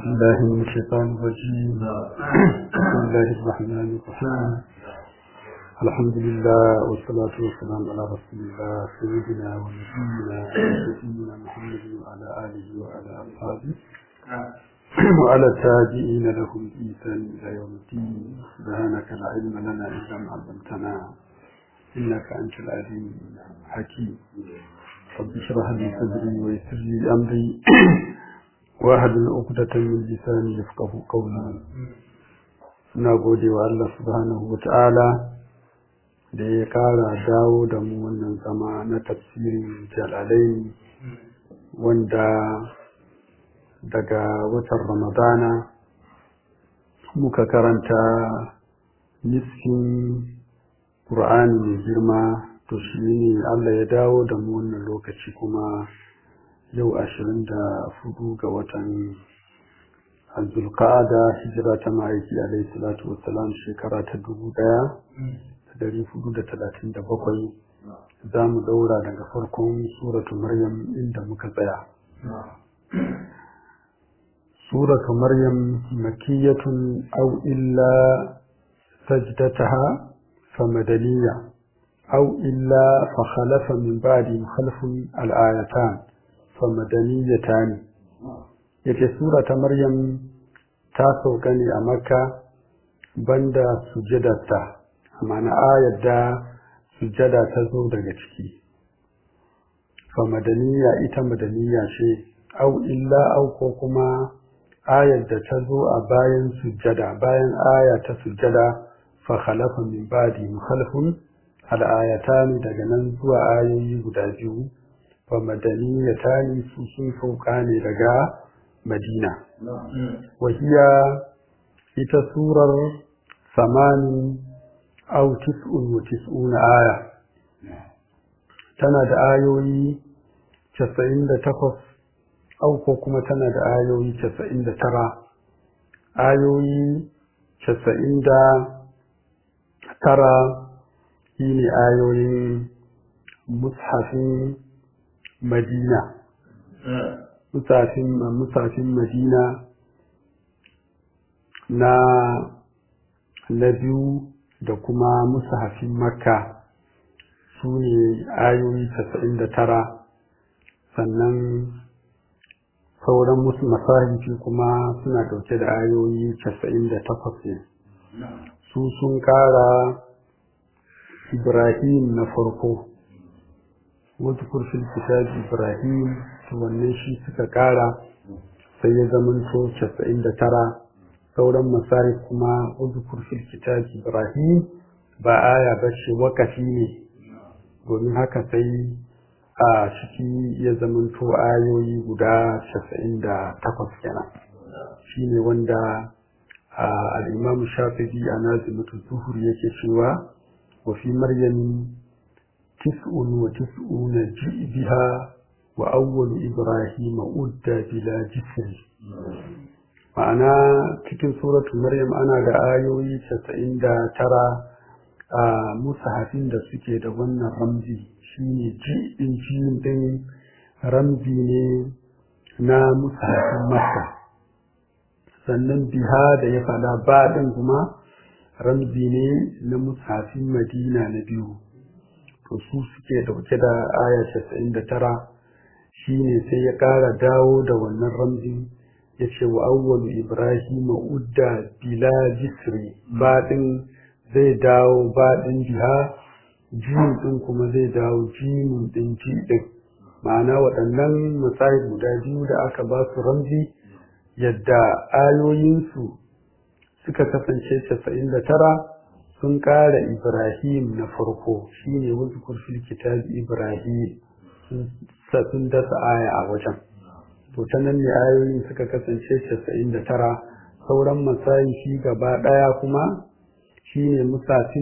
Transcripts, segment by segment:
بالله من الشيطان الرجيم. بسم الله الرحمن الرحيم. الحمد لله والصلاة والسلام على رسول الله سيدنا ونبينا وسيدنا محمد وعلى آله وعلى أصحابه وعلى التابعين لهم بإحسان إلى يوم الدين. سبحانك لا علم لنا إلا ما علمتنا إنك أنت العليم الحكيم. رب اشرح لي صدري ويسر لي أمري واحلل عقدة من لساني يفقهوا قولي. ina gode wa Allah subhanahu wa ta'ala da ya kara dawo da mu wannan zama na tafsirin Jalalaini wanda daga watan Ramadana muka karanta nisfin Qur'ani mai girma, to shi ne Allah ya dawo da mu wannan lokaci kuma yau 24 ga watan Zulqa'ada, hijira ta ma'aiki alaihi salatu wassalam shekara ta 1437. Za mu daura daga farkon suratu Maryam inda muka tsaya. Suratu Maryam makiyatun aw illa sajdataha فمدنية أو إلا فخلف من بعد خلف الآيتان فمدنيتان. yake surata Maryam ta sauka ne a Makka banda sujadarta, ma'ana ayar da sujada ta zo daga ciki. fa madaniya ita madaniya ce, au illa au ko kuma ayar da ta zo a bayan sujada, bayan aya ta sujada fa khalafa min ba'di mukhalafun al-ayatani, daga nan zuwa ayoyi guda biyu fa madaniyatani su sun sauka ne daga Madina. Wahiya ita surar 8 aw 99 aya, tana da ayoyi 98 au ko kuma tana da ayoyi 99. Ayoyi 99 shine ayoyin mushafin Madina. Musafin Madina na biyu da kuma musafin Makka su ne ayoyi 99, sannan sauran masahifi kuma suna dauke da ayoyi 98 ne. Su sun kara Ibrahim na farko, wasu kurfin kitabi Ibrahim, wannan shi suka kara sai ya zamanto 99. Sauran masari kuma wasu kurfin kitabi Ibrahim ba aya ba ce, wakafi ne, domin haka sai a ciki ya zamanto ayoyi guda 98 kenan. Shi ne wanda al'imam Shafi'i a Nazimatu Zuhur yake cewa وفي مريم 99 جئ بها وأول إبراهيم أدى بلا جسر. ma'ana cikin suratu Maryam ana da ayoyi 99 a musahafin da suke da wannan ramzi, shine ji'in din ramzi ne na musahafin Makka. Sannan biha da ya fada ba din kuma ramzi ne na mushafin Madina na biyu, to su suke dauke da aya 99. shine sai ya kara dawo da wannan ramzi, yace wa awwalu Ibrahim udda bila jisri, badin zai dawo badin jiha, jin din kuma zai dawo jimin din din. Ma'ana waɗannan misali guda biyu da aka ba su ramzi, yadda ayoyinsu suka kasance 99 sun ƙara Ibrahim na farko, shine wasu kurfin kitabi Ibrahim, sun dasa aya a wajen. To ta nan ne ayoyin suka kasance 99. Sauran masayi shi gaba ɗaya kuma shine musafin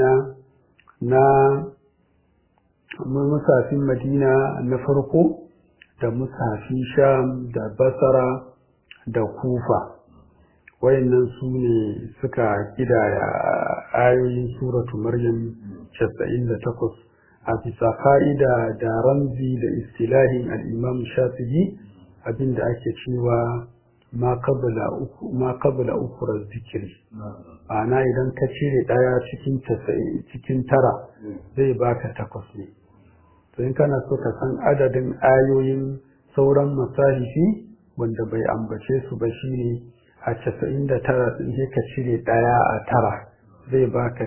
Madina na farko da musafin Sham da Basra da Kufa. Wayannan su ne suka kidaya ayoyin suratu Maryam 98 a bisa fa'ida da ramzi da istilahin al-Imam Shafi'i, abinda ake cewa ma qabla ukra zikri ana idan ka cire daya cikin tara zai baka 8 ne to in kana so ka san adadin ayoyin sauran masahifi wanda bai ambace su ba shine a 99 din sai ka cire daya a tara zai baka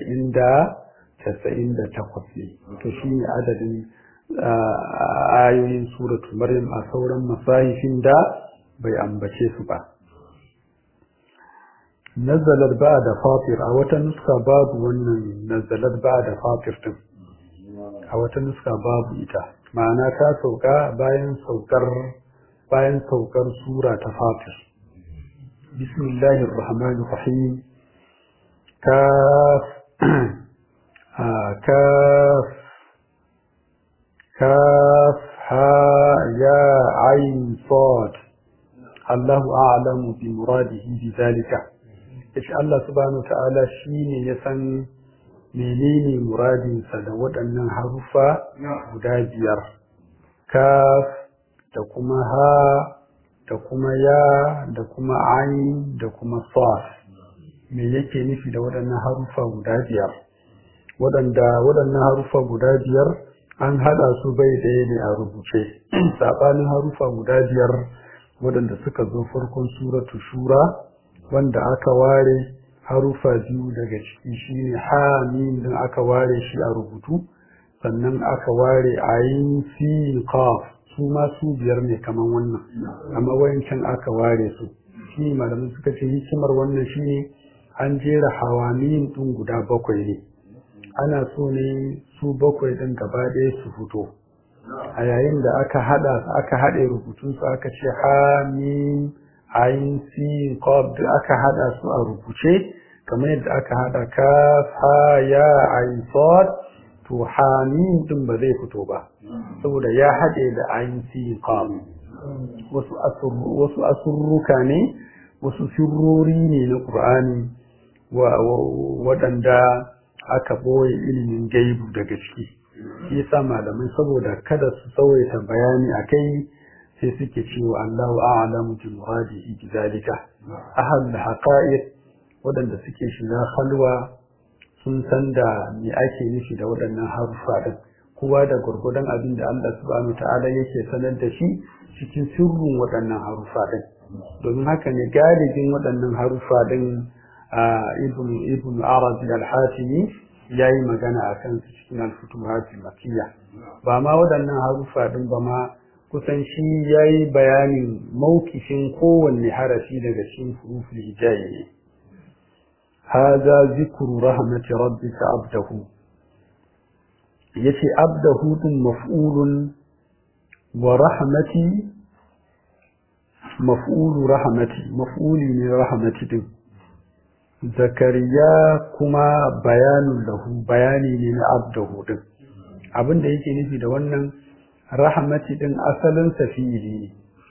98 ne to shine adadin ayoyin suratu maryam a sauran masahifin da bai ambace su ba nazalar ba'da fatir a wata nuska babu wannan nazalar ba'da fatir din a wata nuska babu ita ma'ana ta sauka bayan saukar sura ta fatir bismillahir rahmanir rahim kaf ha ya ayn sad Allahu a'lamu bi muradihi bi zalika yace Allah subhanahu wa ta'ala shine ya san menene muradinsa da waɗannan harufa guda 5 kaf da kuma ha da kuma ya da kuma ain da kuma sad me yake nufi da waɗannan harufa guda 5 waɗannan harufa guda 5 an hada su bai ɗaya ne a rubuce sabanin harufa guda 5 waɗanda suka zo farkon suratu shura wanda aka ware harufa 2 daga ciki shine ha mim din aka ware shi a rubutu sannan aka ware ayin sin qaf su ma su 5 ne kaman wannan amma wayancan aka ware su shi malamin suka ce hikimar wannan shine an jera hawamin din guda 7 ne ana so ne su 7 din gaba ɗaya su fito a yayin da aka haɗe rubutun su aka ce ha mim ayin sin qaf aka hada su a rubuce kamar yadda aka hada kaf ha ya ayin sad to ha mim din ba zai fito ba saboda ya hade da ayin sin qaf wasu asurruka ne wasu sirrori ne na Qur'ani waɗanda aka boye ilimin gaibu daga ciki shi yasa malamai saboda kada su tsawaita bayani akai sai suke cewa Allahu a'lamu bi muradihi bi zalika ahal haqa'iq wadanda suke shiga halwa sun san da me ake nufi da waɗannan harufa din kowa da gurgudan abin da Allah subhanahu ta'ala yake sanar da shi cikin sirrin waɗannan harufa din domin haka ne galibin waɗannan harufa din ibn Arabi al-Hatimi yayi magana akan su cikin al-Futuhat al-Makkiyya ba ma waɗannan harufa din ba ma kusan shi yayi bayanin mawkifin kowanne harafi daga cikin huruful hijayi ne hada zikru rahmati rabbika abdahu yace abdahu din maf'ulun wa rahmati maf'ulu rahmati maf'uli ne rahmati din zakariya kuma bayanun lahu bayani ne na abdahu din abinda yake nufi da wannan rahmati din asalin fi'ili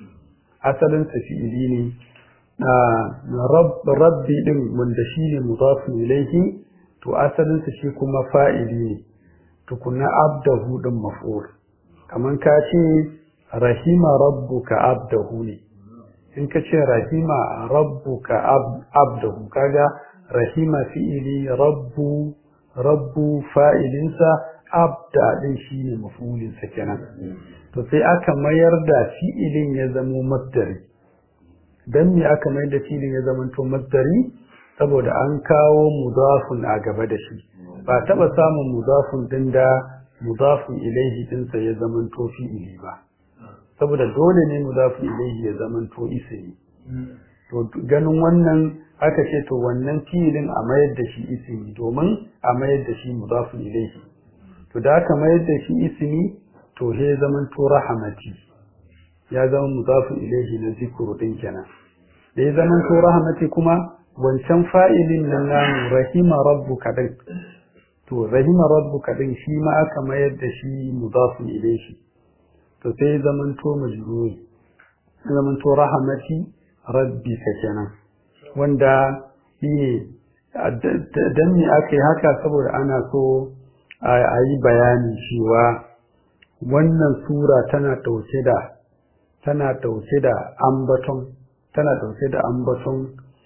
ne rabbi din wanda shine mudafun ilayhi to asalin sa shi kuma fa'ili ne tukuna abdahu din maf'ul kaman ka ce rahima rabbuka abdahu ne in ka ce rahima rabbuka abdahu kaga rahima fi'ili rabbu fa'ilinsa abda din shine maf'ulin sa kenan to sai aka mayar da fi'ilin ya zama masdari dan me aka mayar da fi'ilin ya zama to masdari saboda an kawo mudafun a gaba da shi ba taba samun mudafun din da mudafun ilaihi din sa ya zama to fi'ili ba saboda dole ne mudafun ilaihi ya zama to ismi to ganin wannan aka ce to wannan fi'ilin a mayar da shi ismi domin a mayar da shi mudafun ilaihi to da aka mayar da shi ismi to he zaman to rahmati ya zama mudafun ilaihi na zikru din kenan da ya zaman to rahmati kuma wancan fa'ilin nan namu rahima rabbuka din to rahima rabbuka din shi ma aka mayar da shi mudafun ilaihi to sai zaman to majrur zaman to rahmati rabbika kenan wanda shine dan me aka yi haka saboda ana so a yi bayani cewa wannan sura tana dauke da ambaton tana dauke da ambaton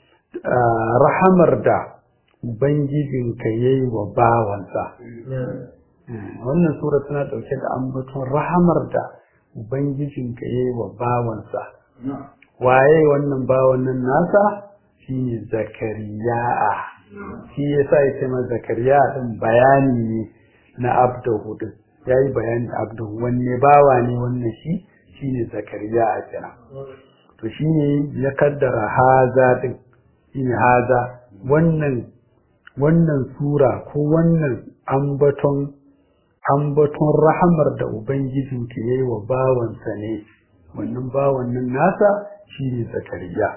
rahamar da ubangijinka yayi wa bawansa wannan sura tana dauke da ambaton rahamar da ubangijinka yayi wa bawansa waye wannan bawan nan nasa shine Zakariya shi yasa yake ma Zakariya din bayani ne na abduhu din yayi bayani abduhu wanne bawa ne wannan shine Zakariya a kira to shine ya kaddara haza din shine haza wannan sura ko wannan ambaton rahamar da ubangijin ke yayi wa bawansa ne wannan bawan nan nasa shine Zakariya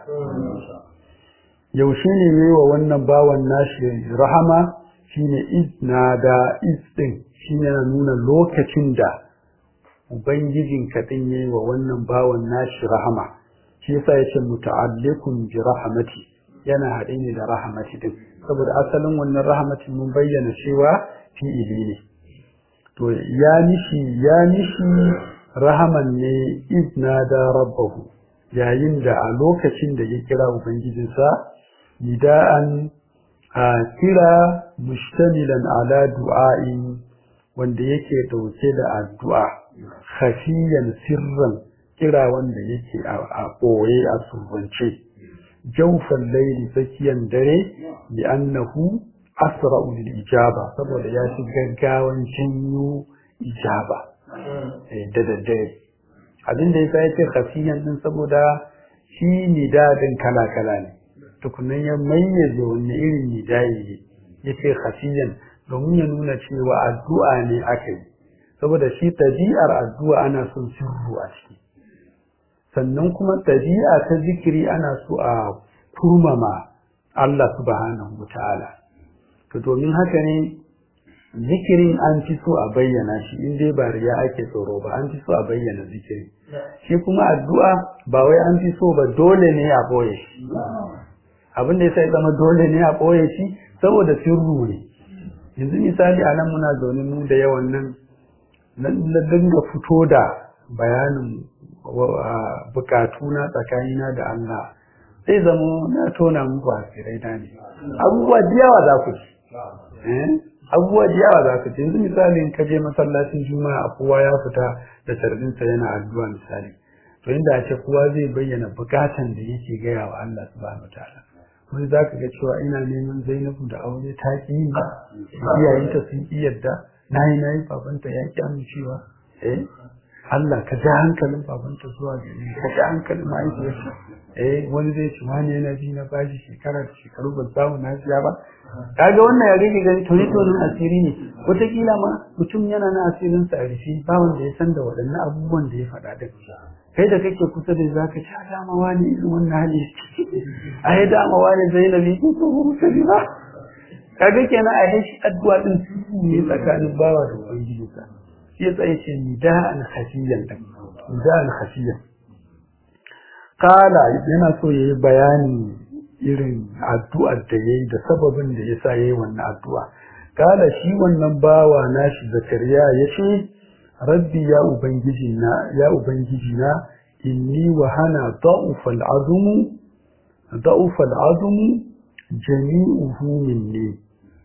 yaushe ne yayi wa wannan bawan nashi rahama shine iznada istin shine na nuna lokacin da ubangijin ka din yayi wa wannan bawan nashi rahama shi yasa yace muta'alliqun bi rahmati yana haɗe ne da rahmati din saboda asalin wannan rahmatin mun bayyana cewa fi'ili ne to ya nishi rahaman ne iznada rabbahu yayin da a lokacin da ya kira ubangijinsa nida'an a kira mushtamilan ala du'a'i wanda yake dauke da addu'a khafiyan sirran kira wanda yake a boye a surrance jawfal layli sakiyan dare bi annahu asra'u lil ijaba saboda ya shi gaggawan janyo ijaba da daddare abin da yasa yake khafiyan din saboda shi nidadin kala ne tukunan ya mayyaze wani irin nidayi yace khafiyan domin ya nuna cewa addu'a ne aka yi saboda shi tabi'ar addu'a ana son sirru a ciki sannan kuma tabi'a ta zikiri ana so a kurmama Allah subhanahu wataala to domin haka ne zikirin an fi so a bayyana shi in dai ba riya ake tsoro ba an fi so a bayyana zikiri shi kuma addu'a ba wai an fi so ba dole ne a boye shi abin da yasa ya zama dole ne a boye shi saboda sirru ne yanzu misali a nan muna zaune mu da yawan nan na dinga fito da bayanin bukatuna tsakanina da Allah sai zama na tona muku asirai na ne abubuwa da yawa za ku ci abubuwa da yawa za ku ci yanzu misali in ka je masallacin juma'a kowa ya fita da tarbinsa yana addu'a misali to inda a ce kowa zai bayyana bukatan da yake gaya wa Allah subhanahu wataala wani za ka ga cewa ina neman Zainabu da aure ta ƙi yi iyayenta sun ƙi yadda na yi babanta ya ƙi amincewa Allah ka ja hankalin babanta zuwa gari ka ja hankalin mahaifiyarsa wani zai ci wani yana ji na bashi shekara da shekaru ba samu na siya ba kaga wannan ya rage gani tonin asiri ne wataƙila ma mutum yana na asirin sa a rufe ba wanda ya san da waɗannan abubuwan da ya faɗa da kai da kake kusa da zaka ci dama wani irin wannan hali ai dama wani Zainabi ko ko musabi ba kaga kenan a yi addu'a din ne tsakanin bawa da ubangiji sa shi yasa yace nida'an khafiyan kala yana so yayi bayani irin addu'ar da yayi da sababin da yasa yayi wannan addu'a kala shi wannan bawa nashi Zakariya yace rabbi ya ubangiji na inni wa hana da'ufal azmu jami'uhu minni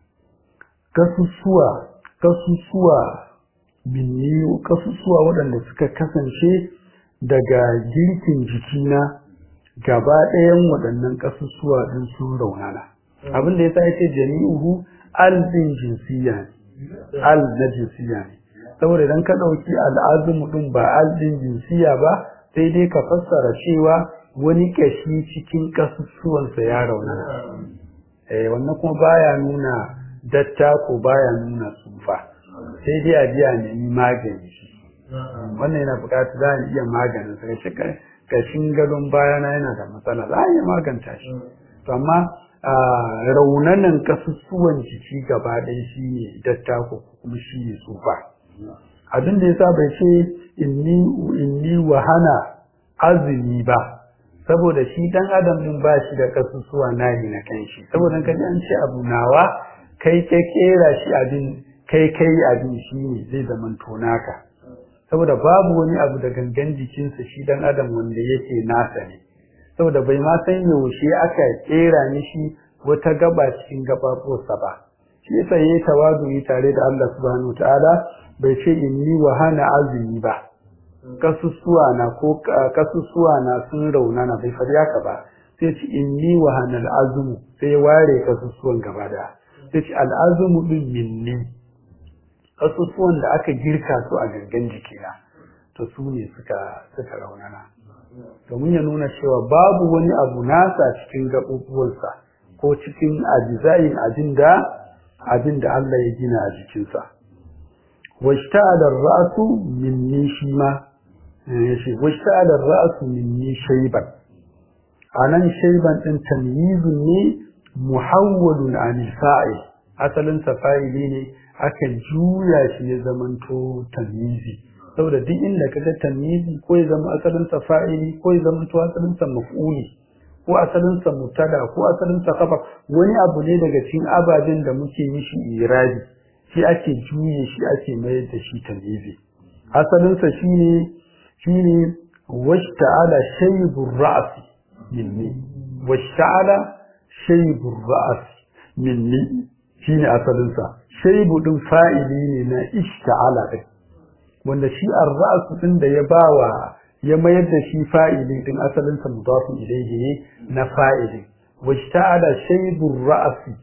kasusuwa waɗanda suka kasance daga girkin jikina gaba ɗayan waɗannan kasusuwa ɗin sun raunana abin da ya sa yake jami'uhu al-din jinsiya ne al na jinsiya ne saboda idan ka ɗauki al'azumu ɗin ba al-din jinsiya ba sai dai ka fassara cewa wani kashi cikin kasusuwansa ya raunana wannan kuma baya nuna datta ko baya nuna tsufa sai dai a biya nemi magani wannan yana buƙatar za a iya maganin sa kashin gadon bayana yana da matsala za a iya maganta shi to amma raunanan kasusuwan jiki gaba ɗaya shine datta ko kuma shine tsufa abin da yasa bai ce inni wahana azumi ba saboda shi dan adam din ba shi da kasusuwa nahi na kanshi saboda kaji an ce abu nawa kai ka kera shi abin kai abin shine zai zaman tonaka saboda babu wani abu da gangan jikinsa shi dan adam wanda yake nasa ne saboda bai ma san yaushe aka kera mishi wata gaba cikin gabaɓosa ba shi yasa yayi tawazu'i tare da Allah subhanahu wataala bai ce inni wahana azumi ba kasusuwa na sun raunana bai faɗi haka ba sai ce inni wahana al'azmu sai ya ware kasusuwan gaba da sai ce al'azmu din minni kasusuwan da aka girka su a gangan jikina to su ne suka raunana domin ya nuna cewa babu wani abu nasa cikin gaɓuɓuwansa ko cikin ajizayin abinda Allah ya gina a jikinsa washta'ala ar-ra'su minni shima washta'ala ar-ra'su minni shayban anan shayban din tamyizun ne muhawwalun an fa'il asalin sa fa'ili ne aka juya shi ya zamanto tamyizi saboda duk inda kaga tamyizi ko ya zama asalin sa fa'ili ko ya zama to asalin sa maf'uli ko asalin sa mubtada ko asalin sa khabar wani abu ne daga cikin ababen da muke mishi irabi shi ake juye shi ake mayar da shi tamyizi asalin sa shine washta'ala shaybur ra's minni washta'ala shaybur ra's minni shine asalin sa shaybu din fa'ili ne na ishta'ala din wanda shi ar-ra's din da ya mayar da shi fa'ili din asalin sa mudafun ilayhi ne na fa'ili washta'ala shaybur ra'si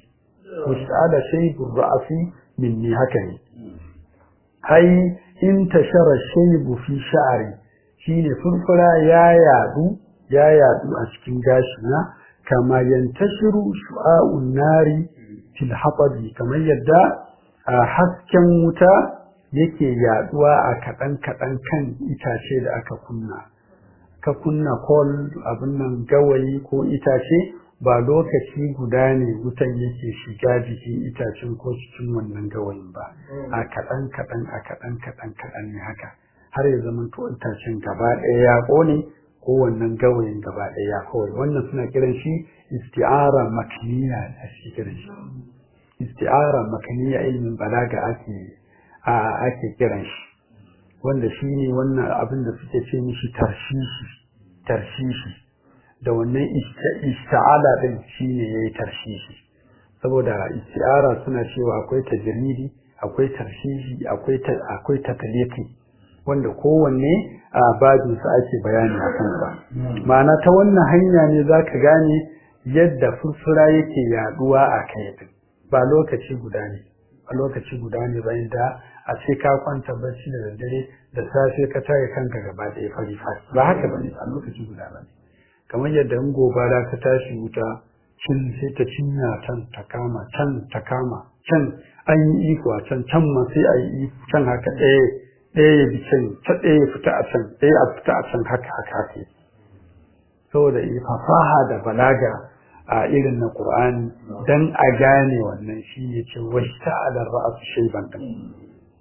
minni haka ne ai in tashara shaybu fi sha'ri shine furfura ya yadu a cikin gashi na kama yantashiru shu'a'un nari fil hatabi kamar yadda hasken wuta yake yaduwa a kaɗan kan itace da aka kunna kol abin nan gawayi ko itace ba lokaci guda ne wutan yake shiga jikin itacen ko cikin wannan gawayin ba a kaɗan ne haka har ya zama to itacen gaba ɗaya ya ƙone ko wannan gawayin gaba ɗaya ya kawai wannan suna kiran shi isti'ara makaniya da shi kiran shi isti'ara makaniya ilmin balaga ake kiran shi wanda shi ne wannan abin da suke ce mishi tarshishi da wannan ista'ala din shi ne ya yi tarshishi saboda isti'ara suna cewa akwai tajridi akwai tarshishi akwai takaliki wanda kowanne a babinsa ake bayani a kansa ma'ana ta wannan hanya ne za ka gane yadda furfura yake yaduwa a kai ba lokaci guda ne bayan da a ce ka kwanta bacci da daddare da safe ka tare kanka gaba ɗaya fari ba haka bane a lokaci guda bane kamar yadda in gobara ka tashi wuta sai ta cinya can ta kama can an yi iko a can ma sai a yi iko can haka ɗaya ya bi can ta ɗaya ya fita a can ɗaya a fita a can haka saboda fasaha da balaga a irin na Qur'ani dan a gane wannan shi ne ce washta'ala ra'su shayban din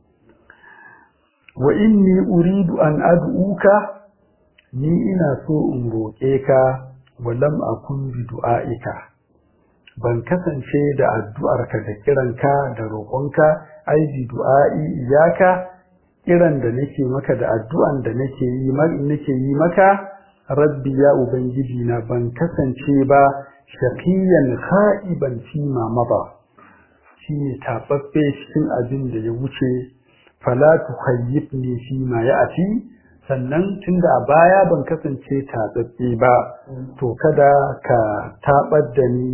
wa inni uridu an ad'uka ni ina so in roƙe ka wa lam akun bi du'aika ban kasance da addu'arka da kiranka da roƙonka ai bi du'ai iyaka kiran da nake maka da addu'an da nake yi maka rabbi ya ubangiji na ban kasance ba shaqiyan kha'iban fi ma mada shine tababbe cikin abin da ya wuce fala tukhayyibni fi ma ya'ti sannan tunda a baya ban kasance tababbe ba to kada ka tabar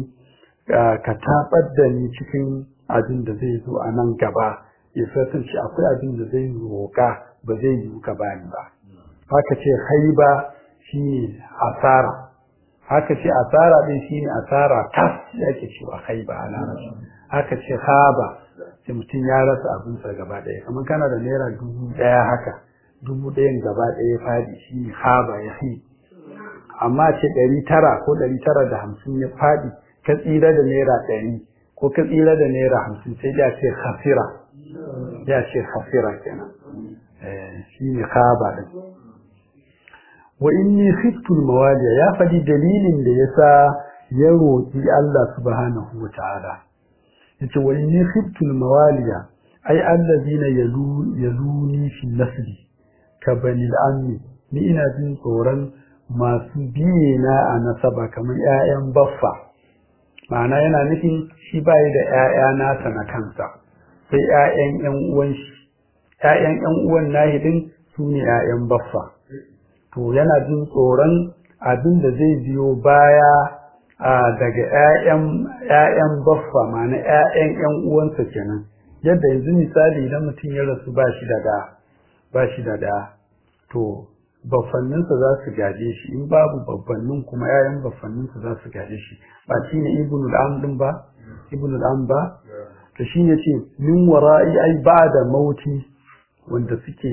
da ni cikin abin da zai zo a nan gaba ya kasance akwai abin da zai roƙa ba zai yi ka bani ba haka ce haiba shine asara haka ce asara din shine asara tas yake cewa haiba a larabci haka ce haba sai mutum ya rasa abinsa gaba ɗaya kamar kana da naira 1000 haka 1000 gaba ɗaya fadi shine haba ya fi amma ce 900 ko 950 ya fadi ka tsira da naira 100 ko ka tsira da naira 50 sai ya ce khasira kenan shine haba din wa inni khiftu al-mawaliya ya fadi dalilin da yasa ya roki Allah subhanahu wataala yace wa inni khiftu al-mawaliya ay allazina yaluni fi nasli ka bani al-ammi ni ina jin tsoron masu biye na a nasaba kamar ƴaƴan baffa ma'ana yana nufin shi bai da ƴaƴa nasa na kansa sai ƴaƴan ƴan uwan shi ƴaƴan ƴan uwan nahi din sune ƴaƴan baffa to yana jin tsoron abin da zai biyo baya daga ƴaƴan baffa ma'ana ƴaƴan ƴan uwansa kenan yadda yanzu misali idan mutum ya rasu ba shi da da to baffanninsa za su gaje shi in babu baffannin kuma ƴaƴan baffanninsa za su gaje shi ba shine ibnul am din ba ibnul am ba to shine ce min wara'i ai ba'da mauti wanda suke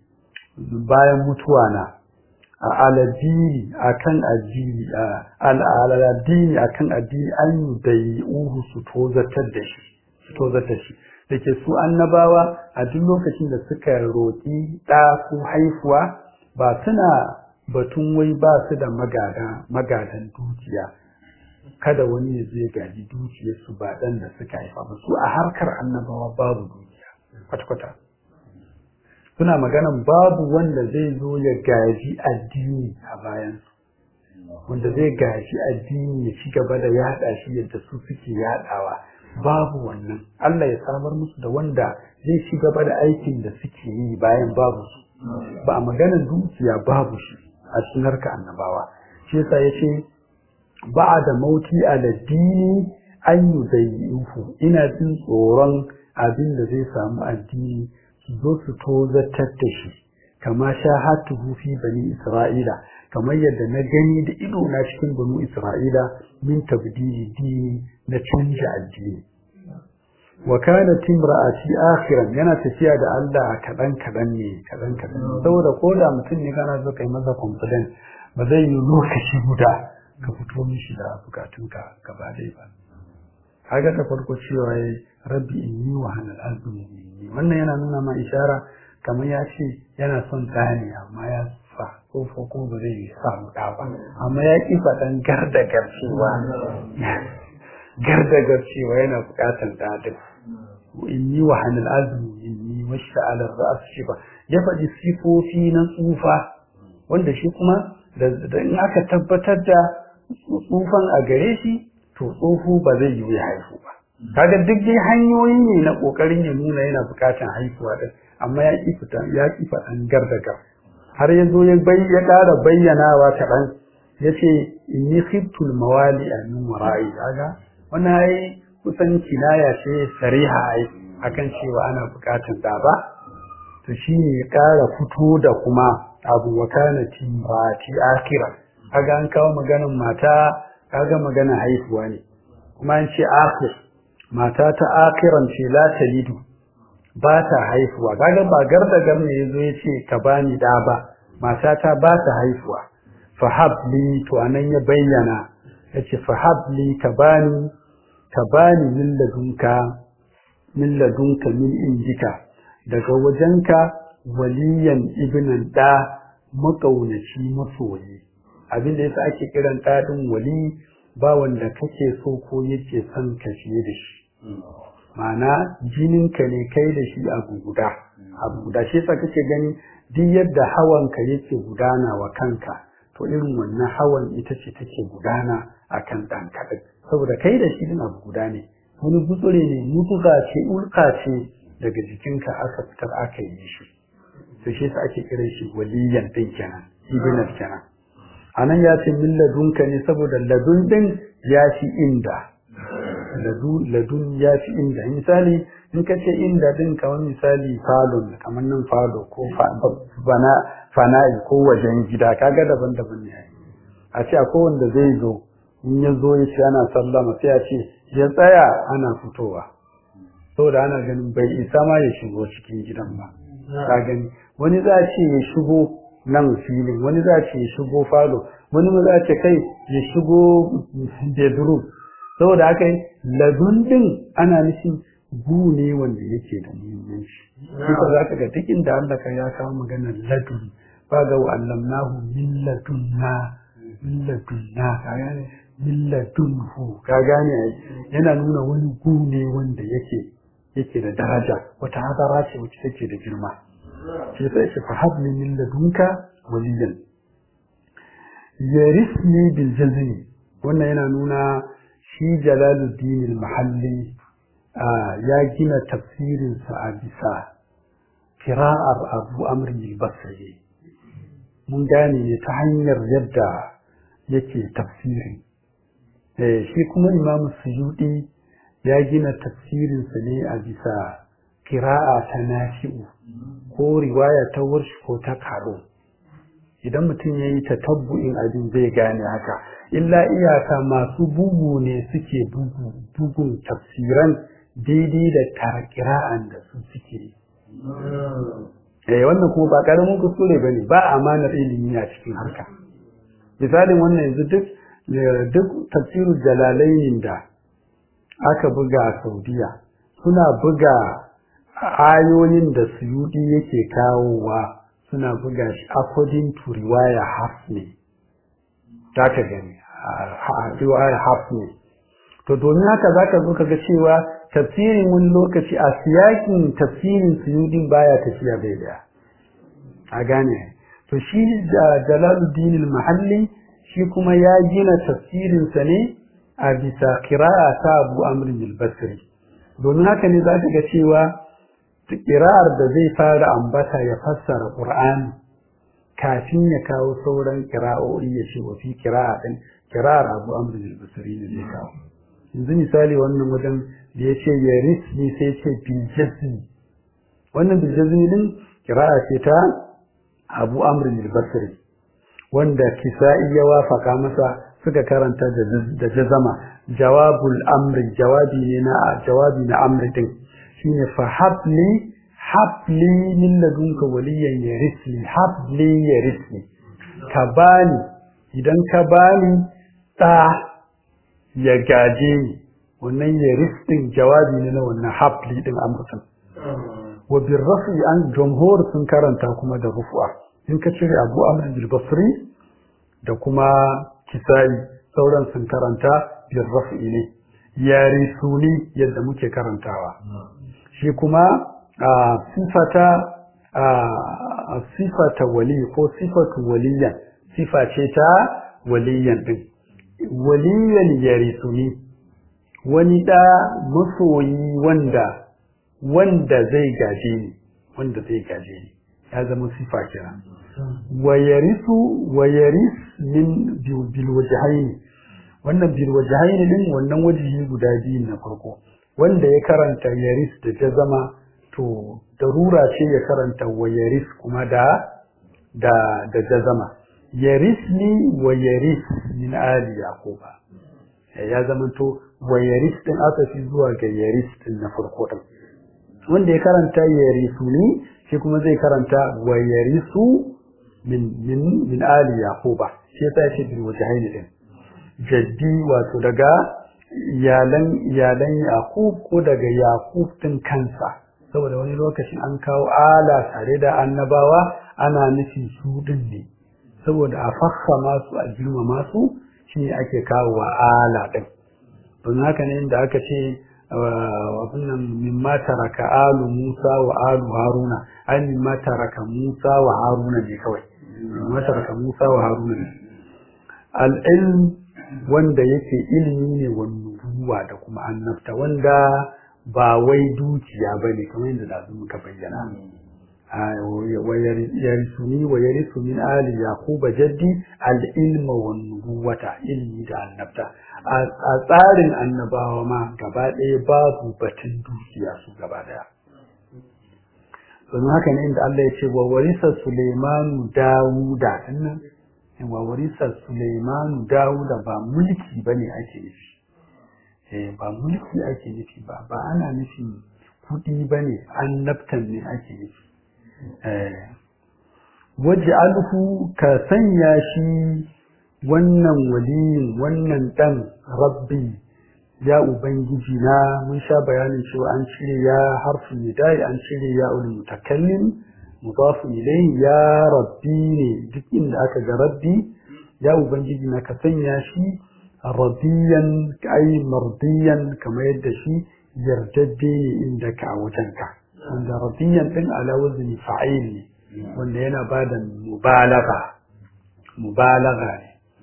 bayan mutuwa na aladini akan addini aladini akan addini an dai uhu su tozatar da shi dake su annabawa a duk lokacin da suka roki da ko haifuwa ba suna batun wai ba su da magadan dukiya kada wani ya zai gaji dukiyar su ba dan da suka haifa ba su a harkar annabawa babu dukiya kwata-kwata suna maganan babu wanda zai zo ya gaji addini a bayan wanda zai gaji addini ya ci gaba da yada shi yadda su suke yadawa babu wannan Allah ya samar musu da wanda zai ci gaba da aikin da suke yi bayan babu su ba a maganan dukiya babu shi a cikin harka annabawa shi yasa yace ba'da mauti ala dini an yudayyuhu ina jin tsoron abin da zai samu addini zo su tozatar da shi kama shahatuhu fi bani isra'ila kamar yadda na gani da ido na cikin bani isra'ila min tabdili dini na canja addini wa kanat imra'ati akhiran yana tafiya da Allah kadan ne saboda koda mutum ne kana zo kai masa confidence ba zai yi lokaci guda ka fito mishi da bukatunka gaba dai ba kaga ta farko cewa rabbi inni wa hanal azmi wannan yana nuna ma ishara kamar ya ce yana son tsani amma ya fa ko ba zai yi samu da ba amma ya ki faɗan gardagar cewa yana buƙatar dadin inni wa hanal azmi inni washa'ala ar-ra's shiba ya faɗi sifofi na tsufa wanda shi kuma da in aka tabbatar da tsufan a gare shi to tsoho ba zai yi haihu ba kaga duk dai hanyoyi ne na kokarin ya nuna yana bukatan haihuwa din amma ya ki faɗan gardaga har yazo ya ƙara bayyanawa kaɗan yace inni khiftul mawali min wara'i kaga wannan ai kusan kinaya ce sariha ai akan cewa ana bukatan da ba to shine ya ƙara fito da kuma abu wakanati mati akira kaga an kawo maganar mata kaga magana haihuwa ne kuma an ce akhir mata ta akhiran ce la talidu ba ta haihuwa kaga ba gardagar ne yazo yace ka bani da ba mata ta ba ta haihuwa fa habli to anan ya bayyana yace fa habli ka bani min ladunka min indika daga wajenka waliyan ibnan da makaunaci masoyi abinda yasa ake kiran ɗaɗin wali ba wanda kake so ko yake son ka fiye da shi ma'ana jininka ne kai da shi abu guda shi yasa kake gani duk yadda hawanka yake gudana wa kanka to irin wannan hawan ita ce take gudana akan ɗan kaɗai saboda kai da shi din abu guda ne wani gutsure ne mutuka ce ulka ce daga jikinka aka fitar aka yi shi to shi yasa ake kiran shi waliyan din kenan ibn kenan anan ya ce min ladunka ne saboda ladun din ya fi inda ladun ya fi inda misali in ka ce inda din kamar misali falon kamar nan falo ko fana'i ko wajen gida kaga daban-daban ne a ce akwai wanda zai zo in ya zo ya ce ana sallama sai a ce ya tsaya ana fitowa saboda ana ganin bai isa ma ya shigo cikin gidan ba ka gani wani za a ce ya shigo nan filin wani za a ce ya shigo falo wani ma za a ce kai ya shigo bedroom saboda haka ladun din ana nufin gu ne wanda yake da muhimmanci kuma za ka ga duk inda Allah ka ya kawo maganar ladun ba ga wa'allamnahu min ladunna ka gane min ladunhu ka gane yana nuna wani gu ne wanda yake da daraja wata hadara ce wacce take da girma sai sai shi fahab min ladunka waliyan yarisni bil jazmi wannan yana nuna shi Jalaluddin al-Mahalli ya gina tafsirinsa a bisa kira'ar Abu Amr al-Basri mun gane ne ta hanyar yadda yake tafsiri shi kuma Imam Suyuti ya gina tafsirinsa ne a bisa kira'a ta Nafi'u ko riwaya ta Warsh ko ta Karo idan mutum ya yi tatabbu'in abin zai gane haka illa iyaka masu bugu ne suke bugun tafsiran daidai da kira'an da su suke wannan kuma ba karamin kuskure bane ba amanar ilimi a cikin harka misalin wannan yanzu duk tafsirul jalalain da aka buga a Saudiya suna buga ayoyin da Suyuti yake kawowa suna buga shi according to riwaya Hafs ne ta ka gani riwaya Hafs ne to domin haka zaka zo kaga cewa tafsirin wani lokaci a siyakin tafsirin Suyuti baya tafiya bai daya a gane to shi Jalaluddin al-Mahalli shi kuma ya gina tafsirin sa ne a bisa qira'a ta Abu Amr al-Basri domin haka ne zaka ga cewa qira'ar da zai fara ambata ya fassara Qur'ani kafin ya kawo sauran qira'o'i ya ce wa fi qira'ar Abu Amr al-Basri ne zai kawo yanzu misali wannan wajen da ya ce yarisni sai ce biljazmi wannan biljazmi din qira'a ce ta Abu Amr al-Basri wanda Kisa'i ya wafaka masa suka karanta da jazama jawabul amri jawabi na amri din shine fa habli min ladunka waliyan yarisni ka bani idan ka bani ta ya gaje ni wannan yaris din jawabi ne na wannan habli din amratan wa bir rafi an jumhur sun karanta kuma da rufu'a in ka cire Abu Amr al-Basri da kuma Kisa'i sauran sun karanta bir rafi ne yarisuni yadda muke karantawa shi kuma sifata wali ko sifatu waliyan sifa ce ta waliyan din waliyan yarisuni wani da masoyi wanda zai gaje ni ya zama sifa kira wayaris min bil wajhayn wannan bil wajhayn din wannan wajihi guda biyu na farko wanda ya karanta yaris da jazama to darura ce ya karanta wayaris kuma da jazama yarisni wayaris min ali yaquba ya zama to wayaris din aka fi zuwa ga yaris din na farko din wanda ya karanta yarisuni shi kuma zai karanta wayarisu min ali yaquba shi yasa yake bil wajhayn din jaddi wato daga iyalan yaqub ko daga yaqub din kansa saboda wani lokacin an kawo ala tare da annabawa ana nufi su din ne saboda a fakka masu a girma masu shine ake kawo wa ala din don haka ne inda aka ce wannan mimma taraka alu Musa wa alu Haruna ai mimma taraka Musa wa Haruna ne kawai mimma taraka Musa wa Haruna ne al-ilm wanda yake ilimi ne wannuwa da kuma annabta wanda ba wai dukiya bane kamar yadda da muka bayyana yarisuni wa yarisu min ali yaquba jaddi al-ilma wan-nubuwata ilmi da annabta a tsarin annabawa ma gaba ɗaya babu batun dukiya su gaba ɗaya don haka ne inda Allah ya ce wa warisa Sulaimanu Dawuda dinnan wa warisa Sulaimanu Dawuda ba mulki bane ake nufi ba mulki ake nufi ba ana nufin kudi bane annabtan ne ake nufi waj'alhu ka sanya shi wannan waliyin wannan dan rabbi ya ubangiji na mun sha bayanin cewa an cire ya harfin nidai an cire ya ul mutakallim mudafu ilayhi ya rabbi ne duk inda aka ga rabbi ya ubangiji na ka sanya shi radiyan ay mardiyan kamar yadda shi yardadde ne inda ka wajenka wanda radiyan din ala wazni fa'il ne wanda yana bada mubalagha ne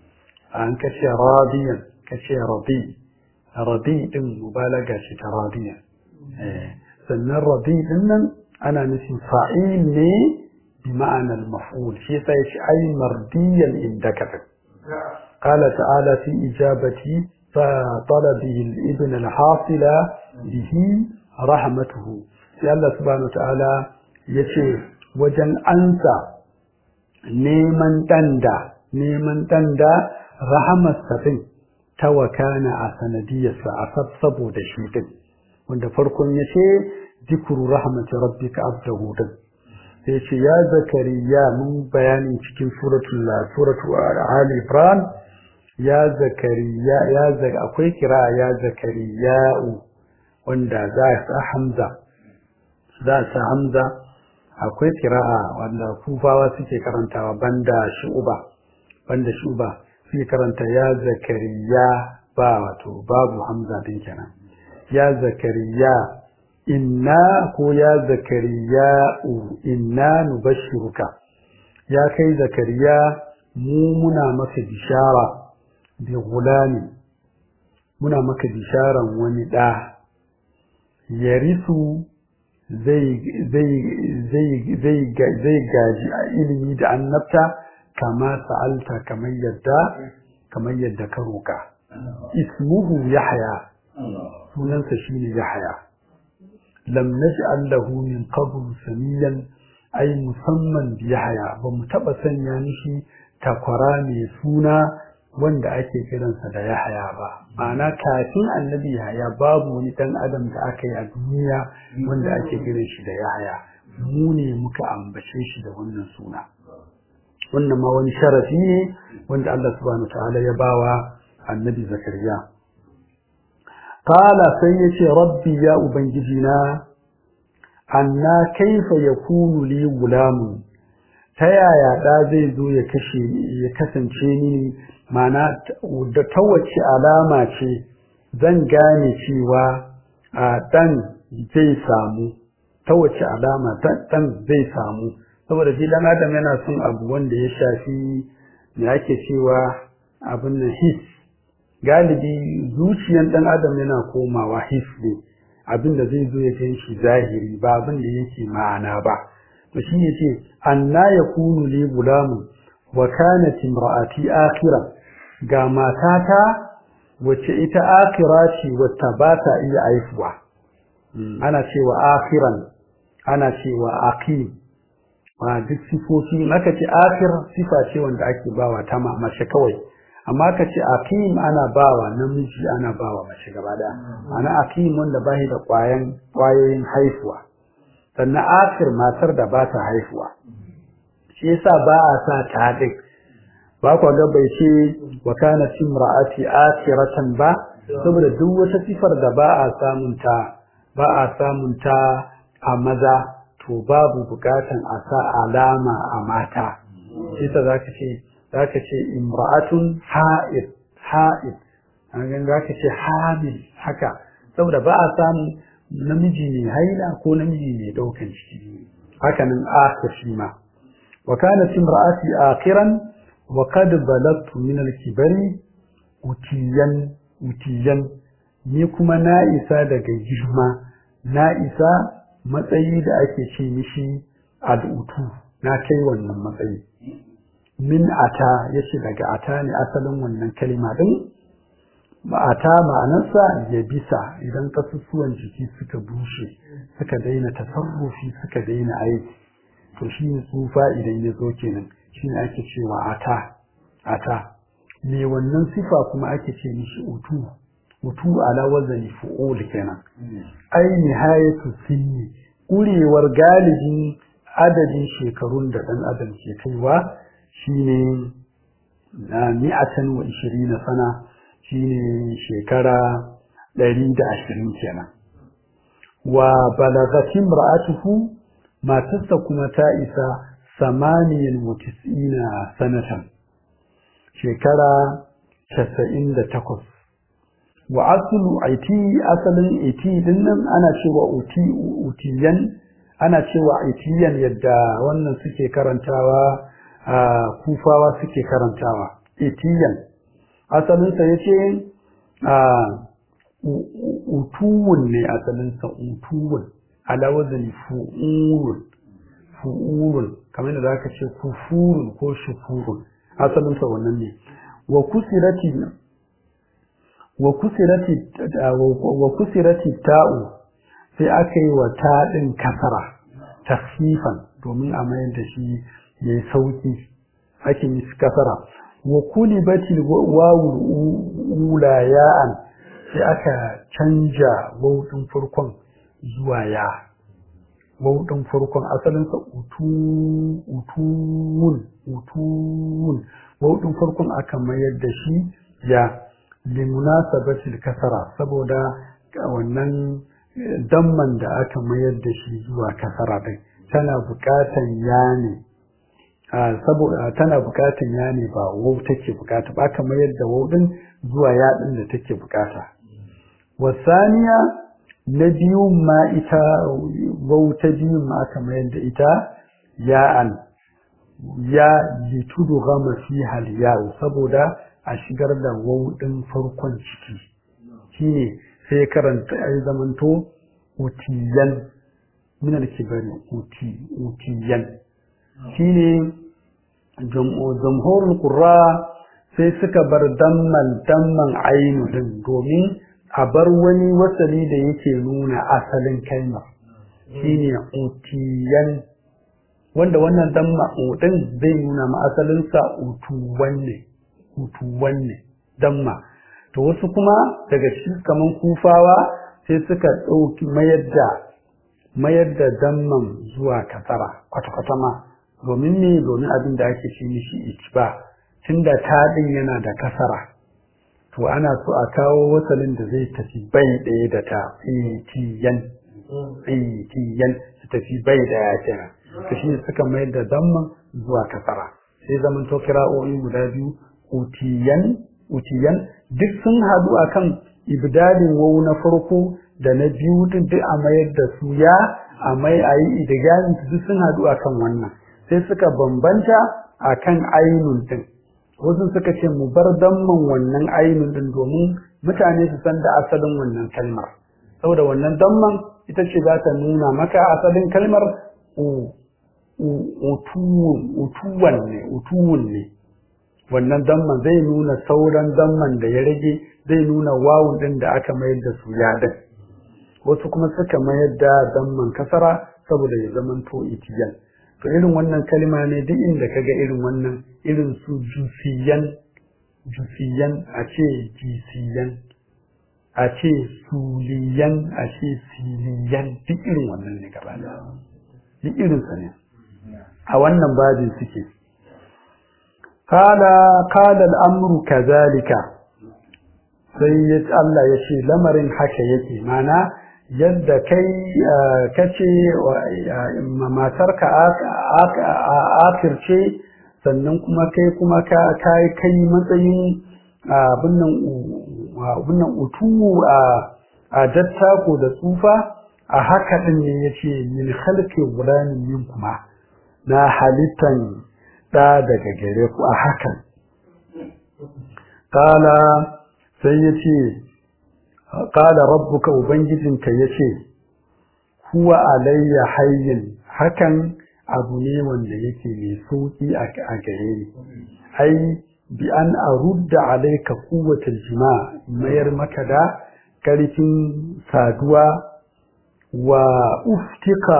an kace radiyan kace radi din mubalaga ce ta radiyan sannan radi din nan ana nufin fa'il ne bi ma'anar maf'ul shi sai shi ai mardiyan indaka qala ta'ala fi ijabati fa talabihi al-ibn al-hasila bihi rahmatuhu sai Allah subhanahu wa ta'ala yace wajen ansa neman danda rahamarsa din ta wakana a sanadiyarsa a saboda shi din wanda farkon ya ce zikru rahmati rabbika abdahu din sai ce ya zakariya mun bayanin cikin suratu ali imran ya zakariya akwai kira ya zakariya wanda za sa hamza akwai kira'a wanda kufawa suke karantawa banda shuba suke karanta ya zakariya ba wato babu hamza din kenan ya zakariya ya zakariya inna nubashshiruka ya kai zakariya mu muna maka bishara bi gulami muna maka bisharan wani da yarisu zai gaji a ilimi da annabta kama sa'alta kamar yadda ka roka ismuhu yahya sunansa shine yahya lam naj'al lahu min qabl samiyan ay musamman bi yahya ba mu taba sanya mishi takwara mai suna wanda ake kiransa da yahya ba ma'ana kafin annabi yahya babu wani dan adam da aka yi a duniya wanda ake kiran shi da yahya mu ne muka ambace shi da wannan suna wannan ma wani sharafi ne wanda Allah subhanahu wataala ya bawa annabi zakariya qala sai yace rabbi ya ubangijina anna kaifa yakunu li gulamun ta yaya da zai zo ya kasance ni mana da ta wace alama ce zan gane cewa dan zai samu ta wace alama dan zai samu saboda shi dan adam yana son abu wanda ya shafi me ake cewa abin nan his galibi zuciyan dan adam yana komawa his ne abin da zai zo ya gan shi zahiri ba abin da yake ma'ana ba to shi yace anna yakunu li gulamun wa kanat imraati akhira ga matata wacce ita akhira ce wacce ba ta iya haifuwa ana cewa akhiran ana cewa aqim wa duk sifofi maka ce akhir sifa ce wanda ake bawa ta mace kawai amma ka ce aqim ana bawa namiji ana bawa mace gaba daya ana aqim wanda bai da kwayoyin haifuwa sannan akhir matar da ba ta haifuwa shi yasa ba a sa ta dik ba ku ga bai ce wa kana timra'ati akhiratan ba saboda duk wata sifar da ba a samun ta a maza to babu bukatan a sa alama a mata shi yasa zaka ce imra'atun ha'id an zaka ce hamil haka saboda ba a samu namiji ne haila ko namiji ne daukan ciki haka nan akhir shi ma wa kanat imra'ati akhiran wa qad balagtu min al-kibari utiyan ni kuma na isa daga girma na isa matsayi da ake ce mishi al'utu na kai wannan matsayi min ata yace daga ata ne asalin wannan kalma din ata ma'anarsa ya bisa idan kasusuwan jiki suka bushe suka daina tasarrufi suka daina aiki to shine tsufa idan ya zo kenan shine ake cewa ata me wannan sifa kuma ake ce mishi utu ala wazani fu'ul kenan ai nihayatu sinni kurewar galibin adadin shekarun da dan adam ke kaiwa shine 120 sana shine shekara 120 kenan wa balaghat imra'atuhu matarsa kuma ta isa 98 sanatan shekara 98 wa aslu asalin iti dinnan ana cewa utiyan ana cewa itiyan yadda wannan suke karantawa kufawa suke karantawa itiyan asalinsa yace utuwun ne asalinsa utuwun ala wazni fu'ulun kamar da zaka ce kufurun ko shufurun asalinsa wannan ne wa kusirati ta'u sai aka yi wa ta'in kasara tasfifan domin a mayar da shi yayi sauki ake yi kasara wa kulibatil wawu ula ya'an sai aka canja wawun farkon zuwa ya wawun farkon asalin sa utuwun wawun farkon aka mayar da shi ya limunasabatil kasara saboda wannan damman da aka mayar da shi zuwa kasara din tana bukatan ya ne saboda tana bukatan ya ne ba wau take bukata ba aka mayar da wau din zuwa ya din da take bukata wasaniya na biyu ma ita wau ta biyu ma aka mayar da ita ya'an ya litudu gama fi hal ya'u saboda a shigar da wau din farkon ciki shine sai karanta ai zamanto utiyan min al-kibari utiyan shine jamhurul qurra sai suka bar damman ainu din domin a bar wani wasali da yake nuna asalin kalmar shine utiyan wanda wannan damma din zai nuna ma asalin sa utuwan ne damma to wasu kuma daga cikin kaman kufawa sai suka dauki mayar da damman zuwa kasara kwata-kwata ma domin ne domin abin da ake shi mishi itba tunda ta din yana da kasara to ana so a kawo wasalin da zai tafi bai ɗaya da ta itiyan su tafi bai ɗaya kenan to shi suka mayar da damman zuwa kasara sai zaman to kira'o'i guda biyu utiyan duk sun hadu akan ibdalin wawu na farko da na biyu din duk a mayar da su ya a mai ayi idgamin duk sun hadu akan wannan sai suka bambanta akan ainun din wasu suka ce mu bar damman wannan ainun din domin mutane su san da asalin wannan kalmar saboda wannan damman ita ce za ta nuna maka asalin kalmar utuwun ne wannan damman zai nuna sauran damman da ya rage zai nuna wawun din da aka mayar da su ya din wasu kuma suka mayar da damman kasara saboda ya zamanto itiyan to irin wannan kalma ne duk inda kaga irin wannan irin su jusiyan a ce jisiyan a ce suliyan a ce siliyan duk irin wannan ne gaba da duk irin sa ne a wannan babin suke qala al-amru kadhalika sai Allah ya ce lamarin haka yake mana yadda kai kace matarka akirce sannan kuma kai matsayin abin utu a dattako da tsufa a haka din ne yace min khalqi gulamin min kuma na halittan da daga gare ku a hakan kala sai yace qala rabbuka ubangijinka yace huwa alayya hayyin hakan abu ne wanda yake mai sauki a gare ni ai bi an arudda alayka quwwatal jima' mayar maka da karfin saduwa wa uftika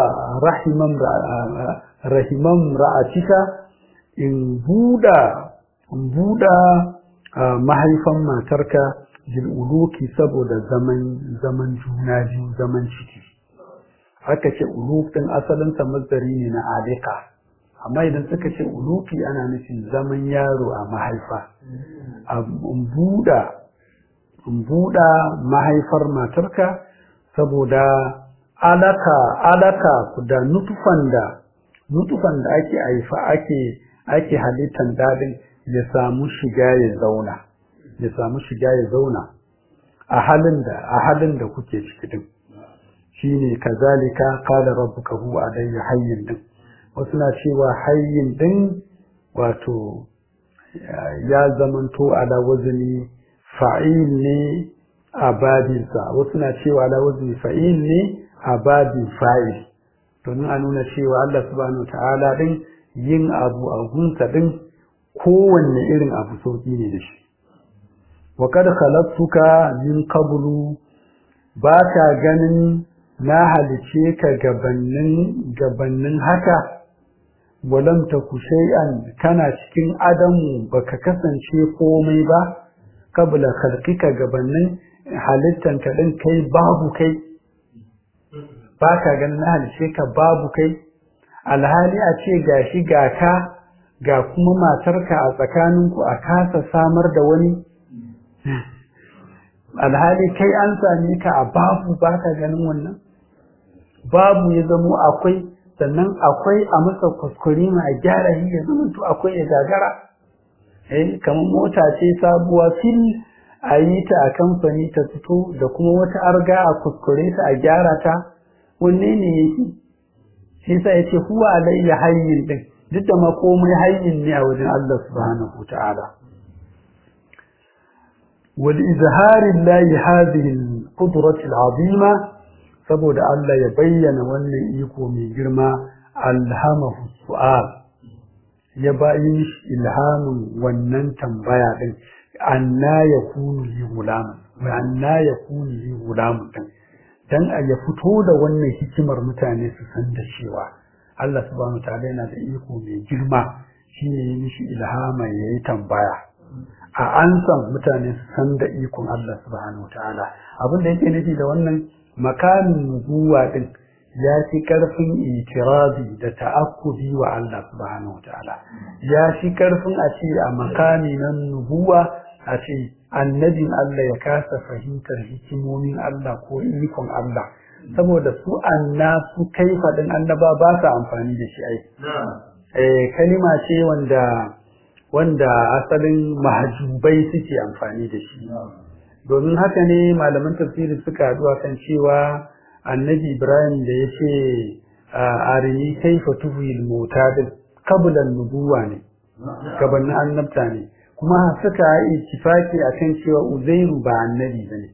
rahiman ra'atika in buda mahaifan matarka uluki saboda zaman juna biyu zaman ciki haka ce uluk din asalin sa masdari ne na alika amma idan suka ce uluki ana nufin zaman yaro a mahaifa in buda mahaifar matarka saboda alaka da nutufan da ake haifa ake halittan dadin ya samu shiga ya zauna a halin da kuke ciki din shine kazalika qala rabbuka huwa alayya hayyin din wasu na cewa hayyin din wato ya zamanto ala wazni fa'il ne a babinsa, wasu na cewa ala wazni fa'il ne a babin fa'il, domin a nuna cewa Allah subhanahu ta'ala din yin abu a gunsa din kowanne irin abu sauki ne da shi. wa kad khalaqtuka min qablu, ba ka ganin na halice ka gabannin haka, walam taku shay'an, kana cikin adamu baka kasance komai ba, qabla khalqika gabannin halittan ka din kai babu kai, ba ka ganin na halice ka babu kai, alhali a ce gashi ga ka ga kuma matarka a tsakaninku a kasa samar da wani, alhali kai an same ka a babu, ba ka ganin wannan babu ya zamo akwai, sannan akwai a masa kuskure ma a gyara shi ya zama to akwai ya gagara. Kamar mota ce sabuwa fil a yi ta a kamfani ta fito da kuma wata arga a kuskure ta a gyara ta, wanne ne yake? shi yasa yace huwa alayya hayyin din, duk da ma komai hayyin ne a wajen Allah subhanahu wa ta'ala. wal izhari lillahi hadhihi al-qudrati al-azima, saboda Allah ya bayyana wannan iko mai girma, alhamahu su'al, ya bayi ilhamin wannan tambaya din, anna yakunu li gulaman wa anna yakunu li gulaman din, dan ya fito da wannan hikimar mutane su san da cewa Allah subhanahu wa ta'ala yana da iko mai girma, shine ya mishi ilhama yayi tambaya a ansan mutane su san da ikon Allah subhanahu wa ta'ala. Abin da yake nufi da wannan makamin nubuwa din ya fi karfin itirazi da ta'akkubi wa Allah subhanahu wataala, ya fi karfin a ce a makami na nubuwa a ce annabin Allah ya kasa fahimtar hikimomin Allah ko ikon Allah, saboda su annasu kai fadin annaba ba sa amfani da shi kalima ce wanda asalin mahjubai suke amfani da shi. Domin haka ne malaman tafsiri suka haɗu kan cewa annabi Ibrahim da ya ce arini kaifa tuhil mauta din qablan nubuwa ne, gabanin annabta ne, kuma suka yi ittifaki akan cewa Uzairu ba annabi bane.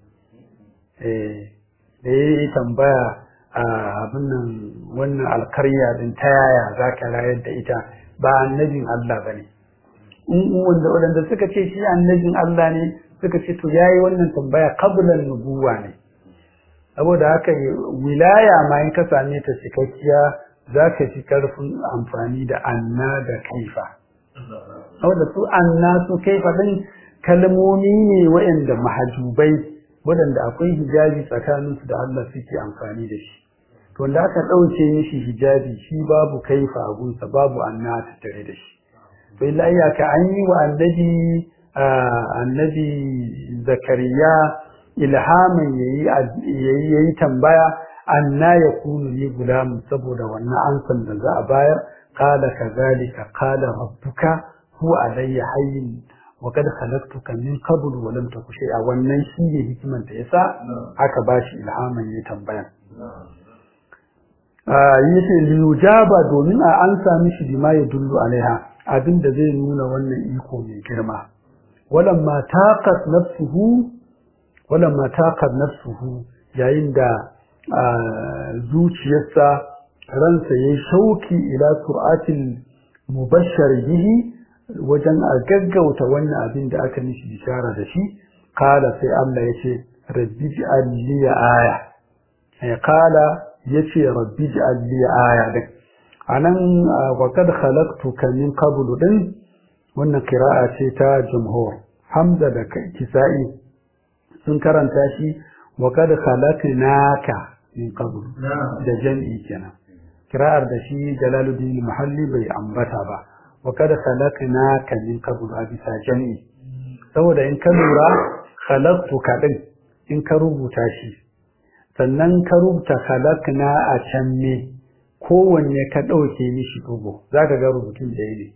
Da ya tambaya abin nan wannan alkarya din ta yaya zaka rayar da ita, ba annabin Allah bane. Wanda suka ce shi annabin Allah ne suka ce to yayi wannan tambaya qablan nubuwa ne, saboda haka wilaya ma in ka same ta cikakkiya zaka fi karfin amfani da anna da kaifa, saboda su anna su kaifa din kalmomi ne waɗanda mahajubai, waɗanda akwai hijabi tsakanin su da Allah suke amfani da shi. To wanda aka dauke mishi hijabi, shi babu kaifa a gunsa, babu anna ta tare da shi. To illa iyaka an yi wa annabi Zakariya ilhamin yayi tambaya anna yakunu li gulam, saboda wannan ansan da za a bayar, qala kadhalika qala rabbuka huwa alayya hayyin wa qad khalaqtuka min qabl wa lam taku shay'a. Wannan shine hikiman da yasa aka bashi ilhamin yayi tambaya. Yace liyujaba, domin a ansa mishi bima ya dullu alaiha, abinda zai nuna wannan iko mai girma. walamma taqat nafsuhu, yayin da zuciyarsa ransa yayi shauki ila sur'atil mubashshar bihi, wajen a gaggauta wannan abin da aka mishi bishara da shi, kala sai Allah yace rabbi ij'al li aya, kala yace rabbi ij'al li aya. anan wa kad khalaqtuka min qablu din, wannan qira'a ce ta jumhur. Hamza da Kisa'i sun karanta shi wa kad khalaqnaka min qablu da jam'i kenan. Qira'ar da shi Jalaluddin Mahalli bai ambata ba, wa kad khalaqnaka min qablu a bisa jam'i, saboda in ka lura khalaqtuka din in ka rubuta shi sannan ka rubuta khalaqna a can ne, kowanne ka ɗauke mishi ɗugo za ka ga rubutun da ne.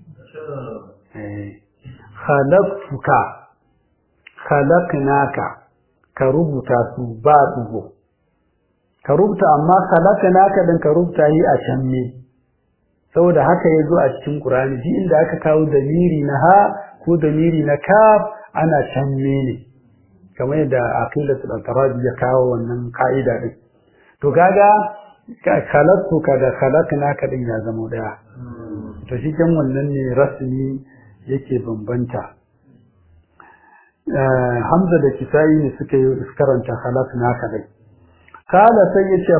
Khalaqtuka, khalaqnaka, ka rubuta su ba ɗugo, ka rubuta, amma khalaqnaka din ka rubuta yi a can ne, saboda haka yazo a cikin Qur'ani ji inda aka kawo damiri na ha ko damiri na kaf ana canne ne kamar yadda aqilatul al-Tarazi ya kawo wannan kaida din to kaga khalaqtu kaga khalaqna ka din ya zama daya to shi kan wannan ne rasmi yake bambanta Hamza da Kisai ne suka yi karanta khalaqna ka dai kala sai yace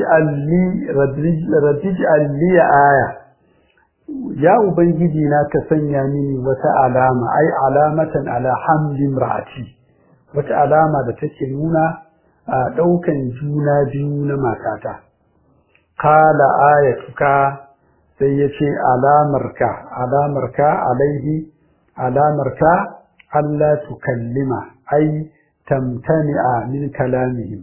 rabbij'al li aya ya ubangiji na ka sanya mini wata alama ai alamatan ala hamlin ra'ati wata alama da take nuna a daukan juna biyu na matata kala ayatuka sai yace alamarka alaihi alamarka Allah tukallima ai tamtani'a min kalamihim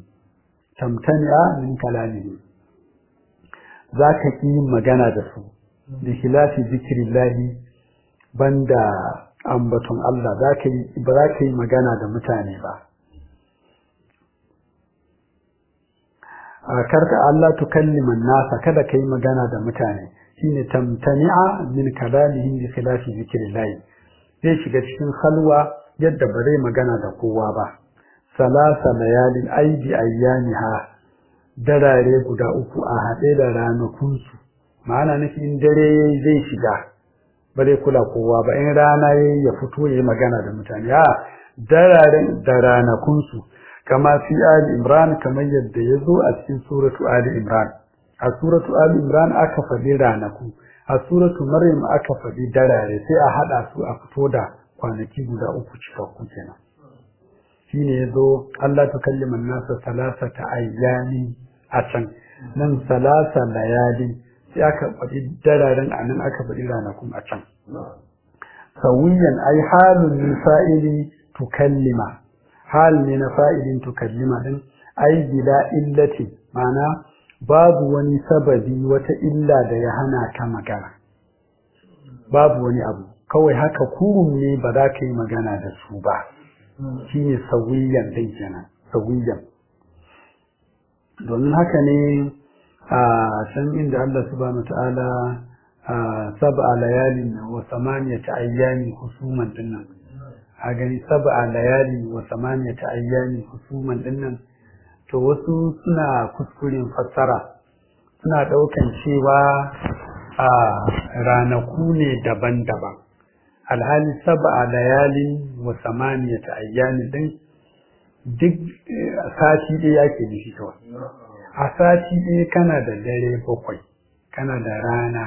zaka yi magana da su da khilafi zikrillahi banda ambaton Allah ba za ka yi magana da mutane ba karka Allah tukallima nasa kada ka yi magana da mutane shine tamtani'a min kalamihim bi khilafi zikrillahi zai shiga cikin halwa yadda ba zai magana da kowa ba salasa layalin aidi ayyamiha darare guda uku a haɗe da ranakunsu ma'ana nufin dare zai shiga ba zai kula kowa ba in rana ya fito ya yi magana da mutane dararen da ranakunsu kama fi Ali Imran kamar yadda ya zo a cikin suratu Ali Imran a suratu Ali Imran aka faɗi ranaku a suratu Maryam aka faɗi darare sai a haɗa su a fito da kwanaki guda uku cikakku kenan shine yazo Allah tukalliman nasa salasata ayyami a can nan salasa layali sai aka faɗi dararen anan aka faɗi ranakun a can sawiyan ai halun min fa'ili tukallima hal ne na fa'ilin tukallima din ai bila illati ma'ana babu wani sababi wata illa da ya hana ka magana babu wani abu kawai haka kurum ne ba za ka yi magana da su ba shine sawiyan din kenan sawiyan domin haka ne a san inda Allah subhanahu wataala sab'a layalin wa samaniyata ayyami husuman dinnan a gani sab'a layalin wa samaniyata ayyami husuman dinnan to wasu suna kuskuren fassara suna daukan cewa a ranaku ne daban-daban alhali sab'a layalin wa samaniyata ayyami din duk sati ɗaya yake nufi kawai a sati ɗaya kana da dare bakwai kana da rana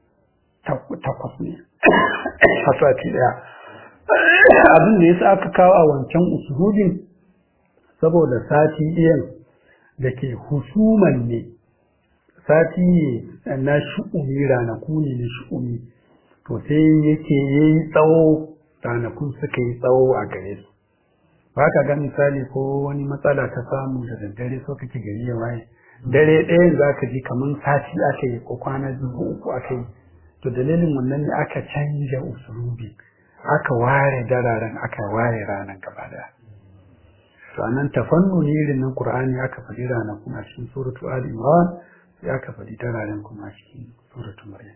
takwas ne a sati ɗaya abin da yasa aka kawo a wancan usulubin saboda sati ɗayan da ke husuman ne sati ne na shu'umi ranaku ne na shu'umi to sai yake yayi tsawo ranakun suka yi tsawo a gare su ba ka ga misali ko wani matsala ta samu da daddare so kake gari ya waye dare ɗayan za ka ji kamar sati aka yi ko kwana biyu ko uku aka yi to dalilin wannan ne aka canja usulubi aka ware dararen aka ware ranar gaba daya to anan tafannuni irin nan Qur'ani aka faɗi ranar kuma cikin suratu Ali Imran sai aka faɗi dararen kuma cikin suratu Maryam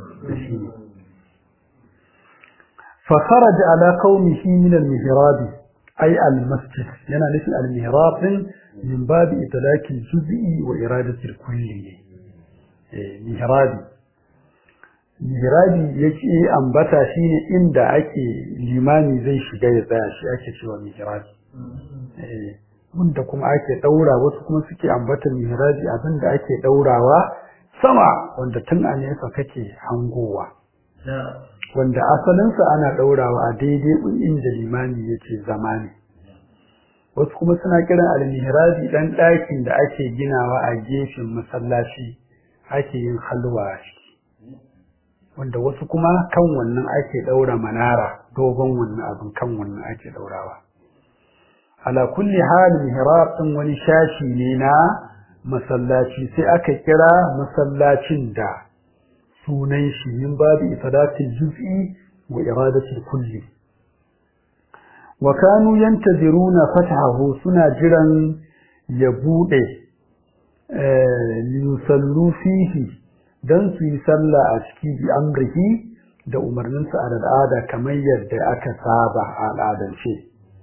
fa kharaja ala qaumihi min al-mihrab ay al-masjid yana nufin al-mihrab min babi itlaqi al-juz'i wa iradati al-kulli mihrabi yake ambata shine inda ake limami zai shiga ya tsaya shi ake cewa mihrabi wanda kuma ake daura wasu kuma suke ambata mihrabi abinda ake daurawa sama wanda tun a nesa kake hangowa wanda asalinsa ana daurawa a daidai inda limami yake zama ne wasu kuma suna kiran al-mihrabi dan ɗakin da ake ginawa a gefen masallaci ake yin halwa shi wanda wasu kuma kan wannan ake daura manara dogon wannan abin kan wannan ake daurawa ala kulli hal mihrab din wani shashi ne na masallaci sai aka kira masallacin da sunan shi min babu ifadatil juz'i wa iradatil kulli wa kanu yantaziruna fatahu suna jiran ya bude yusallu fihi dan su yi sallah a ciki bi amrihi da umarninsa a al'ada kamar yadda aka saba a al'adance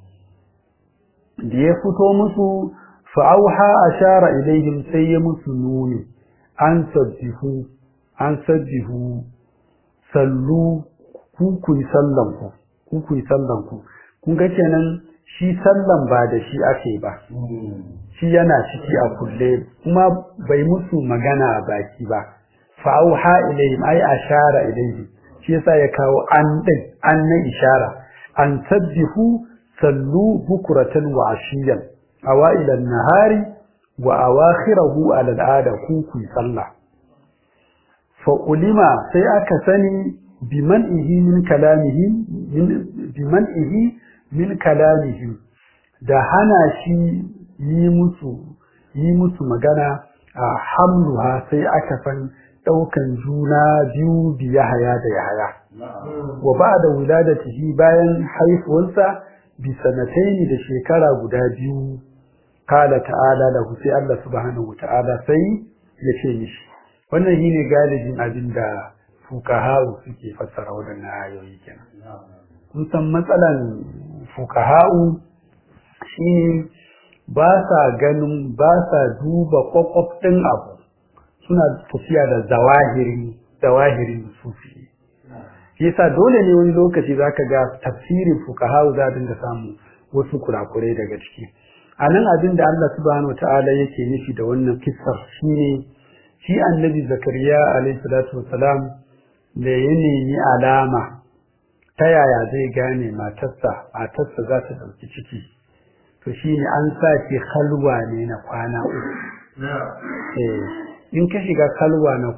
da ya fito musu fa'auha ashara ilaihim sai ya musu nuni an sabbihu sallu ku yi sallanku kun ga kenan shi sallan ba da shi ake ba shi yana ciki a kulle kuma bai musu magana a baki ba fa'auha ilayhim ay ashara ilayhim shi yasa ya kawo an na ishara an sabbihu sallu bukratan wa ashiyan awaila an-nahari wa awakhirahu ala al-ada ku sallah fa ulima sai aka sani biman'ihi min kalamihim da hana shi yi musu magana a hamluha sai aka san daukan juna biyu bi Yahaya da Yahaya wa ba'da wiladatihi bayan haifuwarsa bi sanataini da shekara guda biyu qala ta'ala lahu sai Allah subhanahu wata'ala sai ya ce mishi wannan shine galibin abinda fuqaha'u suke fassara wadannan ayoyi kenan kun san matsalan fuqaha'u shine ba sa duba kwakwaf din abu suna tafiya da zawahirin sufi yasa dole ne wani lokaci zaka ga tafsirin fuqaha'u za dinga samu wasu kurakurai daga ciki anan abin da Allah subhanahu wataala yake nufi da wannan kissar shine shi annabi zakariya alayhi salatu wassalam da ya nemi alama ta yaya zai gane matarsa za ta dauki ciki to shine an sa shi halwa ne na kwana uku in ka shiga kalwa na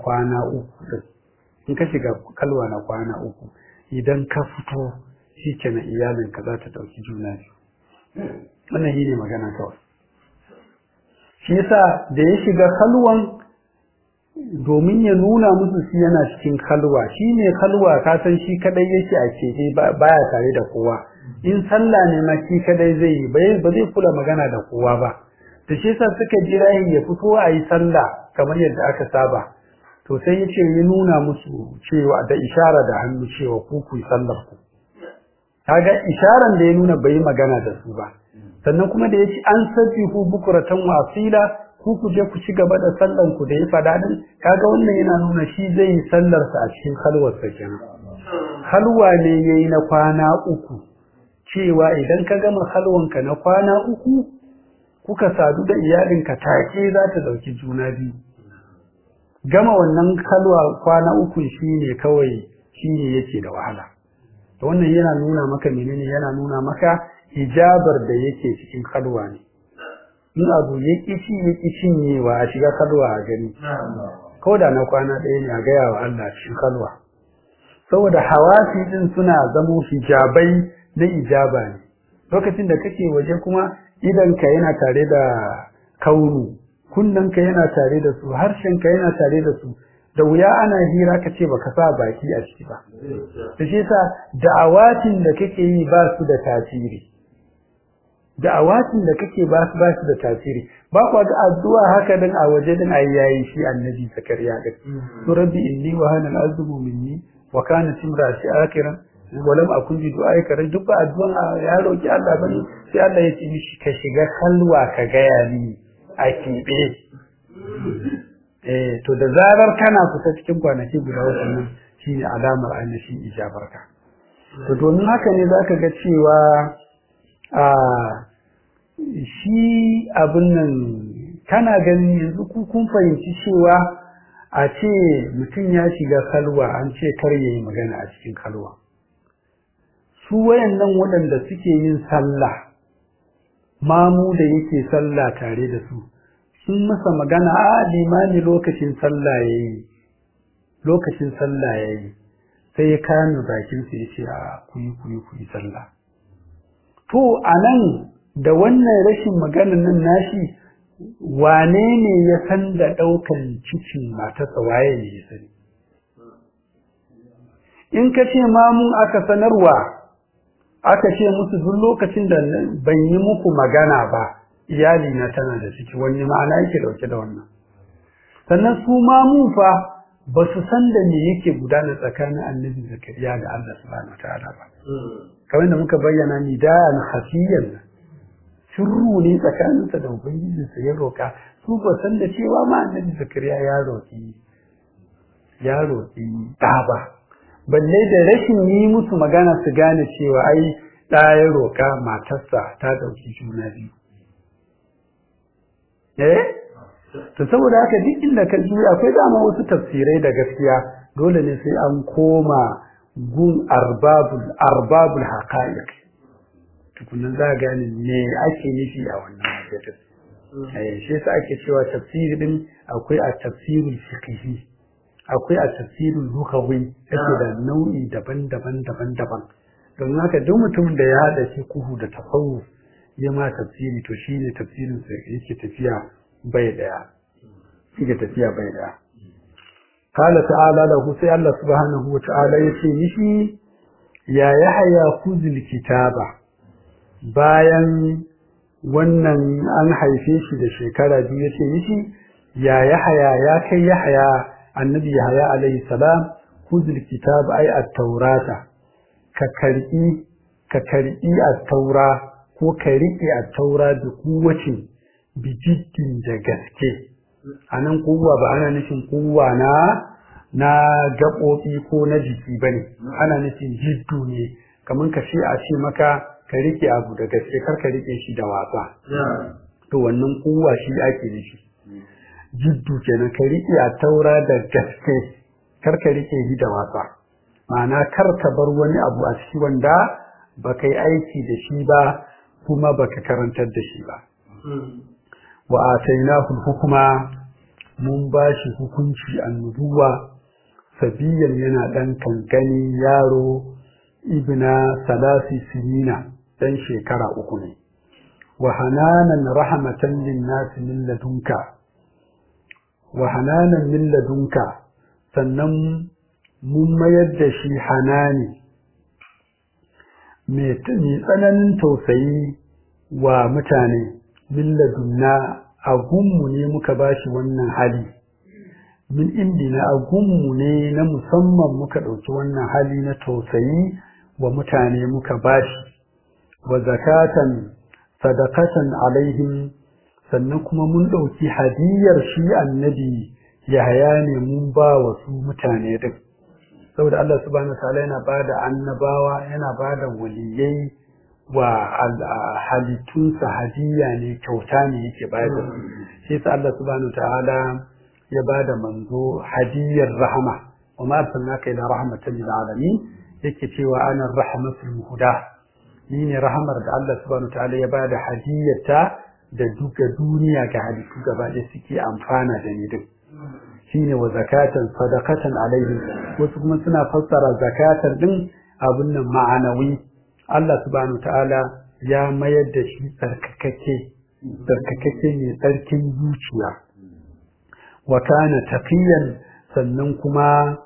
kwana uku idan ka fito shikenan iyalinka za ta dauki juna biyu wannan shine magana kawai shi yasa da ya shiga kalwan domin ya nuna musu shi yana cikin kalwa shine kalwa ka san shi kadai yake a keke baya tare da kowa in sallah ne ma shi kadai zai yi ba zai kula magana da kowa ba da shi yasa suka jira ya fito a yi sallah kamar yadda aka saba to sai ya ce ya nuna musu cewa da ishara da hannu cewa ku yi sallar ku kaga isharan da ya nuna bai magana da su ba sannan kuma da yace an sabbihu bukuratan wa asila ku je ku ci gaba da sallan ku da ya fada din kaga wannan yana nuna shi zai yi sallar sa a cikin halwar sa kenan halwa ne yayi na kwana uku cewa idan ka gama halwanka na kwana uku kuka sadu da iyalinka take za ta dauki juna biyu gama wannan halwa kwana uku shine kawai shine yake da wahala to wannan yana nuna maka menene yana nuna maka ijabar da yake cikin halwa ne in abu yake cinyewa a shiga halwa a gani ko da na kwana ɗaya ne a gaya wa Allah cikin halwa saboda hawasi din suna zamo hijabai na ijaba ne lokacin da kake waje kuma idanka yana tare da kaunu kunnanka yana tare da su harshenka yana tare da su da wuya ana hira ka ce baka sa baki a ciki ba to shi yasa da'awatin da kake yi ba su da tasiri da'awatin da kake ba su da tasiri ba ku ga addu'a haka din a waje din ayi yayi shi annabi zakariya din to rabbi inni wa hana al-azmu minni wa kanat imra'ati akiran wa lam akun bi du'aika duk ba addu'an ya roki Allah bane sai Allah ya ce mishi ka shiga kalwa ka ga yani a kibe to da zarar kana fita cikin kwanaki guda uku nan shine alamar ainihin ijabarka to domin haka ne zaka ga cewa shi abin nan kana ganin yanzu kun fahimci cewa a ce mutum ya shiga kalwa an ce kar yayi magana a cikin kalwa su wayannan waɗanda suke yin sallah mamu da yake sallah tare da su sun masa magana a limani lokacin sallah yayi sai ya kame bakin su yace a kuyi sallah to anan da wannan rashin maganar nan nashi wane ne ya san da daukan cikin matarsa waye ne ya sani in ka ce mamun aka sanarwa aka ce musu duk lokacin da ban yi muku magana ba iyali na tana da ciki wani ma'ana yake dauke da wannan sannan su mamun fa ba su san da me yake gudana tsakanin annabi Zakariya da Allah subhanahu wataala ba kamar da muka bayyana nidan hafiyan sirru ne tsakaninsa da ubangijinsa ya roka su ba san da cewa ma annabi Zakariya ya roki ɗa ba balle da rashin yi musu magana su gane cewa ai ɗa ya roka matarsa ta ɗauki juna biyu to saboda haka duk inda ka ji akwai dama wasu tafsirai da gaskiya dole ne sai an koma gun arbabul haqa'iq tukunan za gane me ake nufi a wannan majalis shi yasa ake cewa tafsiri din akwai a tafsirul fiqhi akwai a tafsirul lughawi yake da nau'i daban-daban don haka duk mutum da ya hada shi kuhu da tasawuf ya ma tafsiri to shine tafsirin sa yake tafiya bai daya qala ta'ala lahu sai Allah subhanahu wa ta'ala yace mishi ya yahya khuzil kitaba bayan wannan an haife shi da shekara biyu yace mishi ya yahya ya kai yahya annabi yahya alayhi salam khuzil kitaba ay at-taurata ka karbi at-taura ko ka riƙe at-taura da kuwace bijiddin da gaske anan kuwa ba ana nufin kuwa na gaɓoɓi ko na jiki bane ana nufin jiddu ne kamar ka ce a ce maka ka riƙe abu da gaske kar ka riƙe shi da wasa to wannan kuwa shi ake nufi jiddu kenan ka riƙe at-taura da gaske kar ka riƙe shi da wasa ma'ana kar ka bar wani abu a ciki wanda baka yi aiki da shi ba kuma baka karantar da shi ba wa atainahu hukuma mun bashi hukunci annubuwa sabiyan yana dan kankani yaro ibna salasi sinina dan shekara 3 ne wa hananan rahmatan linnas min ladunka sannan mun mayar da shi hanani mai tsananin tausayi wa mutane milladunna a gunmu ne muka bashi wannan hali min indina a gunmu ne na musamman muka ɗauki wannan hali na tausayi wa mutane muka bashi wa zakatan sadaqatan alaihim sannan kuma mun ɗauki hadiyar shi annabi Yahaya ne mun ba wa su mutane duk saboda Allah subhanahu wataala yana bada annabawa yana bada waliyai wa halittunsa hadiya ne kyauta ne yake bayar da shi sai Allah subhanahu wataala ya bada manzo hadiyar rahama wa ma arsalnaka ila rahmatan lil alamin yake cewa ana rahmatul muhda ni ne rahamar da Allah subhanahu wataala ya bada hadiyarta da duka duniya ga halittu gaba ɗaya suke amfana da ni duk shine wa zakatan sadaqatan alaihim wasu kuma suna fassara zakatan din abun nan ma'anawi Allah subhanahu ta'ala ya mayar da shi tsarkakake ne tsarkin zuciya wa kana taqiyan sannan kuma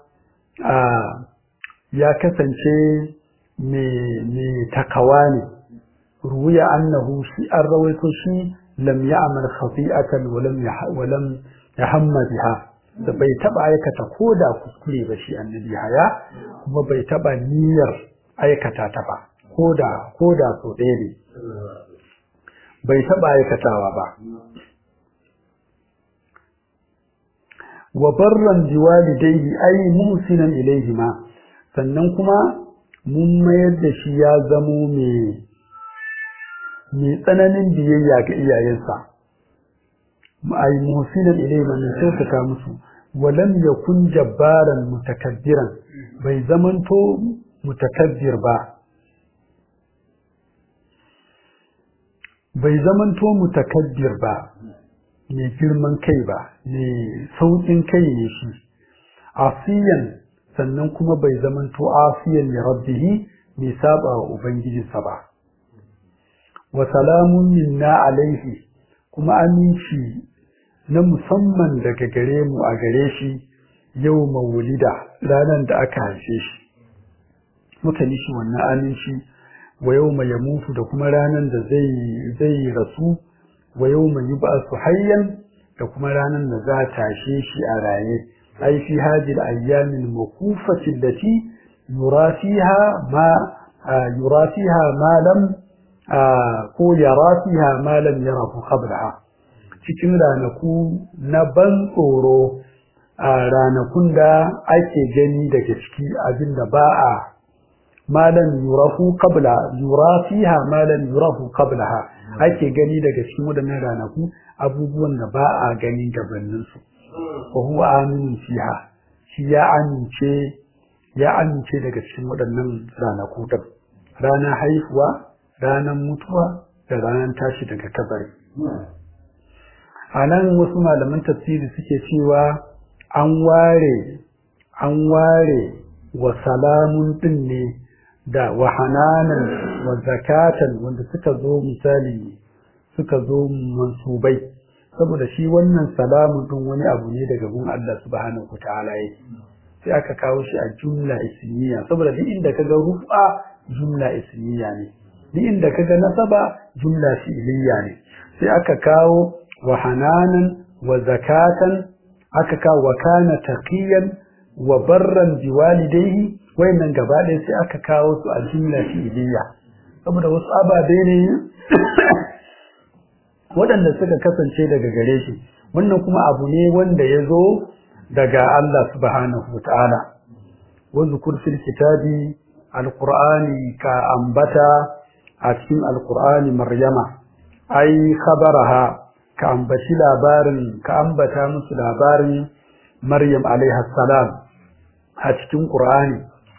ya kasance mai takawa ne ruwiya annahu shi an rawaito shi lam ya'mal khati'atan wa lam yahamma biha da bai taba aikata koda kuskure ba shi annabi haya kuma bai taba niyyar aikata ta ba koda so ɗaya ne bai taba aikatawa ba wa barran biwalidayhi ay muhsinan ilayhima sannan kuma mun mayar da shi ya zamo mai tsananin biyayya ga iyayensa ay muhsinan ilayhima ne kyautata musu walam yakun jabbaran mutakabbiran bai zamanto mutakabbir ba mai girman kai ba mai saukin kai ne shi asiyan sannan kuma bai zamanto asiyan li rabbihi mai saba wa ubangijinsa ba wa salamun minna alaihi kuma aminci na musamman daga gare mu a gare shi yau mawulida ranar da aka haife shi muka nishi wannan aminci wa yau mai ya mutu da kuma ranar da zai rasu wa yau mai yi ba su hayyan da kuma ranar da za a tashe shi a raye أي في هذه الأيام الموقوفة التي يرى فيها ما لم يرى فيها ما لم يره قبلها cikin ranaku na ban tsoro a ranakun da ake gani daga ciki abinda ba a malam yurahu qabla yura fiha malam yurahu qablaha ake gani daga cikin wadannan ranaku abubuwan da ba a gani gabanin su wa huwa aminu fiha shi ya amince daga cikin wadannan ranaku din ranar haihuwa ranar mutuwa da ranar tashi daga kabari anan wasu malaman tafsiri suke cewa an ware wa salamun din ne da wa hananan wa zakatan wanda suka zo misali suka zo mansubai saboda shi wannan salamun din wani abu ne daga gun Allah subhanahu wataala yake sai aka kawo shi a jumla ismiya saboda duk inda kaga rufa jumla ismiya ne duk inda kaga nasaba jumla fi'liya ne sai aka kawo wa hananan wa zakatan aka kawo wa kana taqiyan wa barran biwalidayhi wayannan gaba ɗaya sai aka kawo su a jumla fi'liya saboda wasu ababe ne waɗanda suka kasance daga gare shi wannan kuma abu ne wanda ya zo daga Allah subhanahu wataala wa zukur fil kitabi alqur'ani ka ambata a cikin alqur'ani maryama ai khabaraha ka ambaci labarin ka ambata musu labarin maryam alaiha salam a cikin qur'ani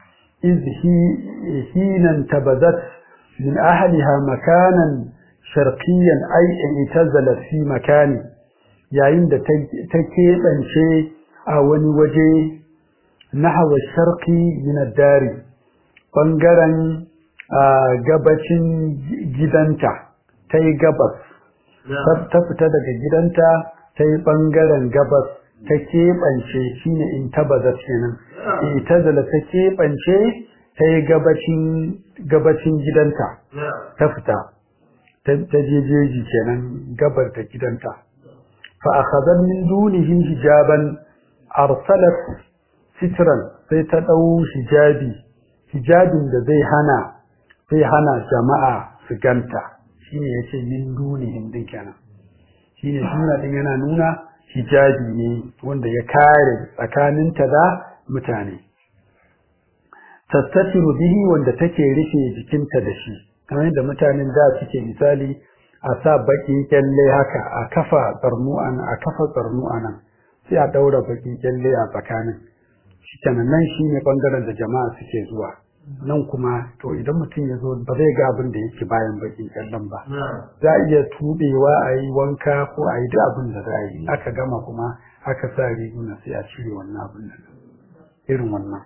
hinan tabazat min ahliha makanan sharqiyan ay i'tazalat fi makani yayin da ta keɓance a wani waje nahwa sharqi min ad-dari bangaren gabacin gidanta ta yi gabas ta fita daga gidanta ta yi ɓangaren gabas ta keɓance shi ne in tabazar kenan itazala ta keɓance ta yi gabacin gidanta ta fita ta jejeji kenan gabar da gidanta fa akhadha min dunihi hijaban arsalat sitran sai ta dau hijabin da zai hana jama'a su ganta shine yace min dunihim din kenan shine sunna din yana nuna hijabi ne wanda ya kare tsakaninta da mutane tastatiru bihi wanda take rufe jikinta da shi kamar yadda mutanen da suke misali a sa baki kyalle haka a kafa tsarnu'an nan sai a daura baki kyalle a tsakanin shi kenan nan shine bangaren da jama'a suke zuwa nan kuma to idan mutum ya zo ba zai ga abin da yake bayan bakin kyallen ba za a iya tubewa a yi wanka ko a yi duk abin da za a yi aka gama kuma aka sa riguna sai a cire wannan abin da irin wannan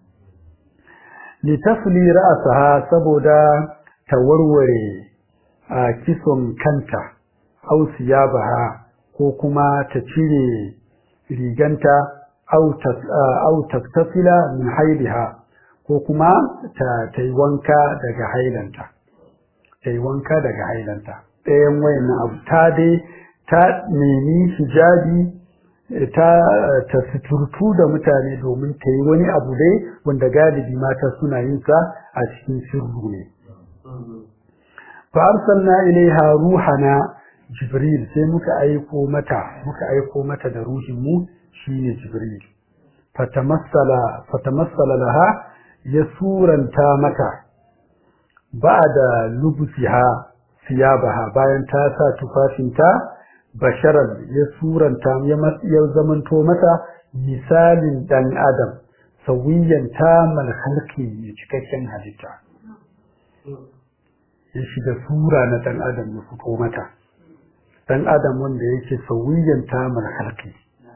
litafli ra'saha saboda ta warware a kison kanta au siyabaha ko kuma ta cire riganta au taktafila min haidiha ko kuma ta yi wanka daga hailanta ɗayan wayannan abu ta nemi hijabi ta suturtu da mutane domin ta yi wani abu dai wanda galibi mata suna yin sa a cikin sirru ne fa arsalna ilaiha ruhana jibril sai muka aiko mata da ruhin mu shine jibril fatamassala laha ya suranta mata ba'da lubsiha siyabaha bayan ta sa tufafinta basharan ya suranta ya zamanto mata misalin dan adam sawiyan tamal khalqi ne cikakken halitta ya shiga sura na dan adam ya fito mata dan adam wanda yake sawiyan tamal khalqi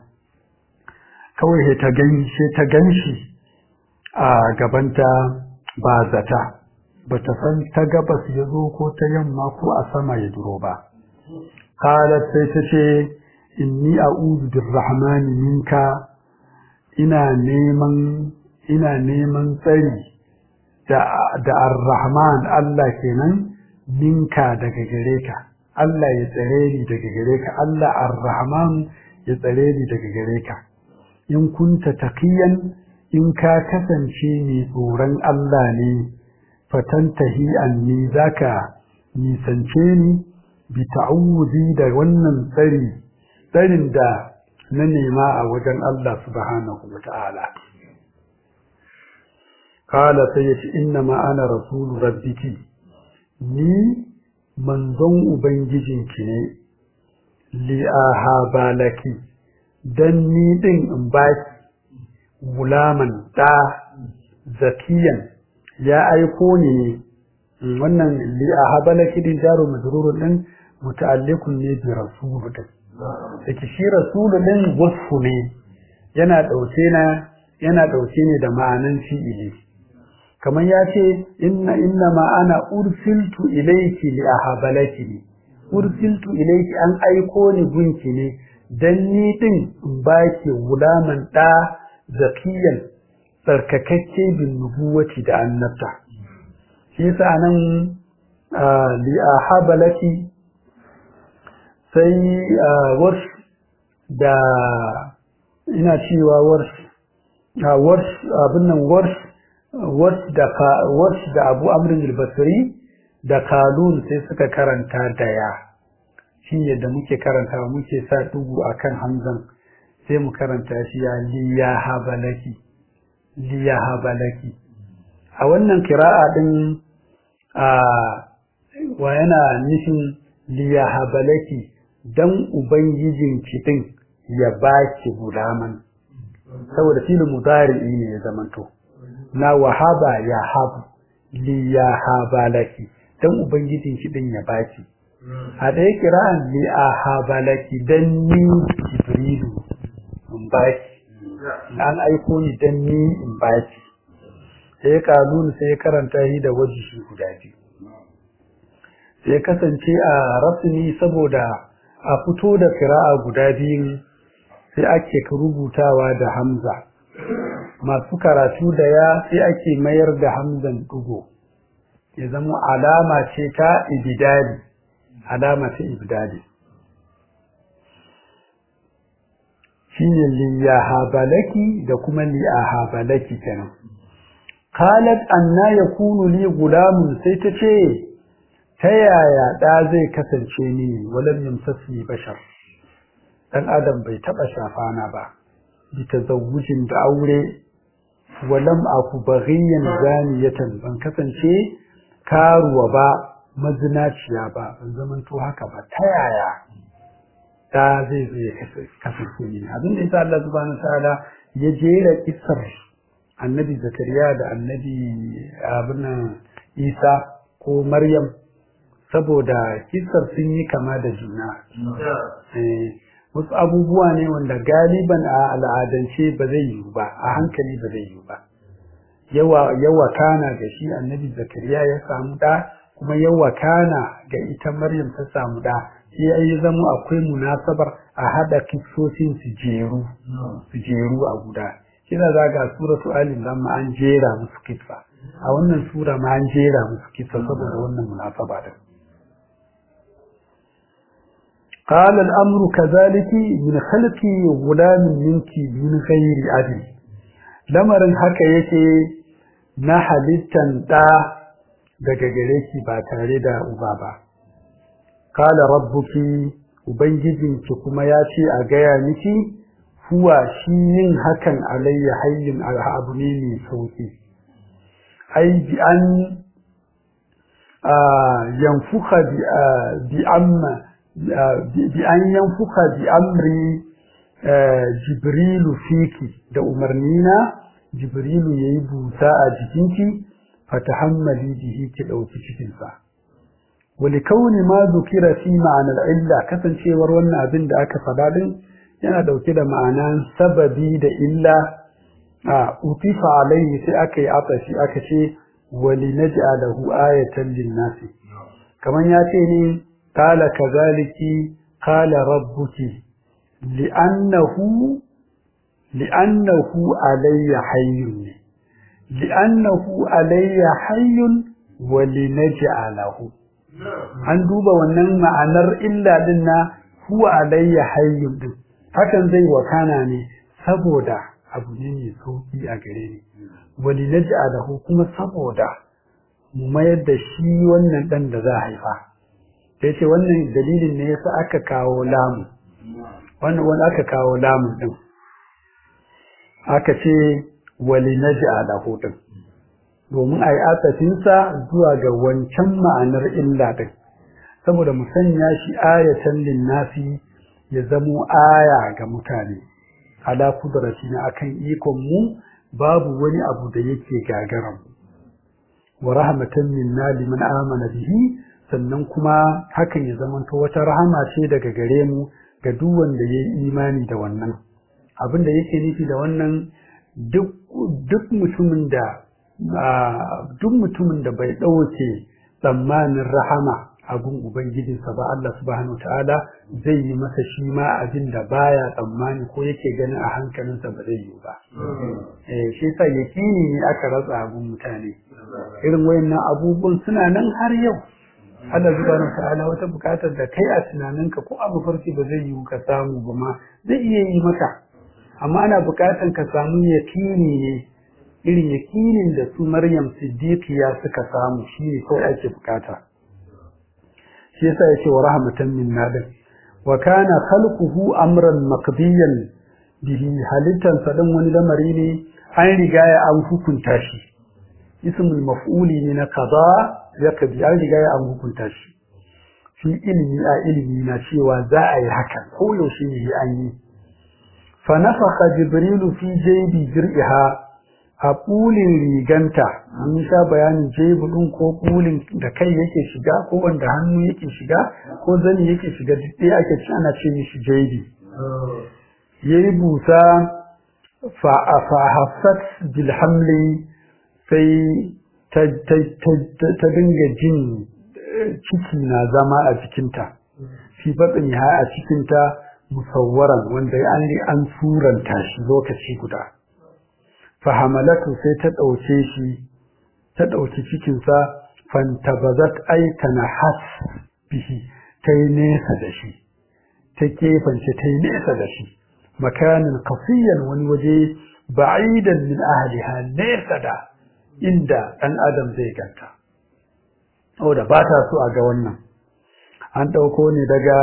kawai ta ganshi a gabanta ba zata bata san ta gabas ya zo ko ta yamma ko a sama ya duro ba qalat sai ta ce inni a'udhu birrahmani minka ina neman tsari da ar-rahman Allah kenan minka daga gare ka Allah ya tsare ni daga gare ka Allah ar-rahman ya tsare ni daga gare ka in kunta taqiyan in ka kasance mai tsoron Allah ne fatantahi anni zaka nisance ni bi ta'awudi da wannan tsarin da na nema a wajen Allah subhanahu wata'ala qala sayyati inna ma ana rasulu rabbiki ni manzon ubangijinki ne li ahabalaki dan ni din in baki gulaman da zakiyan ya aiko ne wannan li ahabalaki din jaru majrurun din muta'alliqun ne bi rasul din yake shi rasul din wasfu ne yana dauke ne da ma'anan fi'ili kamar ya ce inna ma ana ursiltu ilayki li ahabalaki ursiltu ilayki an aiko ni gunki ne dan ni din in baki gulaman da zakiyan tsarkakakke bin nubuwati da annabta shi yasa nan li ahabalaki sai warsh da ina cewa warsh abin nan warsh da Abu Amr al-Basri da Qalun sai suka karanta da ya shi yadda muke karantawa muke sa dugu akan hamzan sai mu karanta shi ya liyahabalaki a wannan kira'a din wa yana nufin liyahabalaki dan ubangijin din ya baki gulaman saboda filin mudari'i ne ya zamanto na wahaba ya habu liyahabalaki dan ubangijin din ya baki a ɗaya kira'an liyahabalaki dan ni jibrilu in baki an aiko ni dan ni in baki sai Qalun sai karanta shi da wajihi guda biyu sai kasance a rasmi saboda a fito da qira'a guda biyu sai ake rubutawa da hamza masu karatu da ya sai ake mayar da hamzan dugo ya zama alama ce ta ibdali shine liyahabalaki da kuma liahabalaki kenan qalat anna yakunu li gulamun sai ta ce ta yaya da zai kasance ni walam yamsasni bashar dan adam bai taba shafana ba bi tazawujin da aure walam aku baghiyan zaniyatan ban kasance karuwa ba mazinaciya ba ban zaman to haka ba ta yaya da zai kasance ni abin da yasa Allah subhanahu wa ta'ala ya jera kissar annabi zakariya da annabi Isa ko Maryam saboda kissar sun yi kama da juna wasu abubuwa ne wanda galiban a al'adance ba zai yi ba a hankali ba zai yi ba yawa kana ga shi annabi zakariya ya samu da kuma yawa kana ga ita Maryam ta samu da sai ya zama akwai munasabar a hada kissosin su jeru a guda kina zaga suratu ali imran an jera musu kissa a wannan sura ma an jera musu kissa saboda wannan munasaba din قال الأمر كذلك من خلقي غلام منك من غير أبي lamarin haka yake na halittan da daga gare ki ba tare da uba ba qala rabbuki ubangijinki kuma ya ce a gaya miki huwa shi yin hakan alayya hayyin abu ne mai sauki ai bi an yanfuka bi an yanfuka bi amri jibrilu fiki da umarnina jibrilu yayi busa a jikinki fatahammali bihi ki dauki cikin sa wali kauni ma zukira fi ma'ana al-illa kasancewar wannan abin da aka faɗa din yana dauke da ma'anan sababi da illa utifa alaihi sai aka yi atashi aka ce wali naj'alahu ayatan lin-nasi kaman ya ce ne قال كذلك قال ربك لأنه علي حي ولنجعله an duba wannan ma'anar illa dinna huwa alayya hayyun din hakan zai wakana ne saboda abu ne mai sauki a gare ni wali naj'alahu kuma saboda mu mayar da shi wannan dan da za a haifa sai ce wannan dalilin ne yasa aka kawo lamu wannan aka kawo lamu din aka ce wali naj'alahu din domin ai asafinsa zuwa ga wancan ma'anar illa din saboda mu sanya shi ayatan linnasi ya zamo aya ga mutane ala kudratina akan ikon mu babu wani abu da yake gagaran wa rahmatan minna liman amana bihi sannan kuma hakan ya zamanto wata rahama ce daga gare mu ga duk wanda yayi imani da wannan abin da yake nufi da wannan duk mutumin da bai dauke tsammanin rahama abun ubangijinsa ba Allah subhanahu wataala zai yi masa shi ma abin da baya tsammani ko yake ganin a hankalinsa ba zai yi ba shi yasa yakini ne aka ratsa abun mutane irin wayannan abubuwan suna nan har yau Allah subhanahu wataala wata bukatar da kai a tunaninka ko abu farki ba zai yi ka samu ba ma zai iya yi maka amma ana bukatar ka samu yakini ne irin yakinin da su Maryam Siddiqiya suka samu shi ne kawai ake bukata shi yasa yace wa rahmatan minna din wa kana khalquhu amran maqdiyan bihi halittan sadan wani lamari ne an riga ya an hukunta shi ismul maf'uli ne na qada yakdi an riga ya an hukunta shi fi ilmi na cewa za a yi haka ko yaushe ne an yi fa nafakha jibrilu fi jaybi jir'iha a ɓulin riganta an sha bayanin jebu ɗin ko ɓulin da kai yake shiga ko wanda hannu yake shiga ko zani yake shiga duk ɗaya ake ci ana ce mishi jebi ya yi busa fa'afat bilhamli sai ta dinga jin ciki na zama a jikinta fi batsin ha a cikinta musawwaran wanda an suranta shi lokaci guda fahamalatu sai ta ɗauke shi ta ɗauki cikinsa fantabazat aikana has bihi ta yi nesa da shi ta kefance ta yi nesa da shi makanin kafiyan wani waje ba'idan min ahliha nesa da inda ɗan adam zai ganta da ba ta so a ga wannan an ɗauko ne daga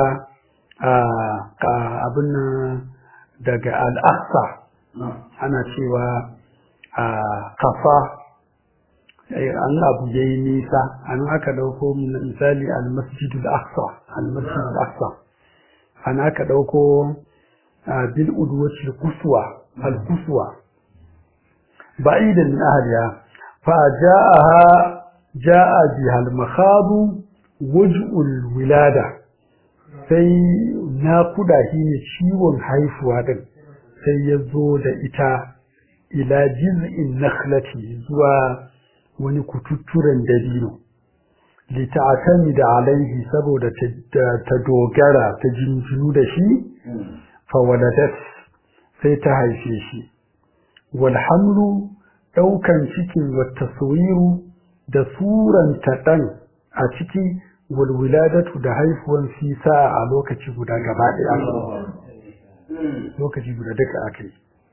abin daga al'aqsa ana cewa kafa an abu ya yi nisa an aka dauko misali al-masjidul aqsa an aka dauko bil udwatil quswa al-quswa ba'idan min ahliha fa jaa biha al-makhadu waj'ul wilada sai naƙuda shine ciwon haifuwa din sai ya zo da ita ila jiz'in nakhlati zuwa wani kututturen dabino li ta'tamida alaihi saboda ta dogara ta jinjinu da shi fa waladat sai ta haife shi wal hamlu daukan cikin wa taswiru da suran ta dan a ciki wal wiladatu da haifuwan fi sa'a a lokaci guda gaba daya lokaci guda duka akai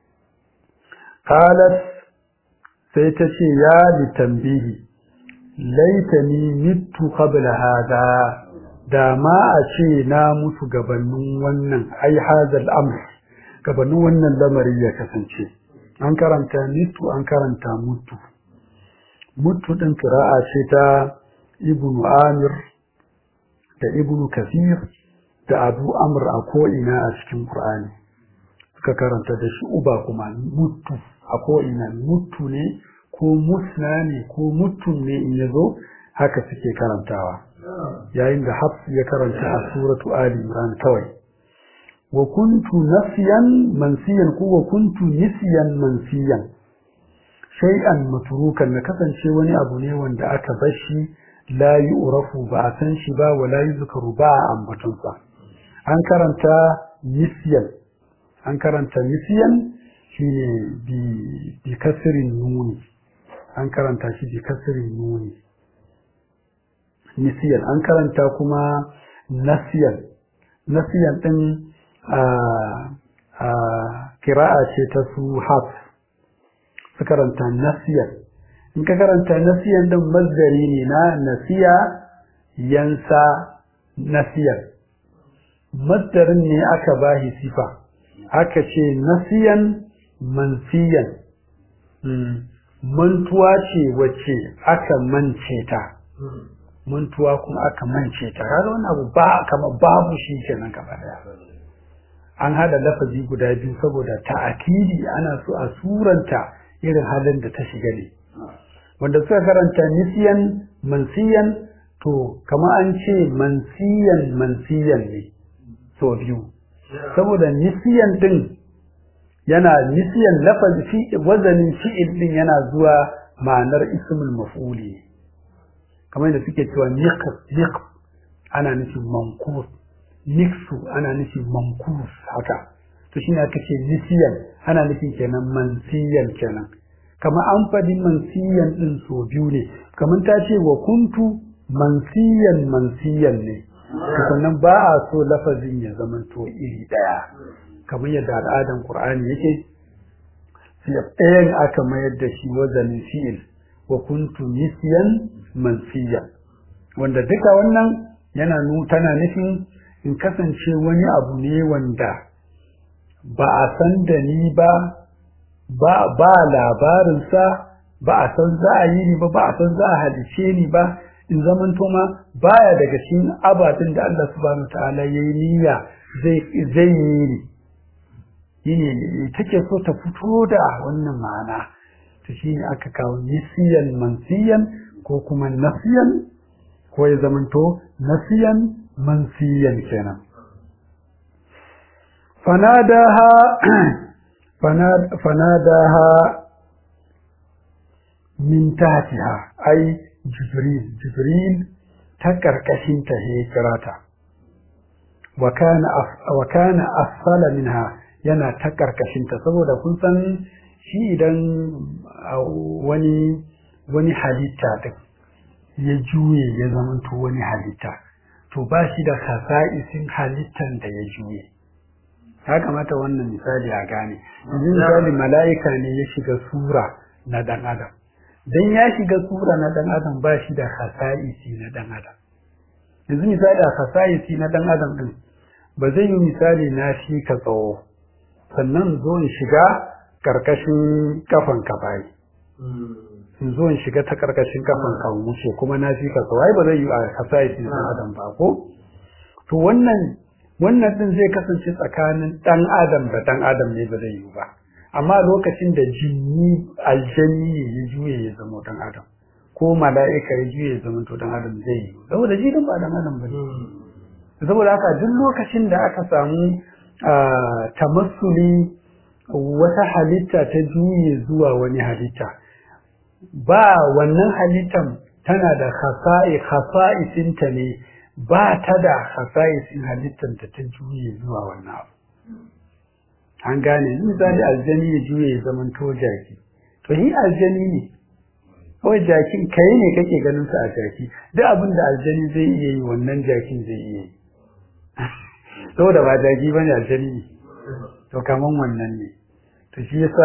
qalat sai ta ce ya litambihi laitani mittu qabla hada da ma a ce na mutu gabanin wannan ai hazal amr gabanin wannan lamari ya kasance an karanta mittu an karanta mutu din qira'a ce ta ibnu amir da ibnu kathir da abu amr a ko ina a cikin qur'ani suka karanta da shi uba kuma mutu a ko'ina mutu ne ko musna ne ko mutum ne in yazo haka suke karantawa yayin da Hafs ya karanta a suratu Ali Imran kawai wa kuntu nasiyan mansiyan ko wa kuntu nisyan mansiyan shay'an matrukan na kasance wani abu ne wanda aka bar shi la yu'rafu ba a san shi ba wala yuzkaru ba a ambatonsa an karanta nisyan shine bi kasrin nuni an karanta shi bi kasrin nuni nisyan an karanta kuma nasiyan din kira'a ce ta su haf su karanta nasiyan. In ka karanta nasiyan din mazdari ne na nasiya yansa nasiyan, masdarin ne aka bashi sifa, aka ce nasiyan mansiyan, mantuwa ce wacce aka mance ta, mantuwa kuma aka mance ta, kaga wannan abu ba kama babu shi kenan gaba daya. An hada lafazi guda biyu saboda ta'akidi, ana so a suranta irin halin da ta shiga ne. Wanda suka karanta nisiyan mansiyan, to kama an ce mansiyan ne so biyu, saboda nisiyan din yana nisiyan lafazi wazanin fi'il din yana zuwa ma'anar ismul maf'uli, kamar da suke cewa niq ana nufin mankus, niksu ana nufin mankus, haka to shine aka ce nisiyan ana nufin kenan mansiyan kenan. Kama an faɗi mansiyan din so biyu ne, kamar ta ce wa kuntu mansiyan ne, sannan ba a so lafazin ya zamanto iri daya kamar yadda al'adan Qur'ani yake, sai ɗayan aka mayar da shi wazanin fi'il, wa kuntu nisiyan mansiyan, wanda duka wannan tana nufin in kasance wani abu ne wanda ba a san da ni ba labarinsa, ba a san za a yi ni ba a san za a halice ni ba, in zamanto ma baya daga cikin ababen da Allah subhanahu ta'ala ya yi niyya zai yi ne take so ta fito da wannan ma'ana, to shi ne aka kawo nisiyan mansiyan ko kuma nasiyan, ko ya zamanto nasiyan mansiyan kenan. fanadaha min tahtiha ai jibril ta karkashin ta ya kira ta, wa kana asfala minha yana ta karkashin ta, saboda kun san shi idan wani halitta din ya juye ya zamanto wani halitta, to ba shi da khasa'isin halittan da ya juye. Ya kamata wannan misali a gane. Yanzu misali mala'ika ne ya shiga sura na dan adam, dan ya shiga sura na dan adam ba shi da khasa'isi na dan adam. Yanzu misali a khasa'isi na dan adam din ba zai yi misali na shi ka tsawo sannan zo in shiga karkashin kafan ka bai, in zo in shiga ta karkashin kafan ka wuce kuma na shi ka tsawo, ai ba zai yi a khasa'isi na dan adam ba ko. To wannan din zai kasance tsakanin dan adam da dan adam ne, ba zai yi ba. Amma lokacin da jinni aljanni ya juye ya zama dan adam, ko mala'ika ya juye ya zama to dan adam zai yi, saboda jinin ba dan adam bane. Saboda haka duk lokacin da aka samu tamassuli wata halitta ta juye zuwa wani halitta, ba wannan halittan tana da khasa'isinta ne, ba ta da khasa'isin halittan da ta juye zuwa wannan abu. An gane, misali aljani ya juye ya zaman to jaki, to shi aljani ne, kawai jakin kai ne kake ganin sa a jaki, duk abin da aljani zai iya yi wannan jakin zai iya yi. Saboda ba jaki bane aljani ne, to kaman wannan ne. To shi yasa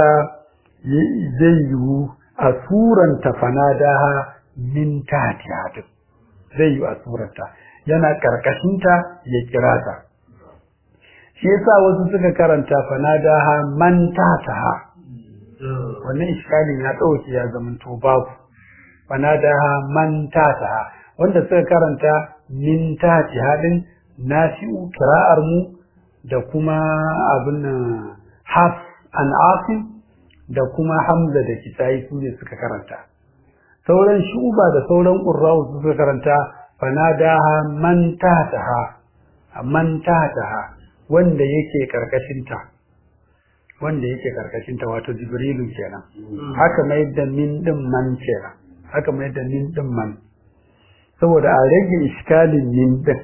zai yiwu a suranta fanadaha min tahtiha, zai yiwu a suranta yana karkashinta ya kira ta. Shi yasa wasu suka karanta fanadaha man tahtaha, wannan iskalin ya dauke ya zamanto babu. Fanadaha man tahtaha, wanda suka karanta min tahtiha din nafi'u qira'ar mu da kuma abin haf an asim da kuma hamza da kisai su ne suka karanta. Sauran shuba da sauran qurra'u suka karanta fanadaha man tahtaha, wanda yake karkashinta wato jibrilu kenan. Haka mai da min din man kenan, haka mai da min din man, saboda a rage iskalin min din.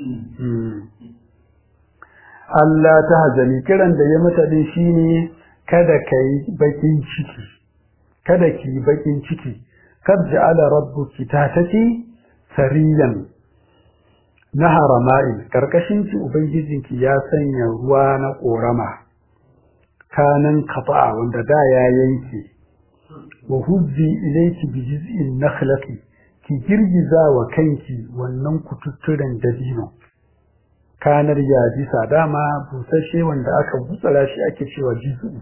Allah ta hazani, kiran da ya mata din shine kada kai bakin ciki, kada ki bakin ciki. Kad ja'ala rabbuki tatati sariyan nahara ma'in, karkashin ki ubangijinki ya sanya ruwa na korama, kanan qata'a wanda da ya yanke wa huzzi ilayki bi jiz'in nakhlati ki girgiza wa kanki wannan kututturen dabino kanar yabisa dama busashe wanda aka butsara shi ake cewa jiz'u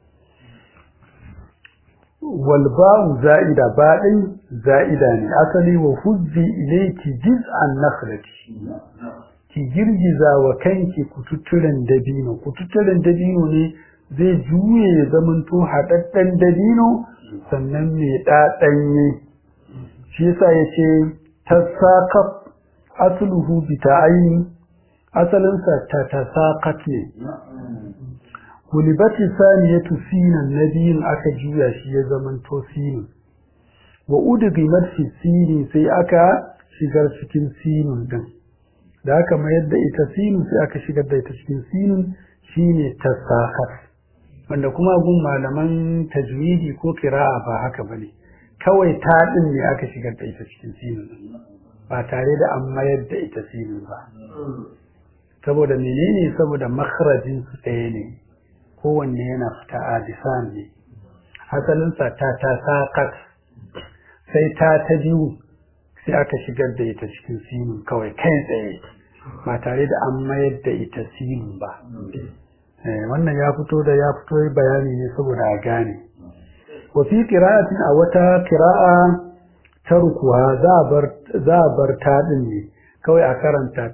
wal ba'u za'ida ba'in za'ida ne asali wa huzzi ilayki jiz'an nakhlati ki girgiza wa kanki kututturen dabino ne zai juye ya zamanto haɗaɗɗen dabino sannan mai ɗaɗanye shi yasa yace tasaqaf asluhu bi ta'ayni asalinsa ta tasaqat ne kulibati saniyatu sinan nabiyin aka juya shi ya zamanto sinin wa udghimat fi sinin sai aka shigar cikin sinin din da aka mayar da ita sinin sai aka shigar da ita cikin sinin shine tasaqat wanda kuma gun malaman tajwidi ko qira'a ba haka bane kawai ta din ne aka shigar da ita cikin sinin ba tare da an mayar da ita sinin ba saboda menene saboda makharajin su ɗaya ne kowanne yana fita a lisan ne asalin sa ta saqat sai ta biyu sai aka shigar da ita cikin sinin kawai kai tsaye ba tare da an mayar da ita sinin ba wannan ya fito bayani ne saboda a gane wa fi qira'atin a wata qira'a tarkuha za bar ta din ne kawai a karanta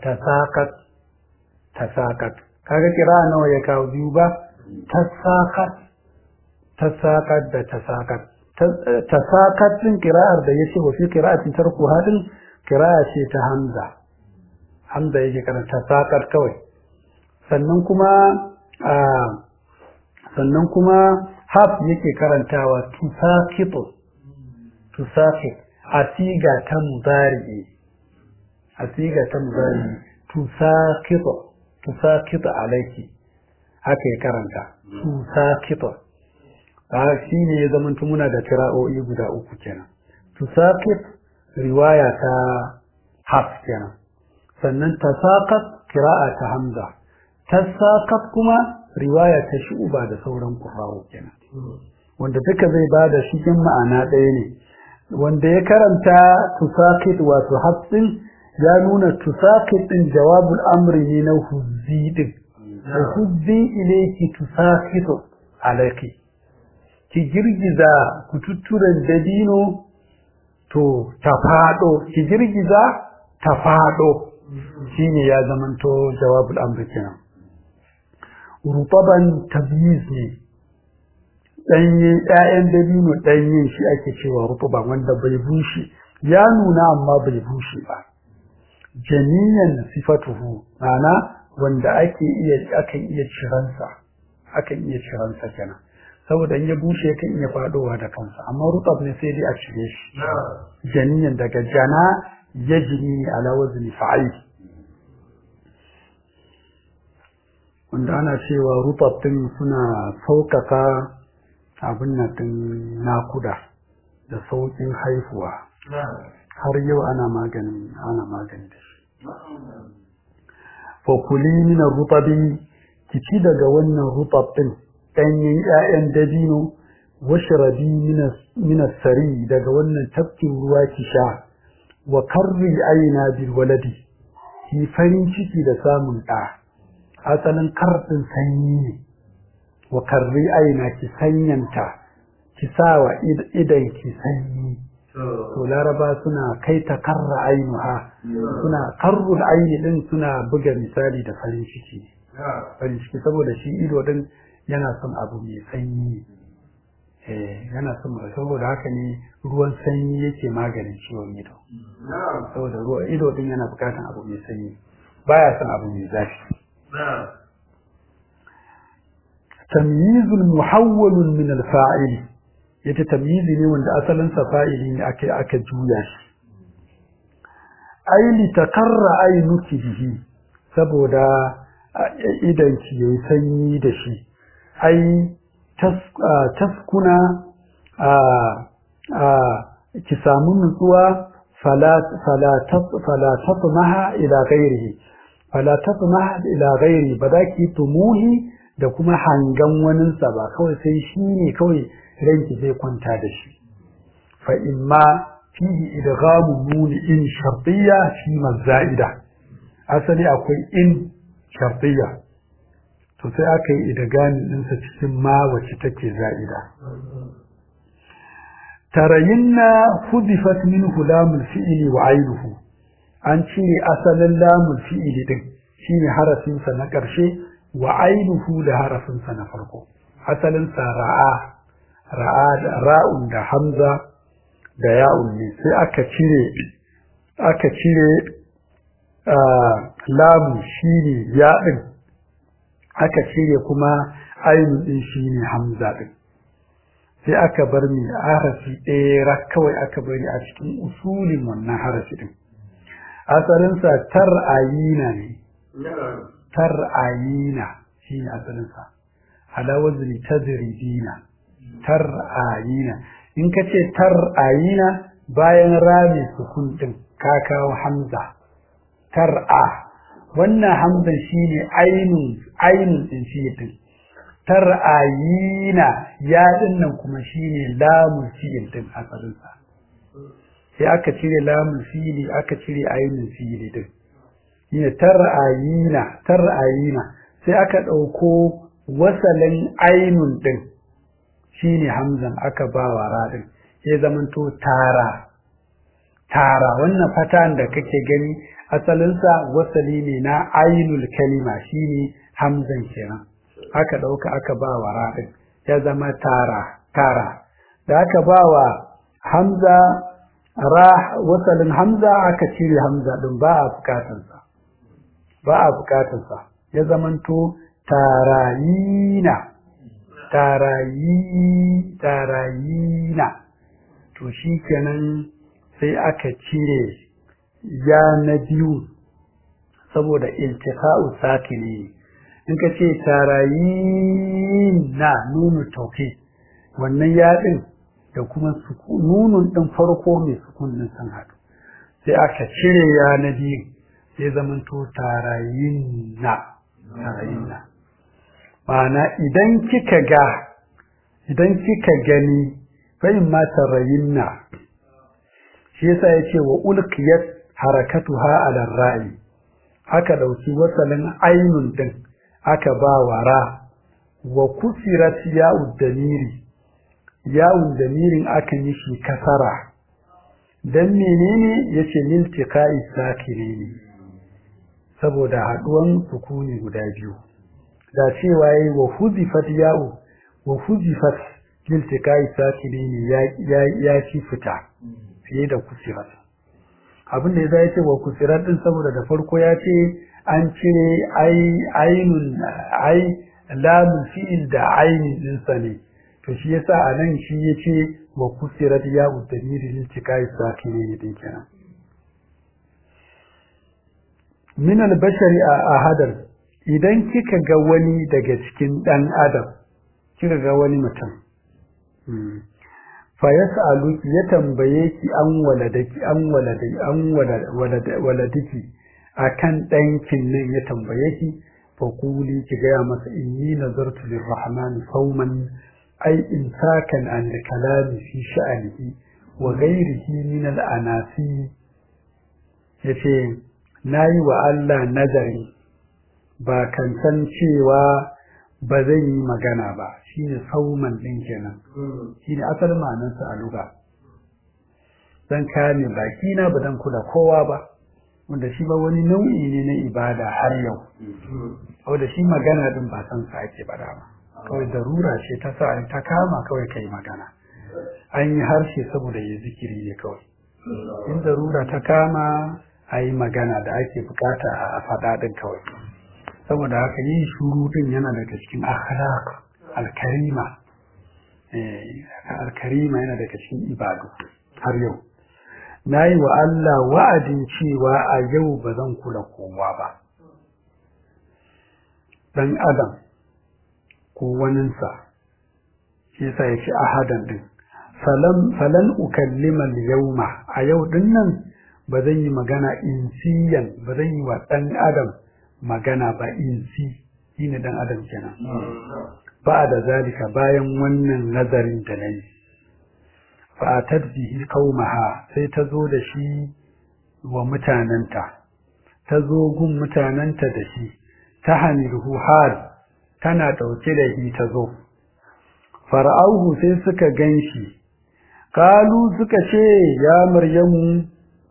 tasaqat kaga qira'a nawa ya kawo biyu ba tasaqat da tasaqat din qira'ar da yace wa fi qira'atin tarkuha din qira'a ce ta hamza yake karanta tasaqat kawai sannan kuma haf yake karantawa tusaqit asiga ta mudari tusaqit alayki haka ya karanta tusaqit shine ya zama muna da qira'o'i guda uku kenan tusaqit riwaya ta haf kenan sannan tasaqat qira'a ta hamza tasaqat kuma riwaya ta shu'ba da sauran qurra'u kenan wanda duka zai bada cikin ma'ana ɗaya ne wanda ya karanta tusaqit wato hafsin ya nuna tusaqit din jawabul amri ne na huzzi din huzzi ilayki tusaqit alayki ki girgiza kututturen dabino to ta fado ki girgiza ta fado shine ya zamanto jawabul amri kenan rutaban tabyiz ne danye ƴaƴan dabino danye shi ake cewa rutuban wanda bai bushe ya nuna amma bai bushe ba janiyan sifatuhu mana wanda akan iya ciransa kenan saboda in ya bushe kan iya fadowa da kansa amma rutab ne sai dai a cire shi janiyan daga jana yajni ala wazni fa'il wanda ana cewa rutab din suna saukaka abin nan din nakuda da saukin haihuwa har yau ana magani da shi fa kuli min rutabi kici daga wannan rutab din danyen ƴaƴan dabino washrabi min as-sari daga wannan tafkin ruwa ki sha wa karri aina bil waladi ki farin ciki da samun ɗa asalin karɗin sanyi ne wa karri aina ki sanyanta ki sawa idan ki sanyi to laraba suna kai ta karra ainuha suna karrul aini din suna buga misali da farin ciki saboda shi ido din yana son abu mai sanyi yana son saboda haka ne ruwan sanyi yake maganin ciwon ido saboda ido din yana bukatan abu mai sanyi baya son abu mai zafi tamyizul muhawwalun min al-fa'il yace tamyizi ne wanda asalin sa fa'ili ne aka juya shi ai li takarra aynuki bihi saboda idan ki yayi sanyi da shi ai taskuna ki samu nutsuwa fala tatmaha ila ghairihi ba za ki tumuhi da kuma hangan waninsa ba kawai sai shi ne kawai ranki zai kwanta da shi fa imma fihi idghamu nun in shartiyya fi maza'ida asali akwai in shartiyya to sai aka yi idgamin ɗinsa cikin ma wacce take za'ida tarayinna hudifat minhu lamul fi'li wa aynuhu an cire asalin lamul fi'li din shine harafin sa na ƙarshe wa aynuhu da harafin sa na farko asalin sa ra'a da ra'un da hamza da ya'un ne sai aka cire lamu shine ya din aka cire kuma ainun din shine hamza din sai aka bar mi harafi ɗaya kawai aka bari a cikin usulin wannan harafi din asalin sa tar'ayina ne tar'ayina shine asalin sa ala wazni tadridina tar'ayina in kace tar'ayina bayan rami sukun din ka kawo hamza tar'a wannan hamzan shine ainun din shi din tar'ayina ya dinnan kuma shine lamul fi'il din asalin sa sai aka cire lamul fi'ili aka cire ainun fi'ili din shine tar'ayina sai aka dauko wasalin ainun din shine hamzan aka bawa ra din sai zamanto tara wannan fatan da kake gani asalin sa wasali ne na ainul kalima shine hamzan kenan aka dauka aka bawa ra din ya zama tara da aka bawa hamza ra wasalin hamza aka cire hamza din ba a bukatun sa ya zamanto tarayina to shikenan sai aka cire ya na biyu saboda iltiqa'u sakini in ka ce tarayina nunu tauke wannan ya din da kuma nunun din farko mai sukun din san haɗu sai aka cire ya na biyu sai zamanto tarayina ma'ana idan kika gani fa in ma tarayinna shi yasa yace wa ulqiyat harakatuha ala ra'i aka dauki wasalin ainun din aka ba wara wa kusirat ya'ud damirin aka nishi kasara dan menene yace liltiqa'i sakirini saboda haduwan sukuni guda biyu da cewa yayi wa huzifat ya'u wa huzifat liltiqa'i sakirini ya ci fita fiye da kusirat abin da ya ce wa kusirat din saboda da farko ya ce an cire ainul lamul fi'il da ainin din sa ne to shi yasa anan shi yace wa kusirat ya'u damiri liltiqa'i sakirini din kenan min al-bashari ahadan idan kika ga wani daga cikin dan adam kika ga wani mutum fa yas'alu ya tambaye ki waladaki akan dankin nan ya tambaye ki fa kuli ki ga masa inni nazartu lirrahman sawman ay insakan an kalami fi sha'anihi wa ghayrihi min al-anasi yace nayi wa Allah nazari ba kan san cewa ba zan yi magana ba shine sauman din kenan shine asalin ma'anar sa a lugha dan kame baki na ba dan kula kowa ba wanda shi ba wani nau'i ne na ibada har yau wanda shi magana din ba san sa ake bada ba kawai darura ce ta sa ta kama kawai kai magana an yi harshe saboda ya zikiri ne kawai in darura ta kama ayi magana da ake bukata a faɗa din kawai saboda haka yin shuru din yana daga cikin akhlaq al-karima al-karima yana daga cikin ibadu har yau nayi wa Allah wa'adin cewa a yau bazan kula kowa ba dan adam ko waninsa shi yasa yake ahadan din falan ukallima al-yawma a yau dinnan bazan yi magana insiyan bazan yi wa dan adam magana ba shine dan adam kenan ba da zalika bayan wannan nazarin da nayi fa tadbihi qaumaha sai ta zo da shi wa mutananta ta zo gun mutananta da shi ta hamiluhu hal tana dauke da shi ta zo fara'auhu sai suka ganshi kalu suka ce ya maryam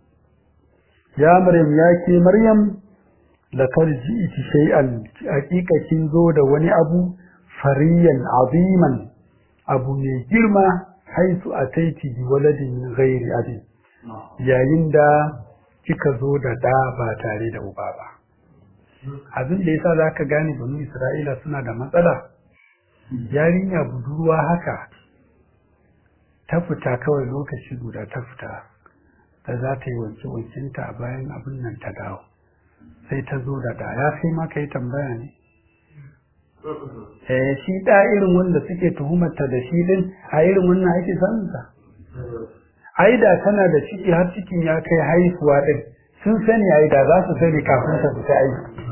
ya ke maryam laqad ji'ti shay'an haqiqatin zo da wani abu fariyan aziman abu mai girma haisu ataiti bi waladin min ghairi abi yayin da kika zo da da ba tare da uba ba abin da yasa zaka gane banu Isra'ila suna da matsala yarinya budurwa haka ta fita kawai lokaci guda ta fita da za ta yi wanke-wankinta a bayan abin nan ta dawo sai ta zo da ya sai ma ka yi tambaya ne shi da irin wanda suke tuhumarta da shi din a irin wannan ake samunsa ai da tana da ciki har cikin ya kai haihuwa din sun sani ai da za su sani kafin ta fita aiki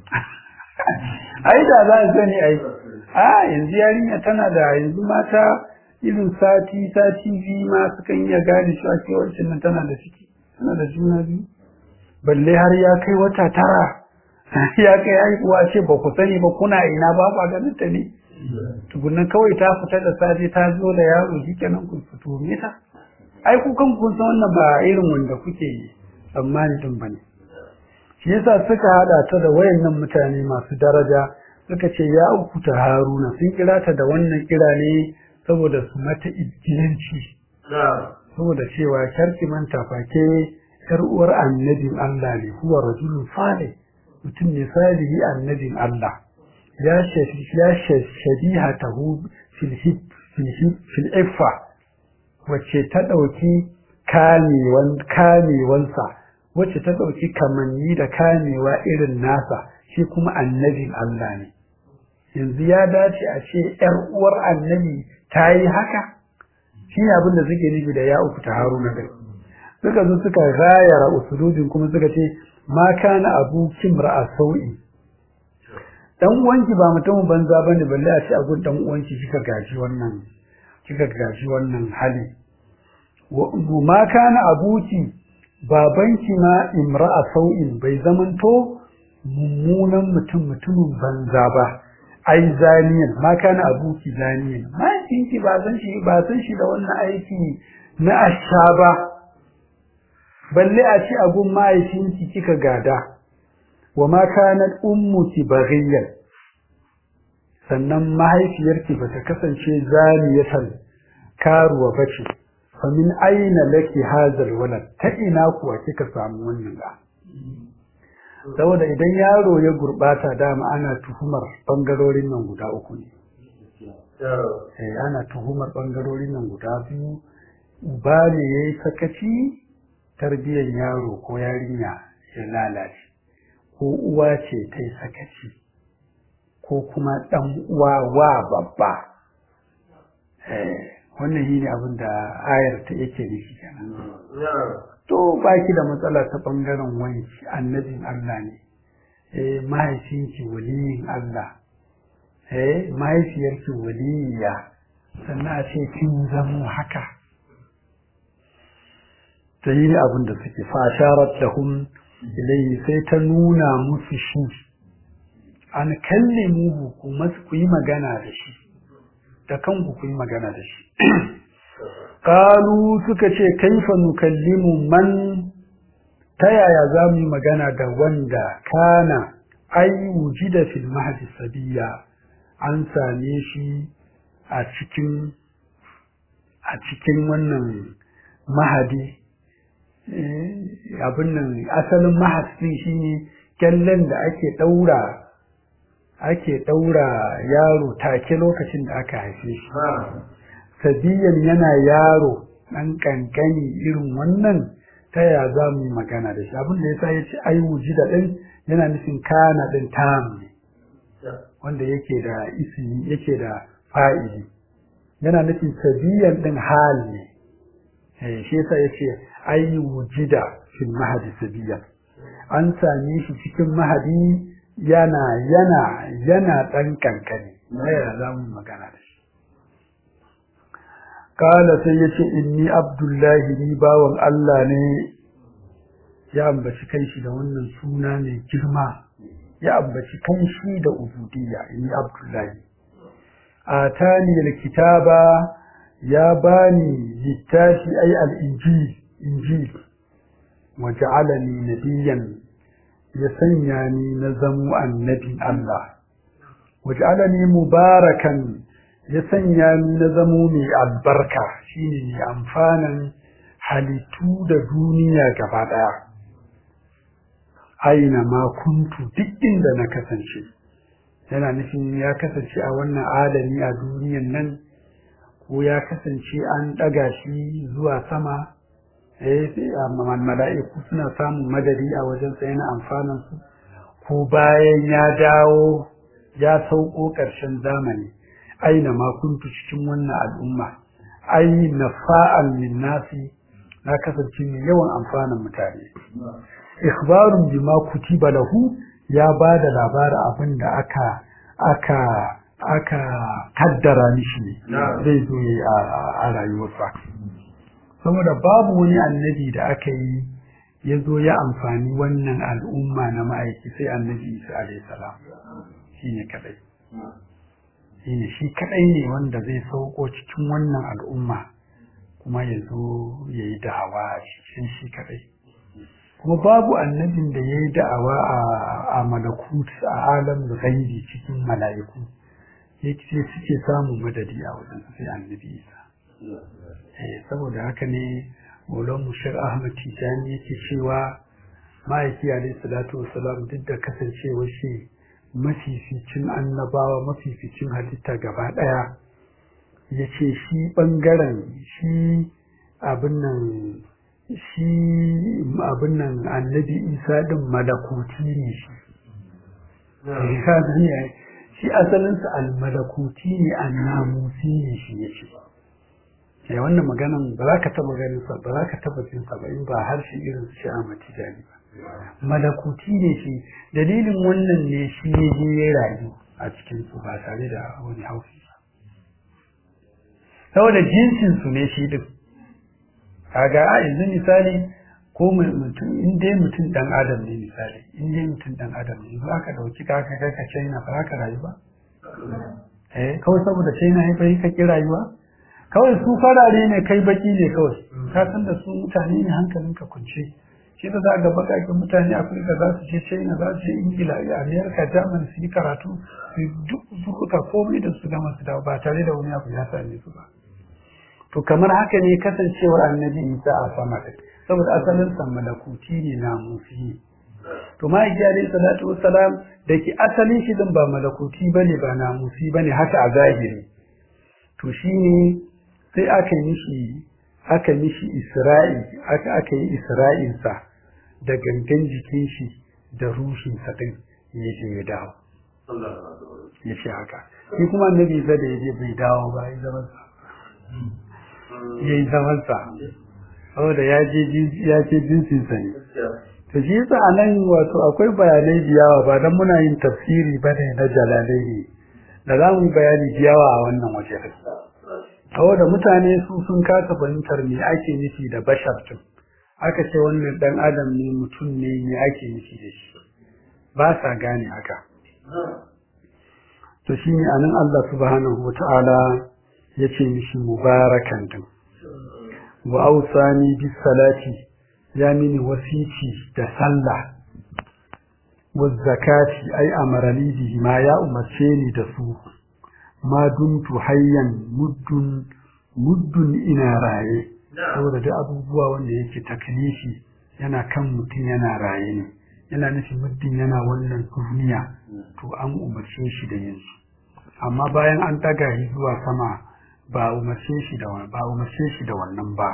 ai da za su sani ai yanzu yarinya tana da yanzu mata irin sati biyu ma sukan iya gane shi ake wancan nan tana da ciki tana da juna biyu balle har ya kai wata tara ya kai haihuwa ce ba ku sani ba kuna ina ba ba ganin ta ne tukunan kawai ta fita da safe ta zo da yaro shikenan ku fito me ta ai ku kan kun san wannan ba irin wanda kuke tsammani din bane shi yasa suka hada ta da wayannan mutane masu daraja suka ce ya uku ta Haruna sun kira ta da wannan kira ne saboda su mata izgilanci saboda cewa sharki manta fake yar uwar annabin Allah ne huwa rajulun salih mutum ne salihi annabin Allah ya shabihatahu fil iffa wacce ta dauki kamewansa wacce ta dauki kamanni da kamewa irin nasa shi kuma annabin Allah ne yanzu ya dace a ce yar uwar annabi ta yi haka shi ne abin da suke nufi da ya uku ta Haruna da suka zo suka rayara usulubin kuma suka ce ma kana abu kimra sau'i dan uwanki ba mutumin banza bane balle a ce a gun dan uwanki kika gaji wannan hali ma kana abuki babanki ma imra'a sau'in bai zamanto mummunan mutumin banza ba ai zaniyan ma kana abuki zaniyan ma kinki ba san shi da wannan aiki na asha ba balle a ci agun mahaifinki kika gada wa ma kanat ummuki baghiyan sannan mahaifiyarki bata kasance zaniyatan karuwa bace fa min aina laki hadal walad ta ina kuwa kika samu wannan da saboda idan yaro ya gurbata dama ana tuhumar bangarorin nan guda uku ne ana tuhumar bangarorin nan guda biyu uba ne yayi sakaci tarbiyyar yaro ko yarinya ya lalace ko uwa ce ta yi sakaci ko kuma ɗan uwa wa babba wannan shi ne abin da ayar ta yake nufi kenan to baki da matsala ta ɓangaren wanki annabin Allah ne mahaifinki waliyin Allah mahaifiyarki waliya sannan a ce kin zamo haka ta yi abin da suke fasharat lahum ilayhi sai ta nuna musu shi an kallimu ku yi magana da shi da kanku ku yi magana da shi qalu suka ce kaifa nukallimu man ta yaya za mu yi magana da wanda kana ai wujida fil mahdi sabiya an same shi a cikin wannan mahadi abin nan asalin mahassin shine kyallen da ake daura yaro take lokacin da aka haife shi sabiyan yana yaro dan kankani irin wannan ta ya za mu yi magana da shi abin da yasa yace ai wujida din yana nufin kana din tam ne wanda yake da ismi yake da fa'ili yana nufin sabiyan din hal ne shi yasa yace ai wujida fil mahdi sabiyan an same shi cikin mahadi yana ɗan kankani na za mu magana da shi. Kala sai ya ce inni abdullahi ni bawan Allah ne, ya ambaci kanshi da wannan suna mai girma, ya ambaci kanshi da ubudiyya, inni abdullahi. Atani alkitaba, ya bani littafi ai al-injil wa ja'alani nabiyyan, ya sanya ni na zamo annabin Allah. Wa ja'alani mubarakan, ya sanya ni na zamo mai albarka, shine mai amfanan halittu da duniya gaba daya. Aina ma kuntu, duk inda na kasance, yana nufin ya kasance a wannan alami a duniyan nan, ko ya kasance an ɗaga shi zuwa sama, mala'iku suna samun madadi a wajen sa yana amfanin su, ko bayan ya dawo ya sauko ƙarshen zamani. Aina ma kuntu cikin wannan al'umma, aina fa'al min nasi, na kasance mai yawan amfanin mutane. Ikhbarun bima kutiba lahu, ya ba da labarin abin da aka kaddara mishi zai zo a rayuwarsa. Saboda babu wani annabi da aka yi ya zo ya amfani wannan al'umma na ma'aiki sai annabi Isa alaihi salam shine kadai. Shi kadai ne wanda zai sauko cikin wannan al'umma kuma ya zo ya yi da'awa a cikin shi kadai. Kuma babu annabin da ya yi da'awa a malakut, a alam ghaibi cikin mala'iku yake suke samun madadi a wajen sai annabi Isa. Saboda haka ne Maulana Mushar Ahmad Tijani yake cewa ma'aiki alaihi salatu wassalam duk da kasancewar shi mafificin annabawa, mafificin halitta gaba daya, yace shi bangaren shi abin nan annabi Isa din malakuti ne shi. Shi asalinsa al-malakuti ne, annamusi ne shi yace. Wannan maganan ba za ka taba ganin sa, ba za ka taba jin sa ba in ba harshe irin su shi Ahmad Tijani ba. Malakuti ne shi, dalilin wannan ne shi ya je ya rayu a cikin su ba tare da wani haufi ba. Saboda jinsin su ne shi din. Kaga a yanzu misali ko mutum in dai mutum dan adam ne misali, in dai mutum dan adam ne ba ka dauki ka China ba ka rayu ba. Kawai saboda China ya bai ka ki rayuwa. Kawai su farare ne kai baki ne kawai, ka san da su mutane ne hankalinka kunce. Shi da za ga bakakin mutane Afirka za su je China, za su je Ingila, Amerika, Germany su yi karatu, su duk suka komai da su gama su dawo ba tare da wani abu ya same su ba. To kamar haka ne kasancewar annabi Isa a sama da, saboda asalin sa malakuti ne na musi. To ma'aiki alaihi salatu wassalam da ke asalin shi din ba malakuti bane ba na musi bane haka a zahiri. To shine sai aka mishi Isra'i, aka yi Isra'insa da gangan jikin shi da rushinsa din ya je ya dawo. Ya ce haka. Shi kuma annabi Isa da ya je bai dawo ba, ya yi zamansa. Saboda ya ce jinsinsa ne. To shi yasa a nan wato akwai bayanai da yawa ba don muna yin tafsiri ba ne na jalalai ne. Da za mu yi bayani da yawa a wannan waje. Saboda mutane su sun kasa fahimtar me ake nufi da bashar tun. Aka ce wannan dan adam ne, mutum ne, me ake nufi da shi. Ba sa gane haka. To shi ne anan Allah subhanahu wa ta'ala ya ce mishi mubarakan din. Wa ausani bis salati, ya mini wasici da sallah. Wa zakati ai amarani bihi ma ya umarce ni da su. Ma dumtu hayyan muddun ina raye, saboda duk abubuwa wanda yake taklifi yana kan mutum yana raye ne, yana nufin muddin yana wannan duniya to an umarce shi da yin su. Amma bayan an daga shi zuwa sama ba umarce shi da wannan ba.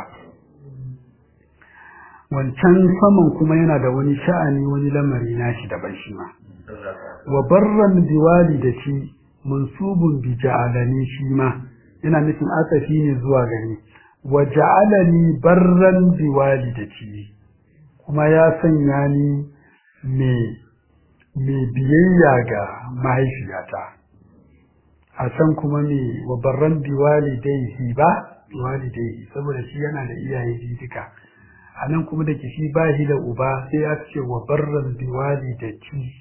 Wancan saman kuma yana da wani sha'ani, wani lamari nashi daban shi ma. Wa barran biwalidati mansubun bi ja'alani shi ma yana nufin asafi ne zuwa gani. Wa ja'alani barran bi walidati, kuma ya sanya ni mai mai biyayya ga mahaifiyata a can kuma mai wa barran biwalidaihi saboda shi yana da iyaye duka a nan kuma da ke shi ba shi da uba sai ya ce wa barran biwalidati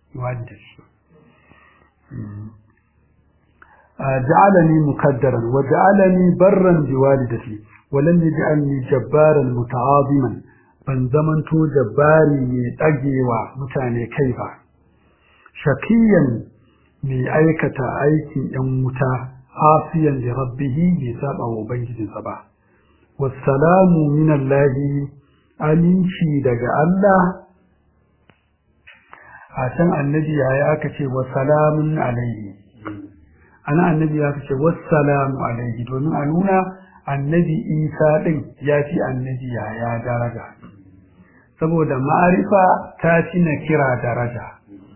جعلني مقدرا وجعلني برا بوالدتي ولم يجعلني جبارا متعاظما ban zamanto jabbari mai tsagewa mutane kai ba shakiyan mai aikata aikin yan wuta asiyan da rabbihi bai saba wa ubangijinsa ba wassalamu minallahi aminci daga Allah a can annabi ya aka ce wassalamun alaihi ana annabi ya ce wassalamu alaihi domin a nuna annabi Isa din ya fi annabi ya daraja saboda ma'arifa ta ci na kira daraja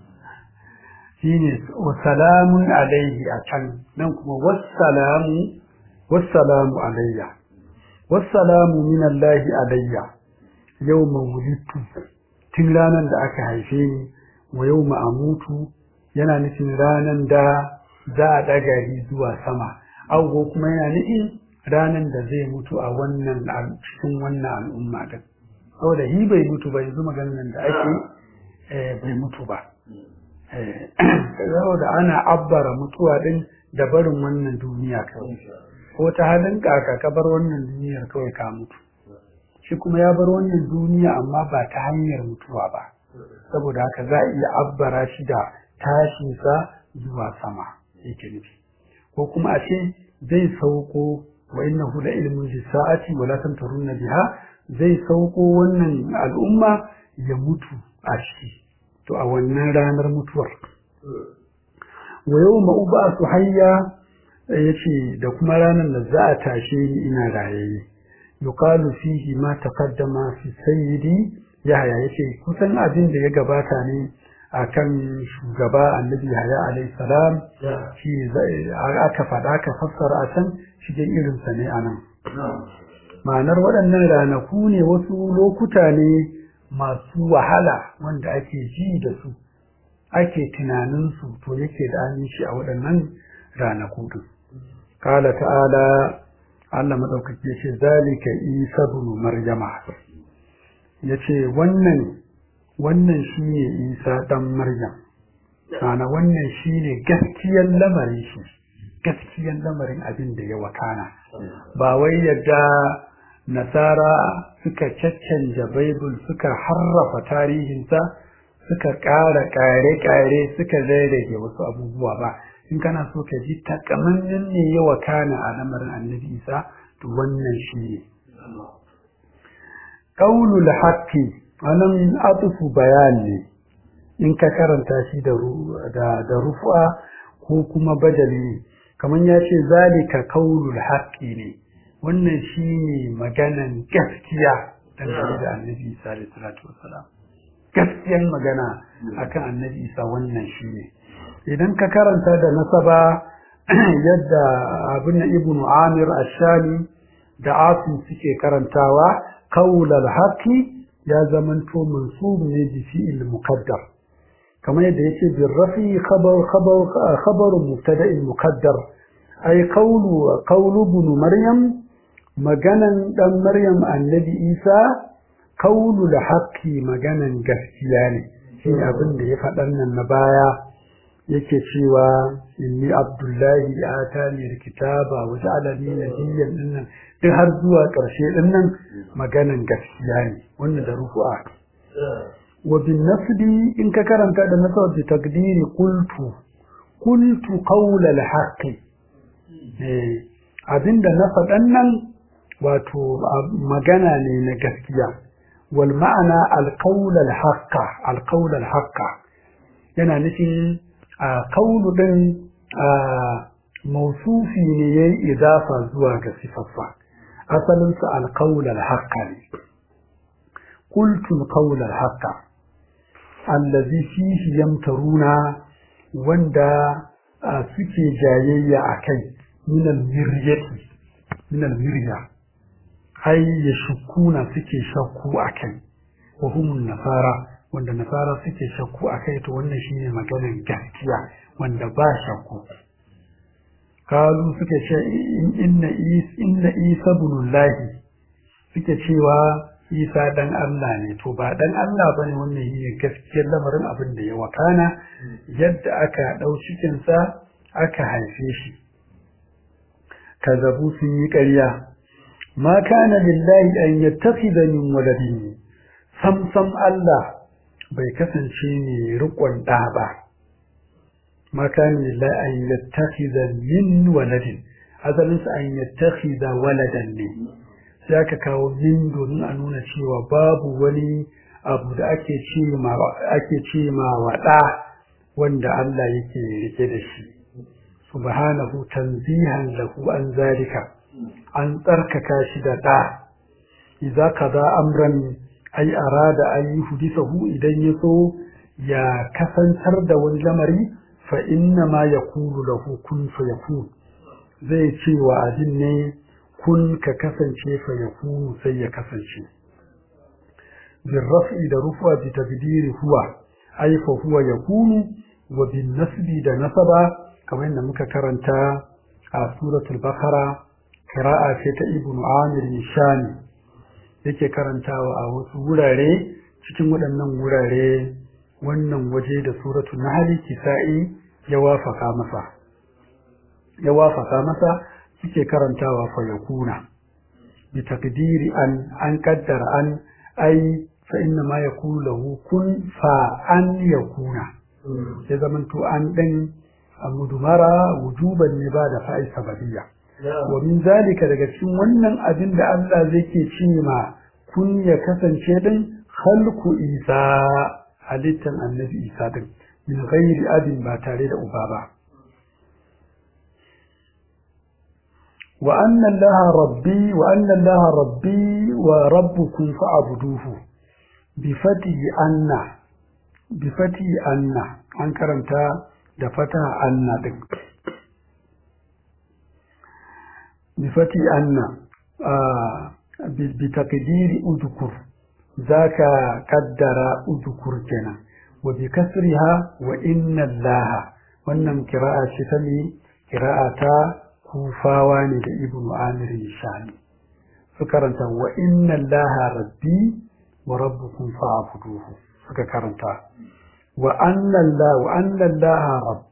shine wassalamun alaihi a can nan kuma wassalamu alayya wassalamu minallahi alayya yawma wulidtu tun ranar da aka haife ni wa yawma amutu yana nufin ranar da za a daga shi zuwa sama augo kuma yana nufin ranar da zai mutu a wannan cikin wannan al'umma din saboda shi bai mutu ba yanzu maganar da ake bai mutu ba saboda ana abbara mutuwa din da barin wannan duniya kawai ko ta halin kaka ka bar wannan duniyar kawai ka mutu shi kuma ya bar wannan duniya amma ba ta hanyar mutuwa ba saboda haka za a iya abbara shi da tashinsa zuwa sama yake nufi ko kuma a ce zai sauko wa innahu la ilmun lis-sa'ati wa la tamtarunna biha zai sauko wannan al'umma ya mutu a ciki to a wannan ranar mutuwar wa yawma ub'athu hayya yace da kuma ranar da za a tashe ni ina rayaye yuqalu fihi ma taqaddama fi sayyidi yahya yace kusan abin da ya gabata ne akan shugaba annabi Yahya alayhi salam shi aka faɗa ka fassara a can cikin irin sa ne anan ma'anar waɗannan ranaku ne wasu lokuta ne masu wahala wanda ake ji da su ake tunanin su to yake da aminci a waɗannan ranaku din qala ta'ala Allah madaukaki yace zalika isa ibn maryama yace wannan shine Isa dan Maryam ana wannan shine gaskiyar lamarin abin da ya wakana ba wai yadda nasara suka caccanja bible suka harrafa tarihinsa suka ƙara ƙare suka rarrage wasu abubuwa ba in kana so ka ji takamaiman ne ya wakana a lamarin annabi Isa to wannan shine qaulul haqqi anan atufu bayani in ka karanta shi da rufa ko kuma badali kaman ya ce zalika qaulul haqqi ne wannan shine maganan gaskiya dangane da annabi Isa alaihi salatu wassalam gaskiyar magana akan annabi Isa wannan shine idan ka karanta da nasaba yadda abin ibnu Amir ash-Shami da Asim suke karantawa qaulul haqqi ya zamanto mansub ne bi fi'il muqaddar kamar yadda yake bil rafi khabar mubtada'in muqaddar ay qawlu ibn maryam maganan dan maryam annabi Isa qawlul haqqi maganan gaskiya ne shi abin da ya faɗan nan na baya yake cewa inni abdullahi atani alkitaba wa ja'alani nabiyyan dinnan duk har zuwa ƙarshe dinnan maganan gaskiya ne wannan da rufu'a wa bin nasbi in ka karanta da nasab da takdiri qultu qawla al-haqqi abinda na faɗan nan wato magana ne na gaskiya wal ma'ana al-qawla al-haqqa yana nufin qawlu din mawsufi ne yayi idafa zuwa ga sifarsa asalin sa al-qawla al-haqqa ne qultu al-qawla al-haqqa allazi fihi yamtaruna wanda suke jayayya akai min al-mirya ay yashkuna suke shakku akai wa hum nasara wanda nasara suke shakku akai to wannan shine maganar gaskiya wanda ba shakku kalu suke ce inna isa ibnullahi suke cewa isa dan Allah ne to ba dan Allah bane wannan shine gaskiyar lamarin abin da ya wakana yadda aka dau cikin sa aka haife shi kazabu sun yi ƙarya ma kana lillahi an yattakhidha min waladin sam Allah bai kasance ne riƙon ɗa ba ma kana lillahi an yattakhidha min waladin asalin sa an yattakhidha waladan ne sai aka kawo min domin a nuna cewa babu wani abu da ake ce ma waɗa wanda Allah yake rike da shi subhanahu tanzihan lahu an zalika an tsarkaka shi da ɗa idza kaza amran ai arada an yuhdisahu idan yaso ya kasantar da wani lamari fa inna ma yaqulu lahu kun fayakun zai ce wa abin ne kun ka kasance fa yakunu sai ya kasance bil raf'i da rufa bi taqdiri huwa ai fa huwa yakunu wa bin nasbi da nasaba kamar yadda muka karanta a suratul baqara qira'a ce ta ibnu amir nishani yake karantawa a wasu wurare cikin waɗannan wurare wannan waje da suratul nahl kisa'i ya wafaka masa suke karantawa fa yakuna bi taqdiri an qaddara an ai fa inna ma yakunu lahu kun fa an yakuna ya zaman to an dan mudumara wujuban ne ba da fa'i sababiyya wa min zalika daga cikin wannan abin da Allah zai ke ce ma kun ya kasance din khalqu isa halittan annabi isa din min ghairi abin ba tare da uba ba wa anna allaha rabbi wa rabbukum fa'buduhu bi fati anna an karanta da fata anna din bi fati anna bi taqdiri udkur zaka kaddara udkur kenan wa bi kasriha wa inna allaha wannan qira'a ce ta mi qira'a ta kufawa ne da ibnu amir shani su karanta wa inna allaha rabbi wa rabbukum fa'buduhu suka karanta wa anna allaha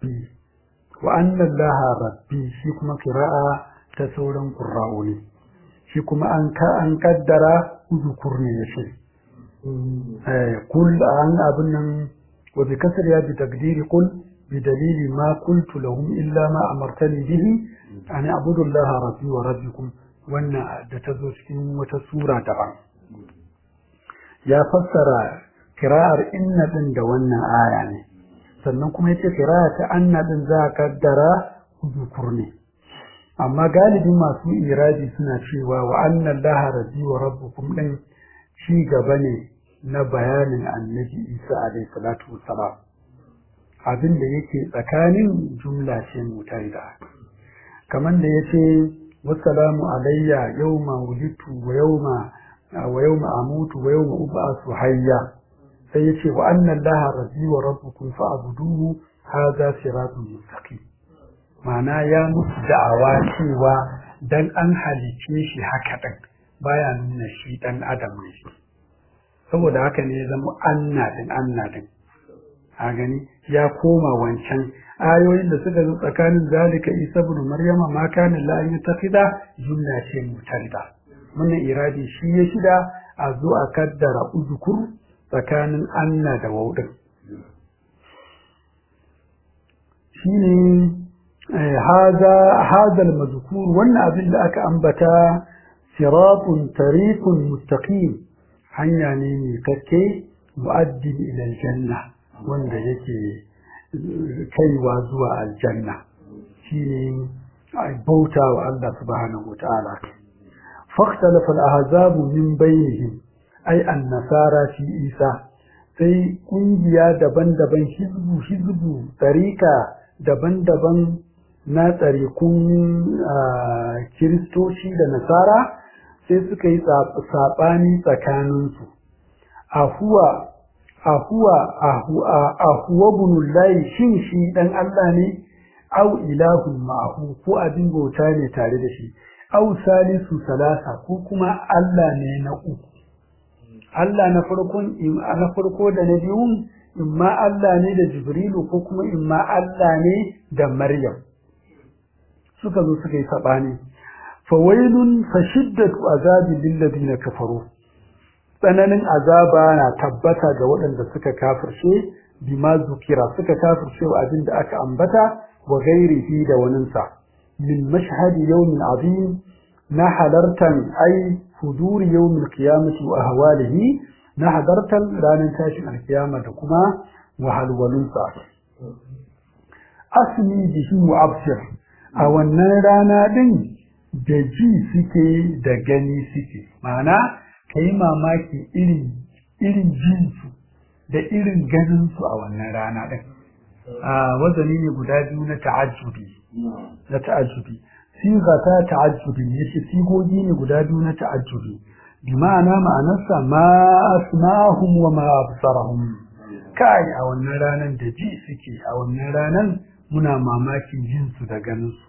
rabbi shi kuma qira'a ta sauran qurra'u ne shi kuma an kaddara uzkur ne yace kul an abun nan wa bi kasri ya bi taqdiri qul bi dalili ma qultu lahum illa ma amartani bihi an a'budu allaha rabbi wa rabbikum wannan da tazo cikin wata sura daban ya fassara kira'ar inna din da wannan aya ne sannan kuma yace kira'a ta anna din za ka kaddara uzkur ne amma galibin masu iradi suna cewa wa anna allaha rabbi wa rabbukum din ci gaba ne na bayanin annabi Isa alaihi salatu wassalam abin da yake tsakanin jumla ce mutaida kaman da yace wassalamu alayya yawma wulidtu wa yawma amutu wa yawma ub'athu hayya sai yace wa anna allaha rabbi wa rabbukum fa'buduhu hadha siratun mustaqim ma'ana ya musu da'awa cewa dan an halice shi haka din baya nuna shi dan adam ne saboda haka ne ya zama anna din a gani ya koma wancan ayoyin da suka zo tsakanin zalika isa ibn maryama ma kana la yataqida jumla ce mutarida wannan iradi shi ya shida a zo a kaddara uzkur tsakanin anna da waudin shine hada al-mazkur wannan abin da aka ambata siratun tariqun mustaqim hanya ne mai kakke mu'addi ila aljanna wanda yake kaiwa zuwa aljanna shine bauta wa Allah subhanahu wataala fahtalafa al-ahzab min bainihim ay an-nasara fi isa sai kungiya daban-daban hizbu tarika daban-daban na tsarikun kiristoci da nasara sai suka yi saɓani tsakaninsu a ahuwa bunullahi shin shi dan Allah ne au ilahun ma'ahu ko abin bauta ne tare da shi au salisu salasa ko kuma Allah ne na uku Allah na farko da na biyun imma Allah ne da Jibrilu ko kuma imma Allah ne da Maryam suka zo suka yi sabani fawailun fashiddatu azabi lil ladina kafaru tsananin azaba na tabbata ga waɗanda suka kafirce bima zukira suka kafirce wa abin da aka ambata wa ghairihi da waninsa min mashhadi yawmin azim na halartan ai hudur yawmil qiyamati wa ahwalihi na halartan ranar tashin alkiyama da kuma wahalwalunsa asmi bihi mu'absir a wannan rana din da ji suke da gani suke ma'ana kai mamaki irin jinsu da irin ganinsu a wannan rana din wazani ne guda biyu na ta'ajjubi siga ta ta'ajjubi yace sigogi ne guda biyu na ta'ajjubi bi ma'ana ma'anarsa ma asma'ahum wa ma absarahum kai a wannan ranan da ji suke a wannan ranan muna mamakin jinsu da ganinsu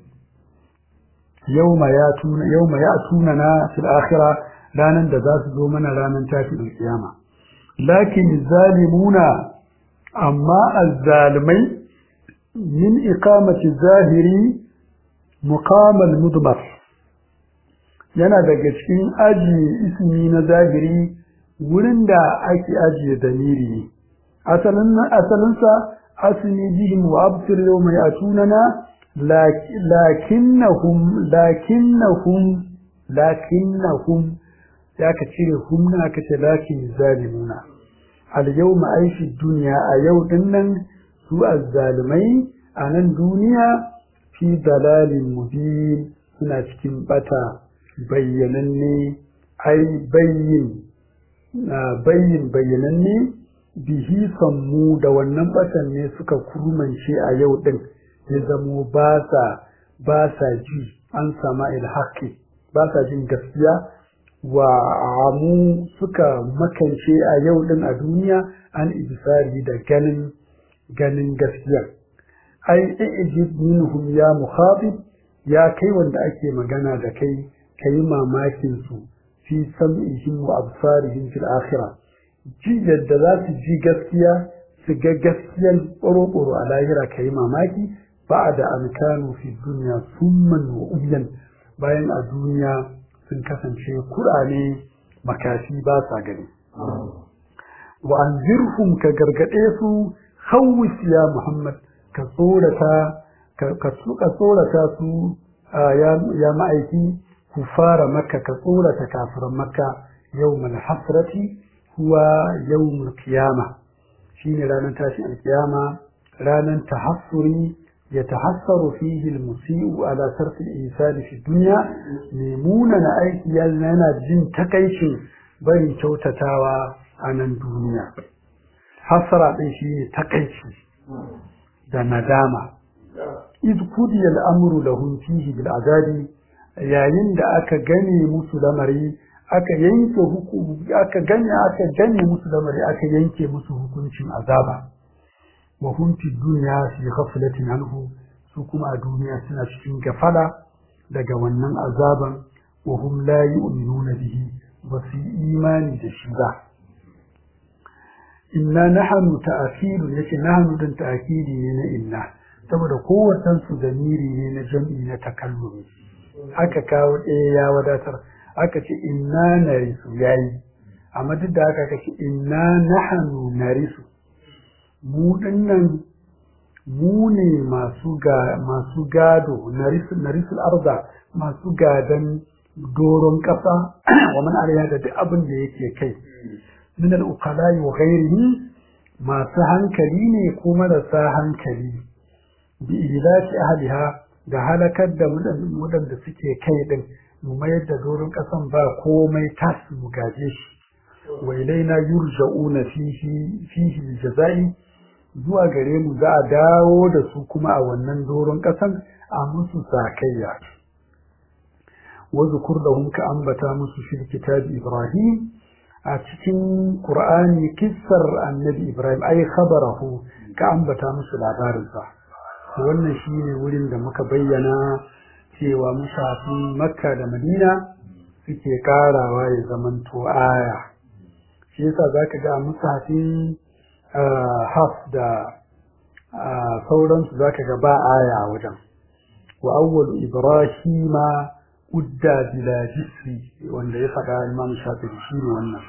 yawma ya'tuna na fil akhirah ranan da za su zo mana ranan tashin kiyama lakin zalimuna amma azzalimai min iqamati zahiri muqam al-mudmar yana daga cikin aji ismi na zahiri wurin da ake ajiye damiri asalinsa asmi bihim wa absir yawma ya'tunana lakinnahum ya ka cire humna ka ce lakin zalimuna al-yawma aishi duniya a yau dinnan su azzalimai a nan duniya fi dalalin mubin suna cikin bata bayyananne ai bayyananne bihi sammu da wannan batan ne suka kurmance a yau din ya zamo ba sa ji an sama ilhaqi ba sa jin gaskiya wa amu suka makance a yau din a duniya an ibsari da ganin gaskiya ai ijid minhum ya mukhatib ya kai wanda ake magana da kai mamakin su fi sam'ihim wa absarihim fil akhirah ji yadda za su ji gaskiya su ga gaskiyan tsoro a lahira kai mamaki ba'da an kanu fi dunya summan wa umyan bayan a duniya sun kasance kurane makafi ba sa gani wa anzirhum ka gargade su khawwis ya muhammad ka tsorata su ya ma'aiki ku fara makka ka tsorata kafiran makka yawmal hasrati huwa yawmul qiyama shine ranar tashin alkiyama ranar tahassuri يتحسر فيه المسيء على صرف الإنسان في الدنيا ميمونا أيك يلنا جن تكيش بين شوتتاوى عن الدنيا حسر شيء تكيش ده ندامة إذ قضي الأمر لهم فيه بالعذاب yayin da aka gane musu lamari aka gane musu lamari aka yanke musu hukuncin azaba wa hum fi dunya fi ghaflatin anhu su kuma a duniya suna cikin gafala daga wannan azaban wa hum la yu'minuna bihi ba su imani da shi ba inna nahnu ta'kidu yace nahnu dan ta'kidi ne na inna saboda kowannen su damiri ne na jam'i na takallumi aka kawo ɗaya ya wadatar aka ce inna narisu yayi amma duk da haka kace inna nahnu narisu mu dinnan mu ne masu gado narisul arda masu gadan doron kasa wa man alaiha da duk abin da yake kai min al-uqala'i wa ghairihi masu hankali ne ko marasa hankali bi ilahi ahliha da halakar da wadanda suke kai din mu mayar da doron kasan ba komai tasu mu gaje shi wa ilaina yurja'una fihi jazai zuwa gare mu za a dawo da su kuma a wannan doron kasan a musu sakayya wa zukur da hunka ambata musu fil kitabi ibrahim a cikin Qur'ani kissar Annabi Ibrahim ai khabarahu ka ambata musu labarinsa wannan shine wurin da muka bayyana cewa musafin Makka da Madina suke karawa ya zamanto aya shi yasa zaka ga musafin Haf da sauransu zaka ga ba aya a wajen wa awwal Ibrahima udda bila jisri wanda ya faɗa Imam Shafi'i shine wannan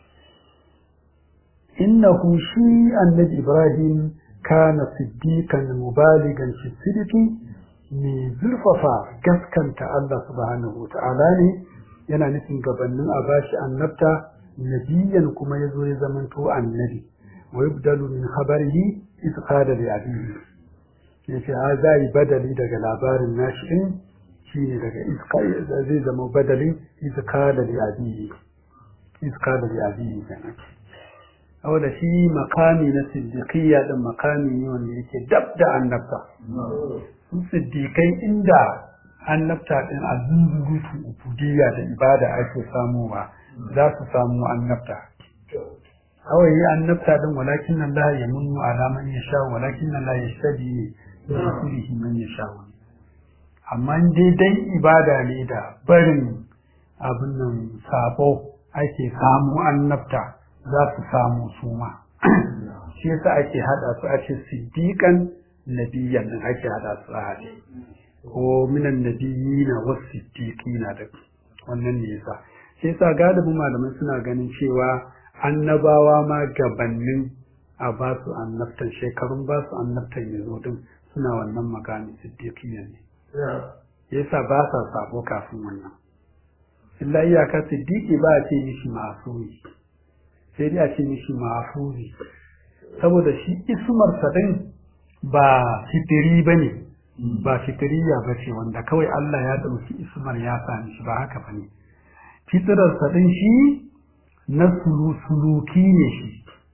innahu shi annabi Ibrahim kana siddiqan mubaligan fi sidqi ne zurfafa gaskanta Allah subhanahu wata'ala ne yana nufin gabanin a bashi annabta nabiyan kuma yazo ya zamanto annabi wa yubdalu min khabarihi iz qala li abihi yace zai badali daga labarin nashi din shine daga zai zama badalin izkala li abihi kenan awala shi makami na siddiqiyya din makami ne wanda yake dab da annabta sun siddiqai inda annabta din azunzurutu ubudiyya da ibada ake samuwa za su samu annabta awai annabta din walakin Allah ya munnu ala man yasha walakin Allah yashtabi bi rasulihi man yasha amma dai ibada ne da barin abin nan sabo ake samu annabta za su samu suma shi yasa ake hada su ake siddiqan nabiyyan din ake hada su a hade ko minan nabiyina was siddiqina da wannan ne yasa shi yasa galibin malaman suna ganin cewa annabawa ma gabannin a ba su annabtan shekarun ba su annabtan yazo din suna wannan magana siddiqiyya ne yasa ba sa sabo kafin wannan illa iyaka siddiqi ba a ce mishi ma'asumi sai dai a ce mishi mahfuzi saboda shi ismar sa din ba fitiri bane ba fitiriya bace wanda kawai Allah ya dauki ismar ya sa mishi ba haka bane fitrar sa din shi na suluki ne shi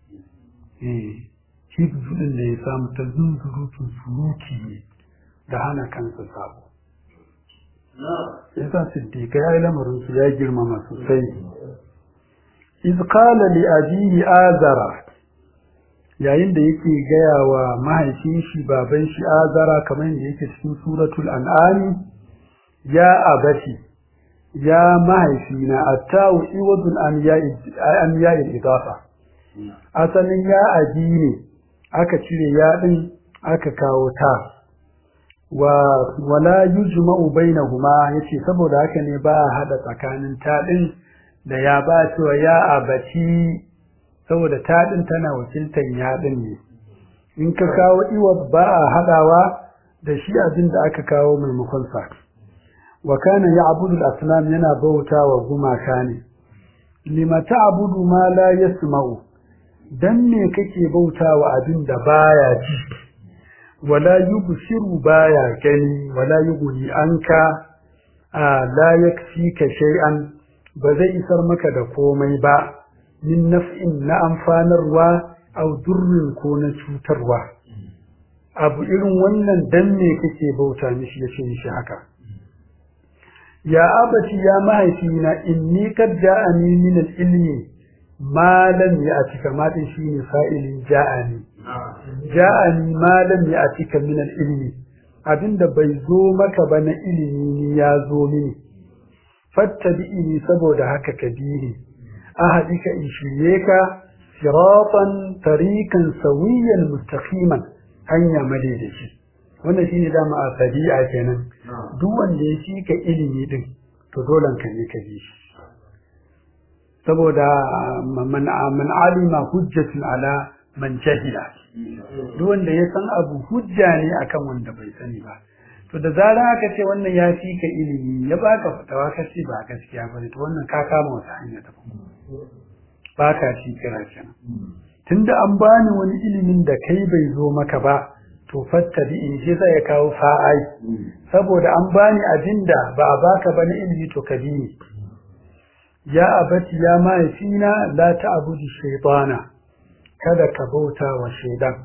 shi din da ya samu ta zunzurutun suluki ne da hana kansa sabo yasa siddiqa ya yi lamarin su ya girmama sosai iz qala li abihi azara yayin da yake gaya wa mahaifin shi baban shi azara kamar yadda yake cikin suratul an'am ya abati ya mahaifina atta'u iwadun an ya'il idafa asalin ya abi ne aka cire ya din aka kawo ta wala yujma'u bainahuma yace saboda haka ne ba a hada tsakanin ta din da ya ba cewa ya abaci saboda ta din tana wakiltan ya din ne in ka kawo iwad ba a hadawa da shi abin da aka kawo maimakon sa wa kana ya'budu al-asnam yana bautawa gumaka ne lima ta'budu ma la yasma'u dan me kake bautawa abin da baya ji wala yubsiru baya gani wala yughni anka la yakfika shay'an ba zai isar maka da komai ba min naf'in na amfanarwa aw durrin ko na cutarwa abu irin wannan dan me kake bauta mishi yace mishi haka ya abati ya mahaifina inni kad ja'ani min al-ilmi ma lam ya'tika ma din shine fa'ilin ja'ani ma lam ya'tika min al-ilmi abinda bai zo maka ba na ilimi ya zo mini fattabi'ini saboda haka kabiri ahadika in shirye ka siratan tariqan sawiyan mustaqiman hanya madaidaci wannan shine dama a tabi'a kenan duk wanda ya shi ka ilimi din to dolan ka ne ka bi shi saboda man alima hujjatun ala man jahila duk wanda ya san abu hujja ne akan wanda bai sani ba to da zarar aka ce wannan ya fi ka ilimi ya baka fatawa ka ce ba gaskiya bane to wannan ka kama wata hanya ta ba ka shi kira kenan tunda an bani wani ilimin da kai bai zo maka ba to fattabi in shi sai ya kawo fa'ai saboda an bani abinda ba a baka ba na ilimi to ka bi ni ya abati ya mahaifina la ta'budu shaytana kada ka bauta wa shaydan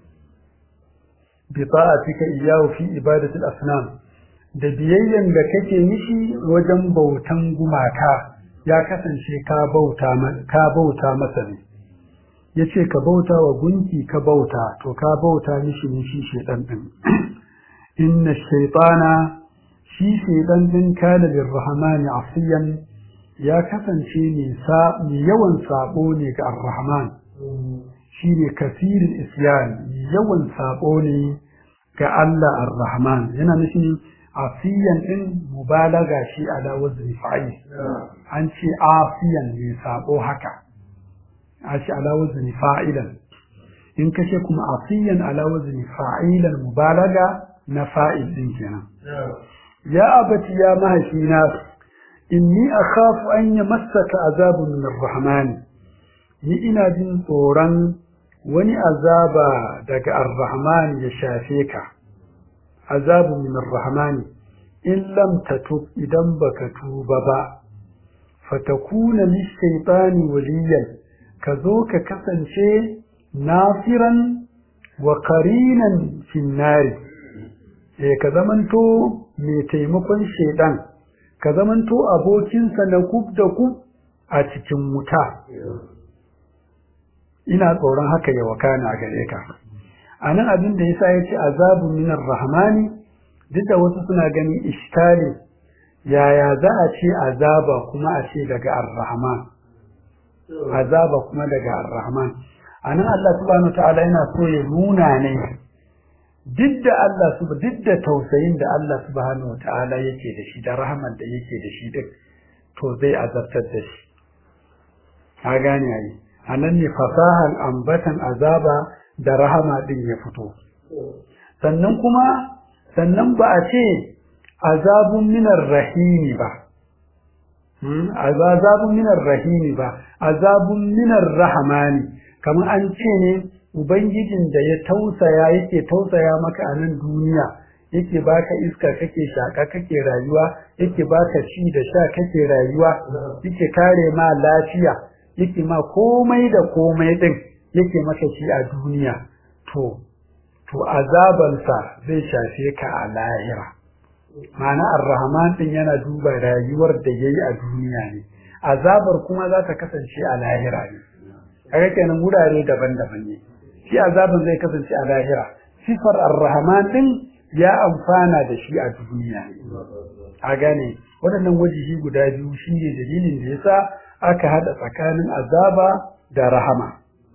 bi ta'atika iyyahu fi ibadati al-asnam da biyayyan da kake mishi wajen bautan gumaka ya kasance ka bauta masa ne yace ka bauta wa gunki ka bauta to ka bauta mishi ne shi shedan din inna shaytana shi shedan din kana lirrahmani asiyan ya kasance ne mai yawan sabo ne ga ar-rahman shine kasirin isyan yawan sabo ne ga Allah ar-rahman yana nufin asiyan din mubalaga shi ala wazni fa'il an ce asiyan ne sabo haka a ce ala wazni fa'ilan in kace kuma asiyan ala wazni fa'ilan mubalaga na fa'il din kenan ya abati ya mahaifina inni akhafu an yamassaka azabun min ar-rahman ni ina jin tsoron wani azaba daga ar-rahman ya shafe ka azabun min ar-rahman in lam tatub idan baka tuba ba fatakuna lish-shaytani waliyan kazo ka kasance nafiran wa qarinan fin nari ka zamanto mai taimakon shaytan ka zamanto abokinsa na kub da kub a cikin wuta ina tsoron haka ya wakana a gare ka anan abin da yasa yace azabu minar rahmani duk da wasu suna ganin iskali yaya za a ce azaba kuma a ce daga ar-rahman azaba kuma daga ar-rahman anan Allah subhanahu wataala yana so ya nuna ne duk da tausayin da Allah subhanahu wataala yake da shi da rahman da yake da shi duk to zai azabtar da shi ka gane ai anan ne fasahan ambatan azaba da rahama din ya fito sannan ba a ce azabun minar rahimi ba azabun minar rahimi ba azabun minar rahmani kamar an ce ne ubangijin da ya tausaya yake tausaya maka a nan duniya yake baka iska kake shaka kake rayuwa yake baka ci da sha kake rayuwa yake kare ma lafiya yake ma komai da komai din yake maka shi a duniya to azabansa zai shafe ka a lahira ma'ana ar-rahman din yana duba rayuwar da yayi a duniya ne azabar kuma za ta kasance a lahira ne kaga kenan wurare daban-daban ne shi azabin zai kasance a lahira sifar ar-rahman din ya amfana da shi a duniya ne a gane waɗannan wajihi guda biyu shine dalilin da yasa aka hada tsakanin azaba da rahama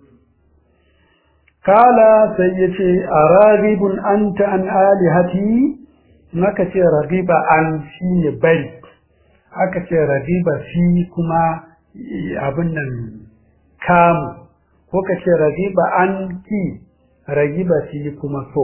kala sai yace aragibun anta an alihati maka ce ragiba an shine bari aka ce ragiba shi kuma abin nan kamu ko ka ce ragiba an ki ragiba shi kuma so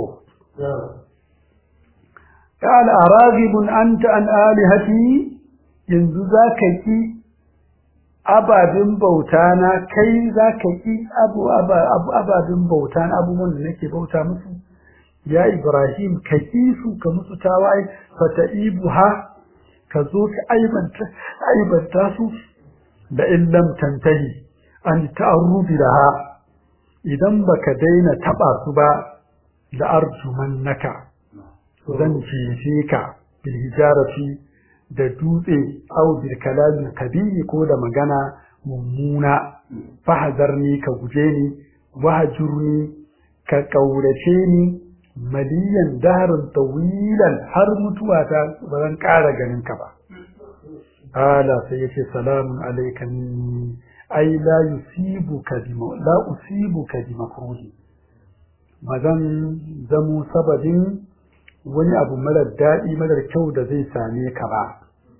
kala aragibun anta an alihati yanzu zaka ki ababin bauta na kai zaka ki ababin bauta na abubuwan da nake bauta musu ya Ibrahim ka ki su ka musu tawaye fataibuha ka zo ka aibanta su da illam tantahi an ta'arrubi laha idan baka daina taba su ba da arjumannaka zan ce ka bil hijarati da dutse au bil kalami kabiri ko da magana mummuna fahazarni ka guje ni wahjurni ka kaurace ni maliyan darin tawilan har mutuwa ta bazan ƙara ganin ka ba ala sai yace salamun alayka minni ai la usibuka bi makruhi bazan zamo sababin wani abu marar daɗi marar kyau da zai same ka ba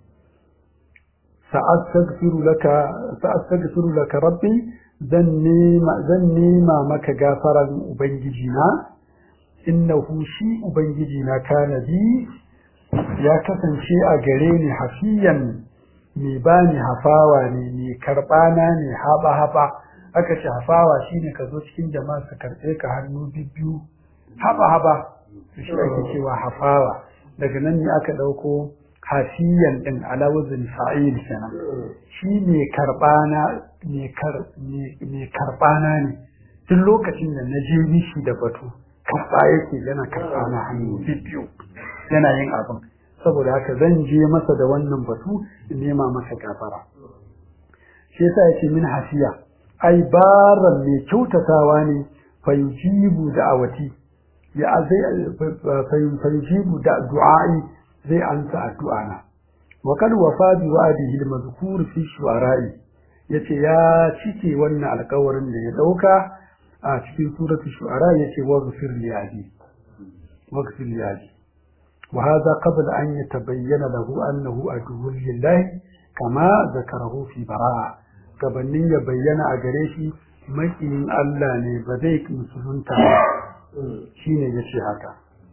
sa'astaghfiru laka rabbi zan nema maka gafaran ubangiji na innahu shi ubangiji na kana bi ya kasance a gare ni hafiyan mai bani hafawa ne mai karbana ne haba aka ce hafawa shine ka zo cikin jama'a ka karɓe ka hannu biyu haba shi ake cewa hafawa daga nan ne aka dauko hafiyan din ala wazn fa'il kenan shi ne karbana ne duk lokacin da na je mishi da batu karba yake yana karbana hannu biyu yana yin abin saboda haka zan je masa da wannan batu in nema masa gafara shi yasa yake min hasiya ai baran mai kyautatawa ne fayujibu da'awati ya zai fayujibu da du'ai zai ansa addu'ana wa kad wafa bi wa'dihi al-madhkur fi shu'ara'i yace ya cike wannan alƙawarin da ya dauka a cikin suratul shu'ara yace waghfir li abi wa hadha qabla an yatabayyana lahu annahu aduwwun lillahi kama zakarahu fi bara'a gabanin ya bayyana a gare shi makiyin Allah ne ba zai musulunta shine yace haka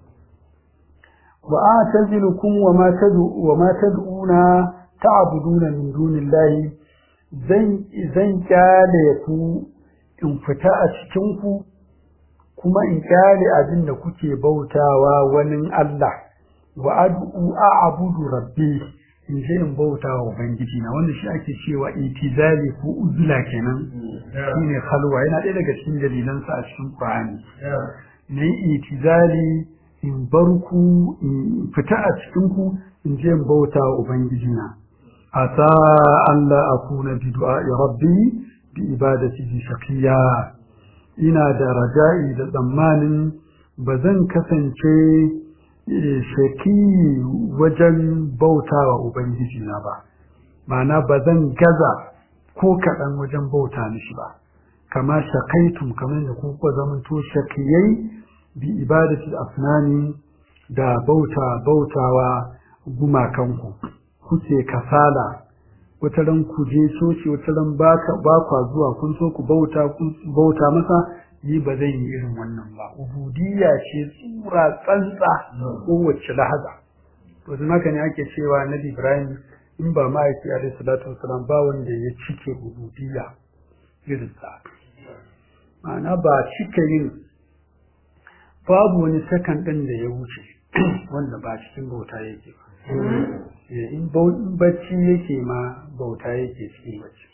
wa atazilukum wa ma tad'una ta'buduna min dunillahi zan kyale ku in fita a cikin ku kuma in kyale abin da kuke bautawa wani Allah wa a'budu rabbi in je in bautawa ubangiji na wanda shi ake cewa itizali ko uzla kenan shine khalwa yana ɗaya daga cikin dalilansa a cikin Qur'ani ne itizali in barku in fita a cikin ku in je in bautawa ubangiji na asa Allah akuna bi du'a'i rabbi bi ibadati shaqiya ina da raja'i da tsammanin bazan kasance shaki wajen bautawa ubangiji na ba ma'ana bazan gaza ko kaɗan wajen bauta mishi ba kama shakaitum kamar da kuka zamanto shakiyai bi ibadati asnani da bautawa gumakanku kuke kasala wataran ku je coci wataran ba kwa zuwa kun so ku bauta masa yi ba zai yi irin wannan ba ubudiyya ce tsura tsantsa kowace lahaza to dan haka ne ake cewa Nabi Ibrahim in ba ma'aiki alaihi salatu wasalam ba wanda ya cike ubudiyya irin sa ma'ana ba cike yin babu wani sakan din da ya wuce wanda ba cikin bauta yake ba in bacci yake ma bauta yake cikin bacci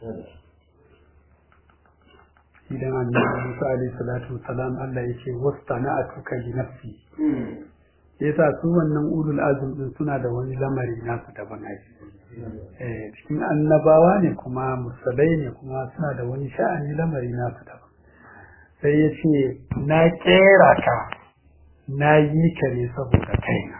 idan annabi Musa alaihi salatu wasalam Allah yake wastana'atuka li nafsi yasa su wannan ulul azm din suna da wani lamari nasu daban ai cikin annabawa ne kuma musalai ne kuma suna da wani sha'ani lamari nasu daban sai yace na kera ka na yi ka ne saboda kaina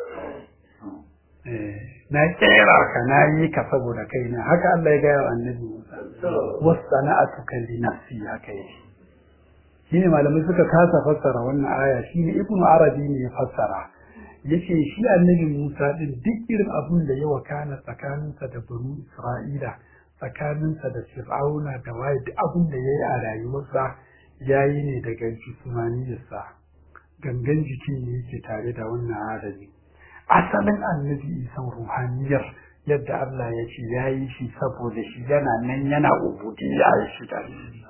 na kera ka na yi ka saboda kaina haka Allah ya gaya wa annabi Musa wasana'atuka li nafsi haka yake shine malamai suka kasa fassara wannan aya shine Ibn Arabi ne ya fassara yace shi annabi Musa din duk irin abun da ya wakana tsakaninsa da Bani Isra'ila tsakaninsa da Fir'auna da waye duk abun da yayi a rayuwarsa yayi ne daga jismaniyarsa gangan jikin ne yake tare da wannan arabi asalin annabi Isa ruhaniyar yadda Allah ya ce yayi shi saboda shi yana nan yana ubudiyya ya shi da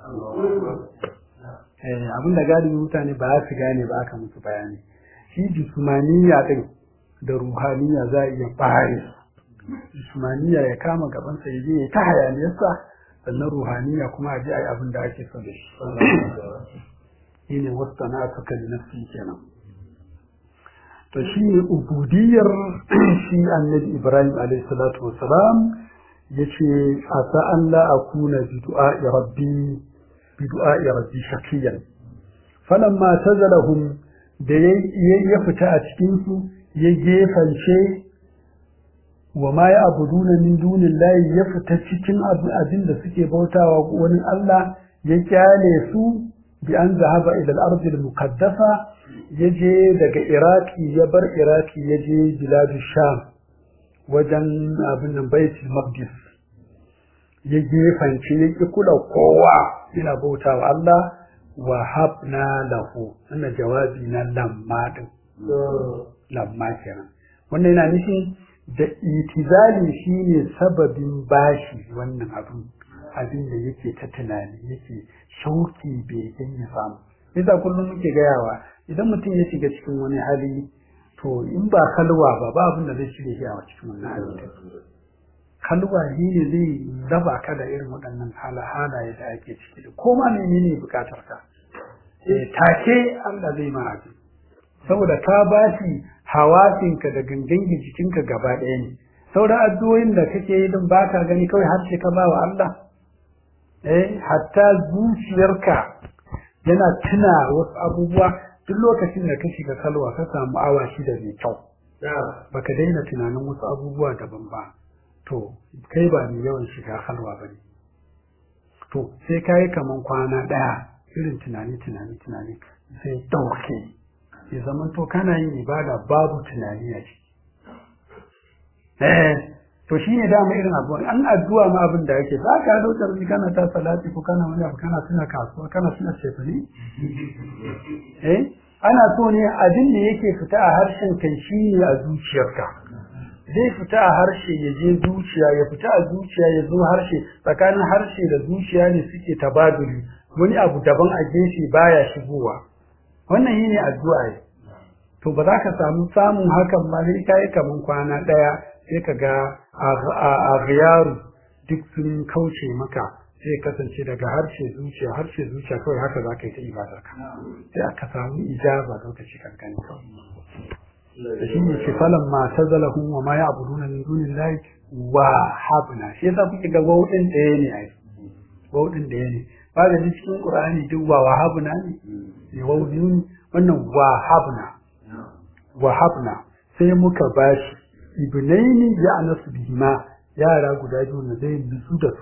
abin da galibi mutane ba su gane ba aka musu bayani shi jismaniya din da ruhaniya za a iya bare jismaniya ya kama gaban sa yaje ya ta hayaniyarsa sannan ruhaniya kuma a ji ai abin da ake so da shi shine wasana'atuka li nafsi kenan to shi ne ubudiyar shi annabi Ibrahim alayhi salatu wassalam yace asa an la akuna bi du'a'i rabbi shakiyan falamma tazalahum da ya fita a cikin su ya gefance wa ma ya'buduna min dunillahi ya fita cikin abin da suke bautawa wani Allah ya kyale su bi an zahaba ila al-ardi al-muqaddasa yaje daga Iraki ya bar Iraki yaje biladu Sham wajen abin nan Baitul Maqdis ya gefance ya ki kula kowa ina bautawa Allah wa habna lahu wannan jawabi na lamma din lamma kenan wannan yana nufin da itizali shine sababin bashi wannan abin da yake ta tunani yake shauki bai ya samu yasa kullum muke gayawa idan mutum ya shiga cikin wani hali to in ba kalwa ba abin da zai shige shi a cikin wannan hali kalwa ne zai raba ka da irin waɗannan halaye da ake ciki da koma menene bukatar ka take Allah zai ma abin saboda ka bashi hawasinka da gangan jikinka gaba ɗaya ne sauran addu'o'in da kake yi din baka gani kawai harshe ka bawa Allah hatta zuciyarka yana tuna wasu abubuwa duk lokacin da ka shiga kalwa ka samu awa shida mai kyau baka daina tunanin wasu abubuwa daban ba to kai ba mai yawan shiga kalwa bane to sai kai kaman kwana daya irin tunani sai dauke ya zaman to kana yin ibada babu tunani a ciki to shine dama irin abuwa an addu'a ma abin da yake za ka zo tarbi kana ta salati ko kana wani abu kana tuna kasuwa kana tuna shefani ana so ne abin da yake fita a harshen kai shine a zuciyarka zai fita a harshe ya je zuciya ya fita a zuciya ya zo harshe tsakanin harshe da zuciya ne suke tabaduli wani abu daban a gefe baya shigowa wannan yine addu'a to ba za ka samun hakan ba sai kai kaman kwana daya sai ka ga a ghiyaru duk sun kauce maka sai kasance daga harshe zuciya kawai haka za ka yi ta ibadar ka sai aka samu ijaba lokaci kankani kawai da shi ne falan ma tazalahum wa ma ya'buduna min dunillahi wa habna shi yasa kuke ga wawdin ɗaya ne ai wawdin ɗaya ne ba da cikin qur'ani duk wa habna ne wawdin wannan wa habna sai muka bashi ibnaini ya anasu bihima yara guda biyu na zai bisu da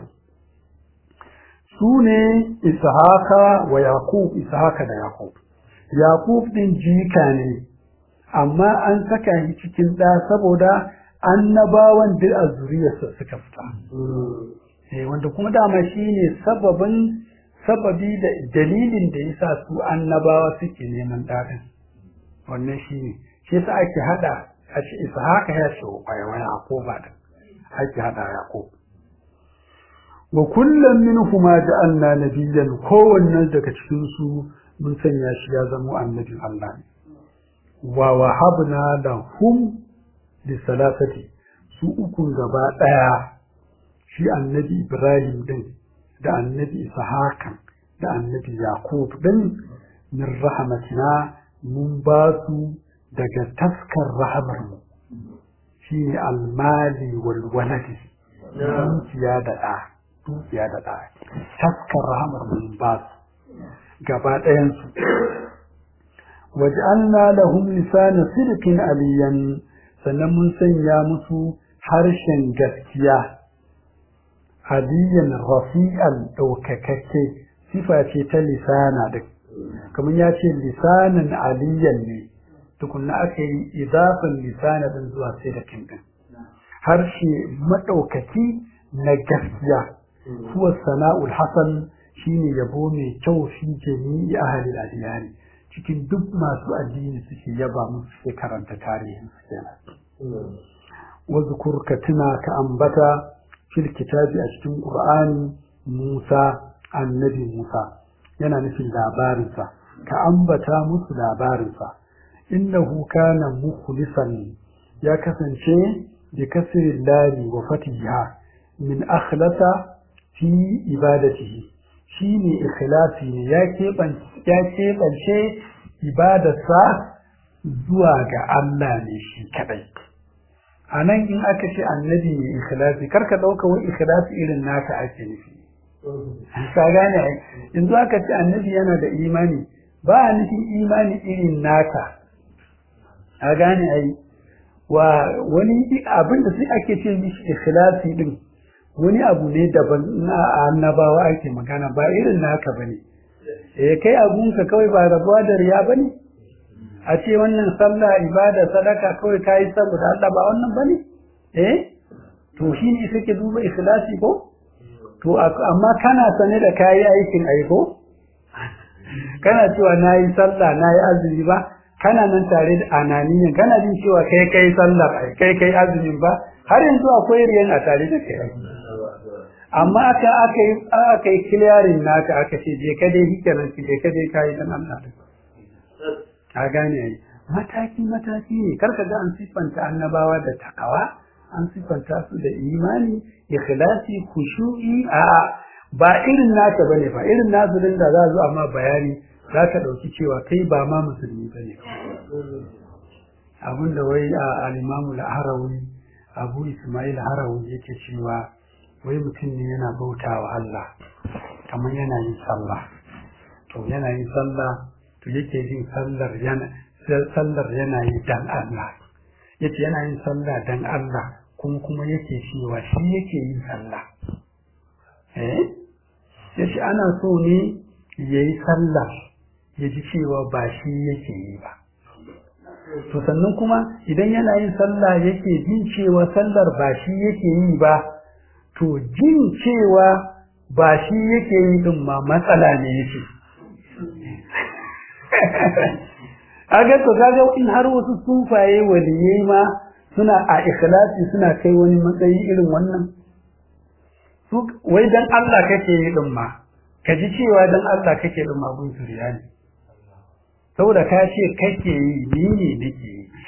su ne ishaqa wa yaqub ishaqa da yaqub din jika ne amma an saka shi cikin da saboda annabawan da a zuriyarsa suka fita wanda kuma dama shine sababi da dalilin da yasa su annabawa suke neman dadin wannan shine shi yasa ake hada a ce ishaqa ya ce wa yaqub da ake hada yaqub wa kullum minhuma ja'alna nabiyyan kowanne daga cikin su mun sanya shi ya zama annabin Allah wa wahabna lahum li salasati su ukun gaba daya shi annabi Ibrahim din da annabi Ishaq da annabi Yaqub din min rahmatina mun ba su daga taskar rahamar mu shi almali wal waladi dukiya da ɗa taskar rahamar mun ba su gaba ɗayansu waj'alna lahum lisana sidqin aliyan sannan mun sanya musu harshen gaskiya aliyan rafi'an ɗaukakakke sifa ce ta lisana da kamar ya ce lisanan aliyan ne tukunna aka yi idafan lisana din zuwa sai da kin harshe maɗaukaki na gaskiya huwa sana'ul hasan shine yabo mai kyau fi jami'i ahli al-adiyani cikin duk masu addini suke yaba musu suke karanta tarihin su kenan wa zukur ka tuna ka ambata fil kitabi a cikin qur'ani Musa annabi Musa yana nufin labarinsa ka ambata musu labarinsa innahu kana mukhlisan ya kasance bi kasri lali wa fatiha min akhlasa fi ibadatihi shine ikhlasi ne ya keɓance ibadarsa zuwa ga Allah ne shi kadai anan in aka ce annabi ne ikhlasi karka dauka wai ikhlasi irin naka ake nufi ka gane ai in zo aka ce annabi yana da imani ba a nufin imani irin naka a gane ai wa wani abin da sai ake ce mishi ikhlasi din wani abu ne daban na annabawa ake magana ba irin naka bane kai abunka kawai ba rabuwa da riya bane a ce wannan sallah ibada sadaka kawai kai saboda Allah ba wannan bane to shine kake duba ikhlasi ko to amma kana sane da kai aikin aiko kana cewa nayi sallah nayi azumi ba kana nan tare da ananiyan kana jin cewa kai sallah kai azumin ba har yanzu akwai riyan a tare da kai amma aka yi clearing naka aka ce je ka dai hikenan je ka dai kai dan Allah ka gane mataki ne karka ga an sifanta annabawa da takawa an sifanta su da imani ikhlasi khushu'i ba irin naka bane ba irin nasu din da za zo amma bayani za ka dauki cewa kai ba ma musulmi bane abinda wai al-Imam al-Harawi Abu Ismail Harawi yake cewa wai mutum ne yana bautawa Allah kamar yana yin sallah to yana yin sallah to yake yin sallar yana yi dan Allah yace yana yin sallah dan Allah kuma yake cewa shi yake yin sallah yace ana so ne yayi sallah yaji cewa ba shi yake yi ba to sannan kuma idan yana yin sallah yake jin cewa sallar ba shi yake yi ba to jin cewa ba shi yake yi din ma matsala ne yake aga to kaga in har wasu sufaye waliyai ma suna a ikhlasi suna kai wani matsayi irin wannan su wai dan Allah kake yi din ma kaji cewa dan Allah kake din ma gun suriya ne saboda ka ce kake yi ni ne nake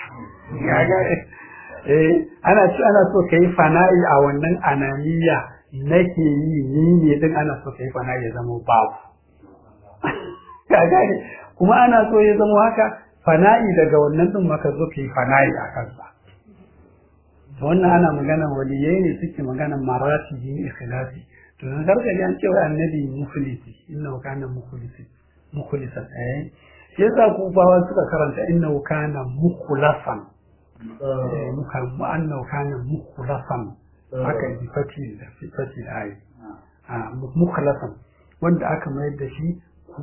yi ana so kai fana'i a wannan ananiya nake yi ni ne din ana so kai fana'i ya zama babu kaga kuma ana so ya zama haka fana'i daga wannan din maka zo kai fana'i a kansa wannan ana magana waliyai ne suke magana maratibin ikhlasi to dan gargaɗi an cewa annabi mukhlisi innahu kana mukhlisan yasa kufawa suka karanta innahu kana mukhlasan annahu kana mukhlasan haka bi fati ayi mukhlasan wanda aka mayar da shi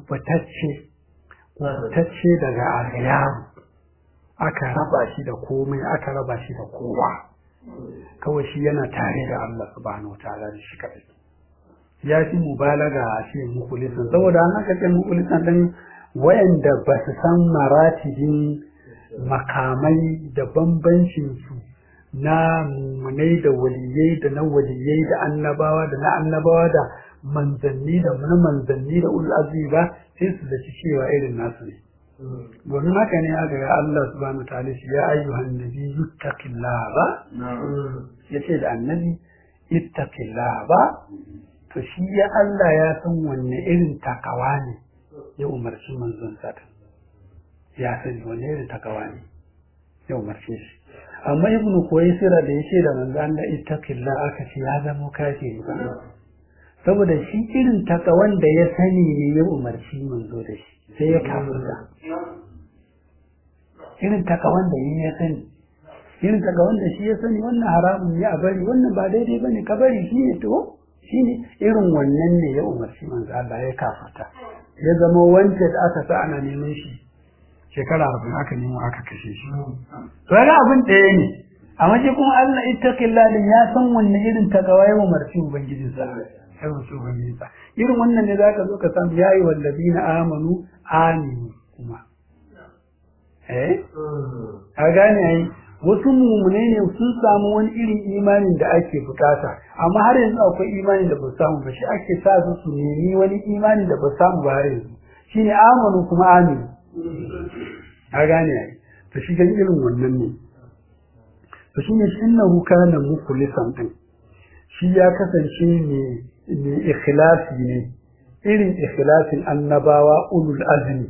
kubutacce daga aliyam aka raba shi da komai aka raba shi da kowa kawai shi yana tare da Allah subhanahu wataala da shi kadai ya fi mubalaga a ce mukhlisan saboda an aka ce mukhlisan din wayanda ba su san maratibin makamai da bambancin su na munai da waliyai da na waliyai da annabawa da na annabawa da manzanni da na manzanni da ulul azmi ba sai su zaci cewa irin nasu ne domin haka ne aka ga Allah subhanahu wataala shi ya ayyuhan nabiyyu ittaqillaha ba yace da annabi ittaqillaha ba to shi ya Allah ya san wanne irin takawa ne ya umarci manzon sa ya sani wanne irin takawa ne ya umarce shi amma ibnu Kuwaisira da yake da manzon Allah ittaqillah aka ce ya zama kafiri ba saboda shi irin takawan da ya sani ne ya umarci manzo da shi sai ya kafirta irin takawan da ya sani irin takawan da shi ya sani wannan haramun ne a bari wannan ba daidai bane ka bari shi ne to shine irin wannan ne ya umarci manzo Allah ya kafirta ya zama wanted aka sa ana neman shi shekara 40 aka nemo aka kashe shi to ga abin ɗaya ne amma shi kuma Allah ittaqillah din ya san wanne irin takawa ya umarci ubangiji sa sai wasu ubangiji sa irin wannan ne zaka zo ka samu yayi wallazina amanu aminu kuma a gane ai wasu mummunai ne sun samu wani irin imanin da ake bukata amma har yanzu akwai imanin da ba samu ba shi ake sa su nemi wani imanin da ba samu ba har yanzu shine amanu kuma aminu a gane ai to shi ga irin wannan ne to shine innahu kana mukhlisan din shi ya kasance ne ikhlasi ne irin ikhlasin annabawa ulul azmi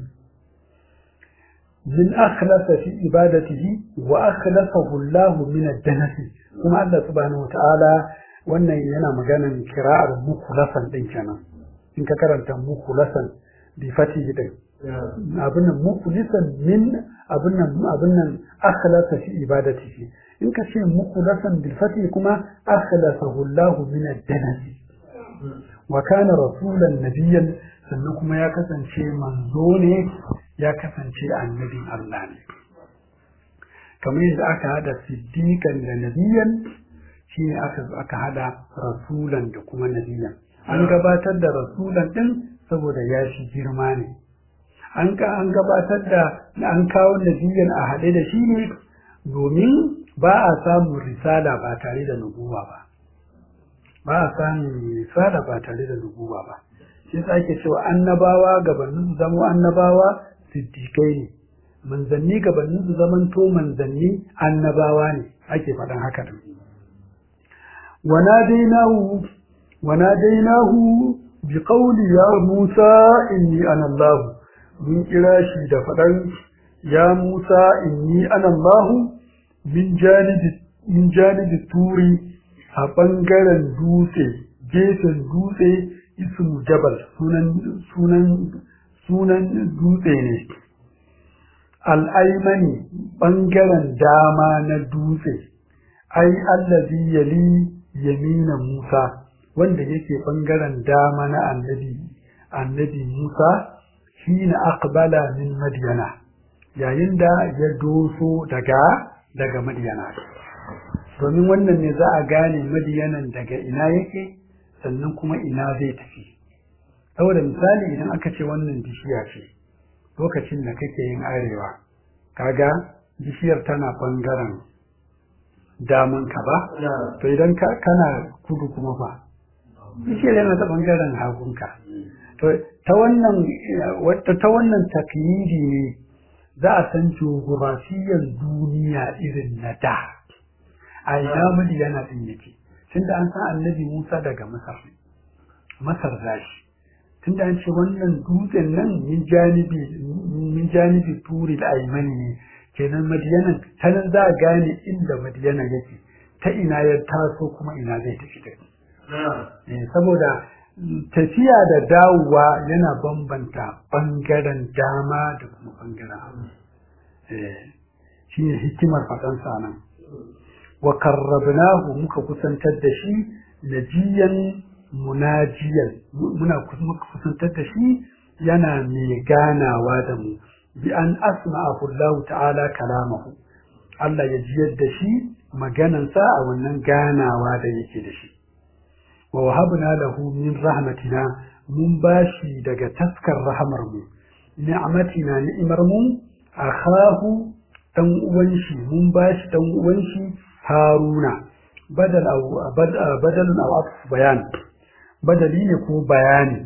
من أخلص في عبادته وأخلصه الله من الدنس كما الله سبحانه وتعالى وأن ينا مجانا كراء مخلصا دين كان إنك كرنت مخلصا بفتح دين أبنا مخلصا من أبنا أخلص في عبادته إنك شيء مخلصا بالفتح كما أخلصه الله من الدنس وكان رسولا نبيا سنكم يا كسن شيء منزوني ya kasance annabin Allah ne kamar yadda aka hada siddiqan da nabiyan shine aka hada rasulan da kuma nabiyan an gabatar da rasulan din saboda ya shi girma ne an gabatar da an kawo nabiyan a hade da shi ne domin ba a samun risala ba tare da nubuwa ba a samun risala ba tare da nubuwa ba shi yasa ake cewa annabawa gabanin zama annabawa siddiƙai ne manzanni gabanin su zamanto manzanni annabawa ne ake faɗan haka da wanadainahu bi qawli ya Musa inni ana Allah mun kira shi da faɗan ya Musa inni ana Allah min janibi min janibi turi a bangaren dutse gefen dutse ismu jabal sunan dutse ne al'aimani bangaren dama na dutse ai allazi yali yamina Musa wanda yake bangaren dama na annabi Musa shine aqbala min Madyana yayin da ya doso daga Madyana domin wannan ne za a gane Madyanan daga ina yake sannan kuma ina zai tafi saboda misali idan aka ce wannan bishiya ce lokacin da kake yin arewa kaga bishiyar tana bangaren daman ka ba to idan kana kudu kuma fa bishiyar yana ta bangaren hagunka to ta wannan takyidi ne za a san geografiyar duniya irin na da a ina Madiyana din yake tunda an san annabi Musa daga Masar zashi tunda an ce wannan dutsen nan min janibi turi da aimani ne kenan Madiyanan ta nan za a gane inda Madiyana yake ta ina ya taso kuma ina zai tafi da saboda tafiya da dawowa yana bambanta bangaren dama da kuma bangaren shi ne hikimar faɗansa nan wa karrabnahu muka kusantar da shi najiyan munajiyan muna kusantar da shi yana mai ganawa da mu bi an asma'ahu Allah ta'ala kalamahu Allah ya jiyar da shi maganansa a wannan ganawa da yake da shi wa wahabna lahu min rahmatina mun bashi daga taskar rahamar mu ni'matina ni'mar mu akhahu dan uwan shi mun bashi dan uwan shi Haruna badalun aw bayan badali ne ko bayani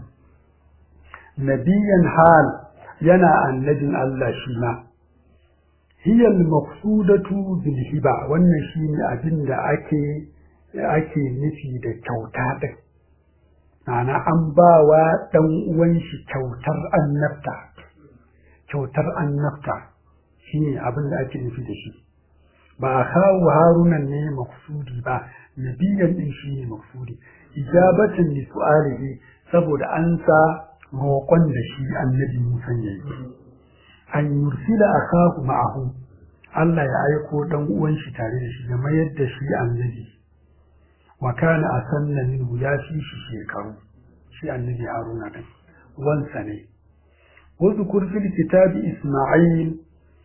nabiyan hal yana annabin Allah shi ma hiya al-maqsudatu bil hiba wannan shine abin da ake nufi da kyauta din ana an bawa dan uwan shi kyautar annabta shine abin da ake nufi da shi ba kawo harunan ne maksudi ba nabiyan din shi ne maksudi ijabatin li su'alihi saboda an sa roƙon da shi annabi Musa yayi an yursila akahu ma'ahu Allah ya aiko dan uwan shi tare da shi ya mayar da shi annabi wa kana asanna minhu ya fi shi shekaru shi annabi Haruna din wansa ne wasu kurfil kitabi Isma'il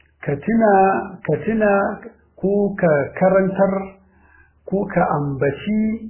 katina ko ka karantar ko ka ambaci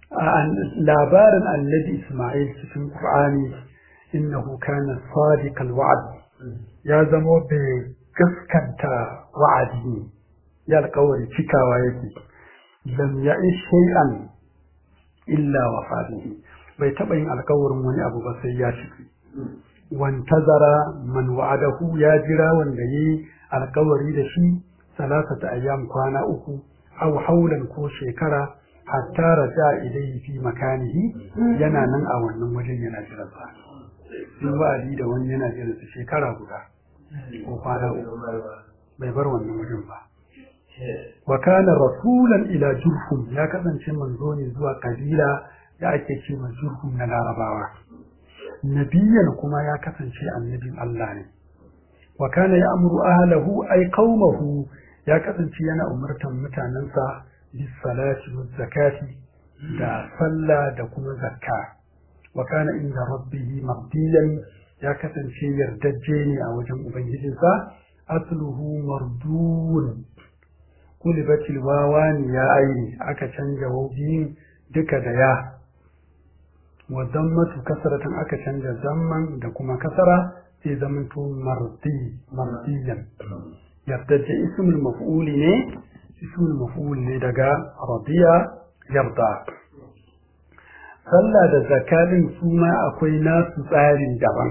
labarin annabi Isma'il cikin Qur'ani innahu kana sadiqal wa'd ya zama bai gaskanta wa'adi ya alƙawari cikawa yake lam ya'ish shay'an illa wafadihi bai taɓa yin alƙawarin wani abu ba sai ya ciki wantazara man wa'adahu ya jira wanda yi alƙawari da shi salasata ayyam kwana uku aw haulan ko shekara hatta raja ilayhi fi makanihi yana nan a wannan wajen yana jira sa in wa'adi da wani yana jira sa shekara guda ko kwana uku bai bar wannan wajen ba wa kana rasulan ila jurhum ya kasance manzo ne zuwa kabila da ake ce ma jurhum na larabawa nabiyan kuma ya kasance annabin Allah ne wa kana ya'muru ahlahu ay qaumahu ya kasance yana umartan mutanensa bis salati waz zakati da sallah da kuma zakka wa kana inda rabbih mardiyan ya kasance yardajje ne a wajen ubangijinsa asluhu mardun kulibatil wawani ya aini aka canja wawin duka da ya wa dammatu kasratan aka canja zamman da kuma kasara sai zamanto mardiyan yardaje ismul maf'ul ne daga radiya yarda sallah da zakalin su ma akwai nasu tsarin daban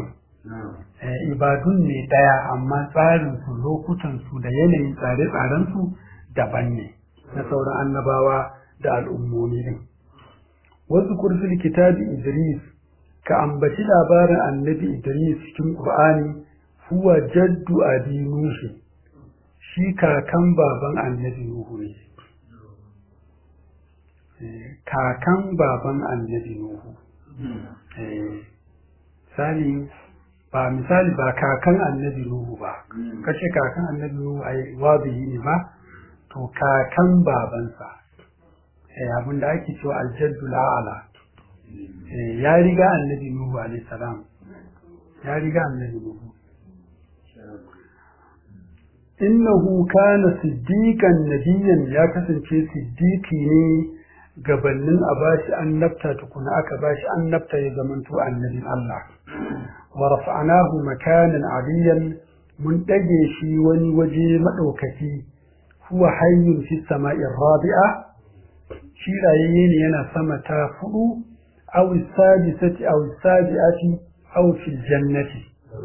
ibadun ne daya amma tsarin su lokutan su da yanayin tsare-tsaren su daban ne na sauran annabawa da al'ummomi din wasu kurfil kitabi Idris ka ambaci labarin annabi Idris cikin Qur'ani huwa jaddu abi Nuh shi kakan baban annabi Nuhu ne kakan baban annabi Nuhu misali ba kakan annabi Nuhu ba kace kakan annabi Nuhu ai wabihi ne ba to kakan babansa abin da ake cewa aljaddul a'la ya riga annabi Nuhu alayhi salam ya riga annabi Nuhu innahu kana siddiqan nabiyyan ya kasance siddiqi ne gabanin a bashi annabta tukuna aka bashi annabta ya zamanto annabin Allah wa rafa'nahu makanan aliyan mun dage shi wani waje madaukaki huwa hayyun fi samai rabi'a shi rayayye ne yana sama ta hudu aw sadisati aw sabi'ati aw fil jannati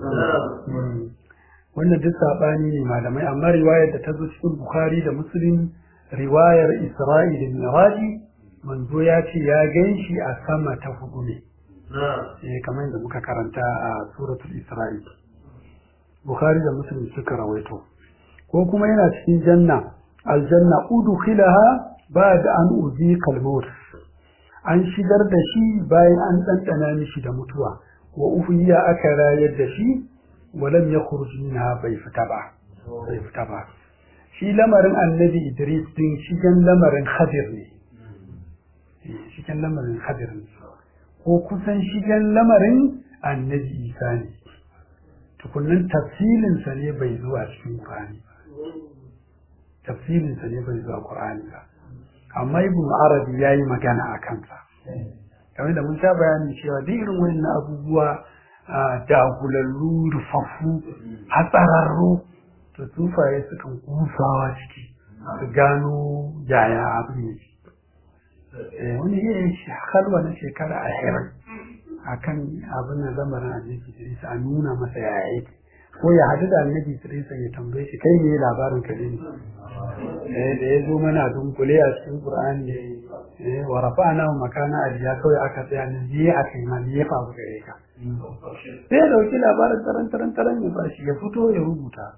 wannan duk sabani ne malamai amma riwayar da ta zo cikin Bukhari da Muslim riwayar Isra'i da Miraji manzo ya ce ya ganshi a sama ta hudu ne kamar yadda muka karanta a suratul Isra'i Bukhari da Muslim suka rawaito ko kuma yana cikin janna aljanna udkhilaha ba'da an uzi kalmut an shigar da shi bayan an dandana mishi da mutuwa wa ufiya aka rayar da shi walam yakhruj minha bai fita ba shi lamarin annabi Idris din shigan lamarin Khadir ne shigan lamarin Khadir ne ko kusan shigan lamarin annabi Isa ne tukunnan tafsilin sa ne bai zuwa cikin Qur'ani tafsilin sa ne bai zuwa Qur'ani ba amma Ibn Arabi yayi magana akan sa kamar da mun sha bayani cewa duk irin wannan abubuwa dagulallu rufaffu hatsararru to sufaye sukan kusawa ciki su gano yaya abin ne wani yin halwa na shekara 20 akan abin da zamanin annabi Idris a nuna masa yaya yake ko ya hadu da annabi Idris ya tambaye shi kai ne labarin ka ne da ya zo mana dunkule a cikin Qur'ani wa rafa'na makana aliya kawai aka tsaya ne je aka yi mali ya faru gare ka sai ya dauki labarin taran ya bashi ya fito ya rubuta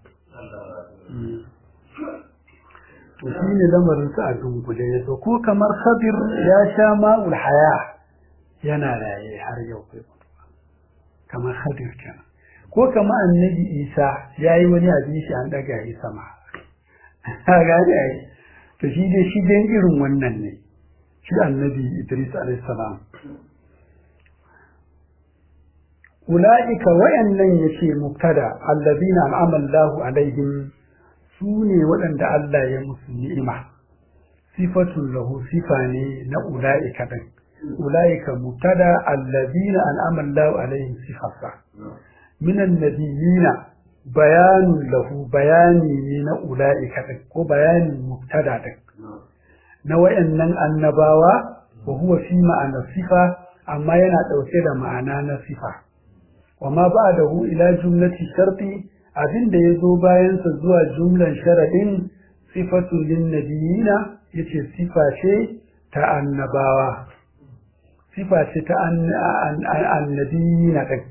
to shi ne lamarin sa a dunkule ya zo ko kamar Khadir ya sha ma'ul haya yana raye har yau kai kamar Khadir kenan ko kamar annabi Isa yayi wani abin shi an daga yi sama gane ai to shi dai shi dan irin wannan ne shi annabi Idris alayhi salam ulaika wayannan yace mubtada alladhina an'ama Allahu alaihim sune waɗanda Allah ya musu ni'ima sifatul lahu sifa ne na ulaika din ulaika mubtada alladhina an'ama Allahu alaihim sifasa minan nabiyina bayanun lahu bayani ne na ulaika din ko bayanin mubtada din na wayannan annabawa wa huwa fi ma'ana sifa amma yana dauke da ma'ana na sifa wama ba'dahu ila jumlati sharti abinda yazo bayan sa zuwa jumlan sharadin sifatul lin nabiyina yace sifa ce ta annabawa sifa ce ta annabiyina din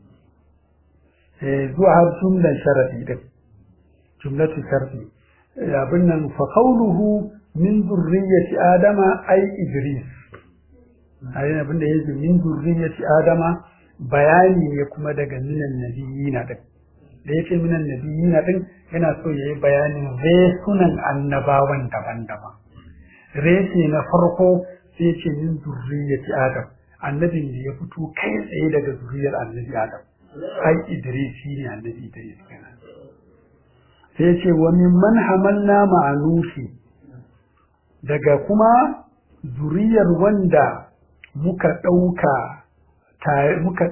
zuwa har jumlan sharadi din jumlatu sharti abin nan fa qawluhu min zurriyyati adama ay idris ayin abinda yake min zurriyyati adama bayani ne kuma daga minan nabiyina din da yake minan nabiyina din yana so yayi bayanin resunan annabawan daban-daban reshe na farko sai yace min zurriyyati adam annabin da ya fito kai tsaye daga zuriyar annabi adam ai idris ne annabi idris kenan sai yace wa mimman hamalna ma'anushi daga kuma zuriyar wanda muka dauka muka